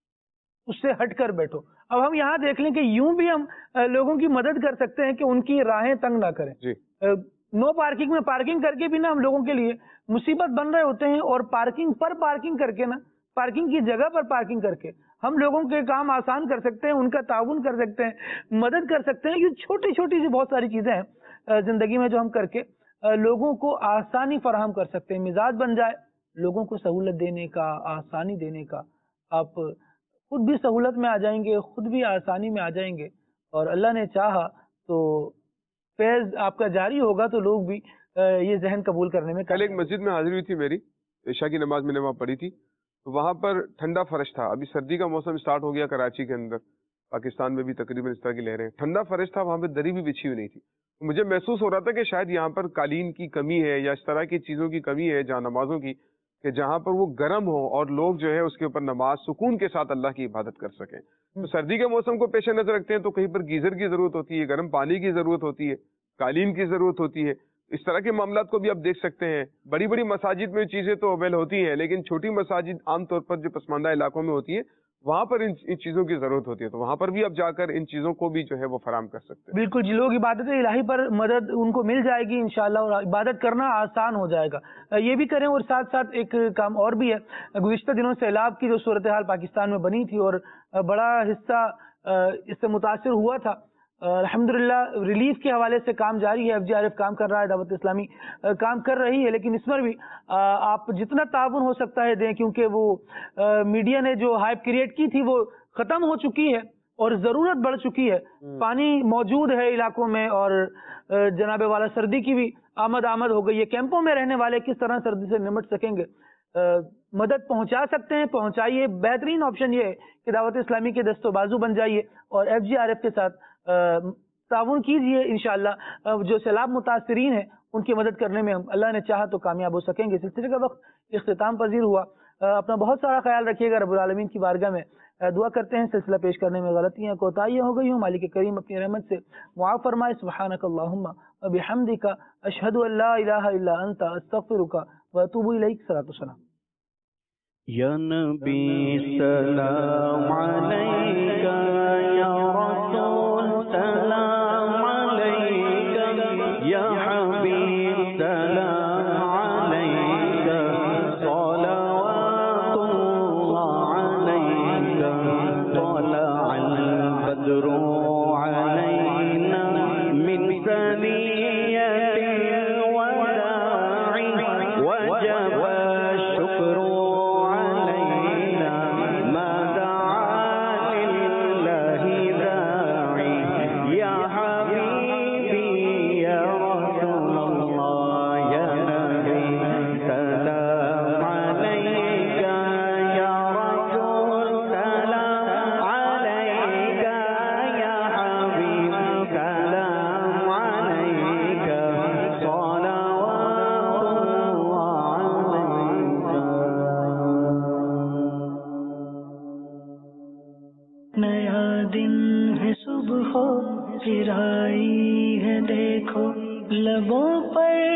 اس سے ہٹ کر بیٹھو. اب ہم یہاں دیکھ لیں کہ یوں بھی ہم لوگوں کی مدد کر سکتے ہیں کہ ان کی راہیں تنگ نہ کریں. جی. نو پارکنگ میں پارکنگ کر کے بھی نا ہم لوگوں کے لیے مصیبت بن رہے ہوتے ہیں، اور پارکنگ پر پارکنگ کر کے نا پارکنگ کی جگہ پر پارکنگ کر کے ہم لوگوں کے کام آسان کر سکتے ہیں، ان کا تعاون کر سکتے ہیں، مدد کر سکتے ہیں. یہ چھوٹی چھوٹی سی بہت ساری چیزیں ہیں زندگی میں جو ہم کر کے لوگوں کو آسانی فراہم کر سکتے ہیں. مزاج بن جائے لوگوں کو سہولت دینے کا، آسانی دینے کا. آپ خود بھی سہولت میں آ جائیں گے، خود بھی آسانی میں آ جائیں گے، اور اللہ نے چاہا تو فیض آپ کا جاری ہوگا تو لوگ بھی یہ ذہن قبول کرنے میں. کل ایک مسجد میں حاضری ہوئی تھی میری, عشاء کی نماز میں نے وہاں پڑھی تھی, تو وہاں پر ٹھنڈا فرش تھا. ابھی سردی کا موسم اسٹارٹ ہو گیا کراچی کے اندر, پاکستان میں بھی تقریباً اس طرح کی لہریں. ٹھنڈا فرش تھا, وہاں پہ دری بھی بچھی ہوئی نہیں تھی. مجھے محسوس ہو رہا تھا کہ شاید یہاں پر قالین کی کمی ہے یا اس طرح کی چیزوں کی کمی ہے جہاں نمازوں کی, کہ جہاں پر وہ گرم ہو اور لوگ جو ہے اس کے اوپر نماز سکون کے ساتھ اللہ کی عبادت کر سکیں. تو سردی کے موسم کو پیش نظر رکھتے ہیں تو کہیں پر گیزر کی ضرورت ہوتی ہے, گرم پانی کی ضرورت ہوتی ہے, قالین کی ضرورت ہوتی ہے. اس طرح کے معاملات کو بھی آپ دیکھ سکتے ہیں. بڑی بڑی مساجد میں چیزیں تو اویل ہوتی ہیں, لیکن چھوٹی مساجد عام طور پر جو پسماندہ علاقوں میں ہوتی ہیں وہاں پر ان ان چیزوں کی ضرورت ہوتی ہے, تو وہاں پر بھی آپ جا کر ان چیزوں کو بھی جو ہے وہ فراہم کر سکتے ہیں. بالکل جی, لوگ عبادت الہی پر مدد ان کو مل جائے گی انشاءاللہ, اور عبادت کرنا آسان ہو جائے گا. یہ بھی کریں, اور ساتھ ساتھ ایک کام اور بھی ہے. گزشتہ دنوں سیلاب کی جو صورتحال پاکستان میں بنی تھی اور بڑا حصہ اس سے متاثر ہوا تھا, الحمدللہ ریلیف کے حوالے سے کام جاری ہے. ایف جی آر ایف کام کر رہا ہے, دعوت اسلامی کام کر رہی ہے, لیکن اس میں بھی آپ جتنا تعاون ہو سکتا ہے دیں, کیونکہ وہ میڈیا نے جو ہائپ کریٹ کی تھی وہ ختم ہو چکی ہے اور ضرورت بڑھ چکی ہے. پانی موجود ہے علاقوں میں, اور جناب والا سردی کی بھی آمد آمد ہو گئی ہے. کیمپوں میں رہنے والے کس طرح سردی سے نمٹ سکیں گے, مدد پہنچا سکتے ہیں, پہنچائیے. بہترین آپشن یہ ہے کہ دعوت اسلامی کے دست و بازو بن جائیے اور ایف جی آر ایف کے ساتھ تعاون کیجیے. انشاءاللہ جو سیلاب متاثرین ہیں ان کی مدد کرنے میں ہم اللہ نے چاہا تو کامیاب ہو سکیں گے. سلسلے کا وقت اختتام پذیر ہوا. اپنا بہت سارا خیال رکھیے گا. رب العالمین کی بارگاہ میں دعا کرتے ہیں سلسلہ پیش کرنے میں غلطیاں کوتاہیاں ہو گئی ہوں, مالک کریم اپنی رحمت سے معاف فرمائے. سبحانک اللہم و بحمدک اشہد ان لا الہ الا انت استغفرک و اتوب الیک. صلاۃ والسلام. یا نبی سلام علیکہ, یا رسول سلام علیکہ, یا حبیب سلام علیکہ, صلوات اللہ علیکہ, طلع البدر علینا من ثنیۃ الوداع, وجب الشکر لبوں پر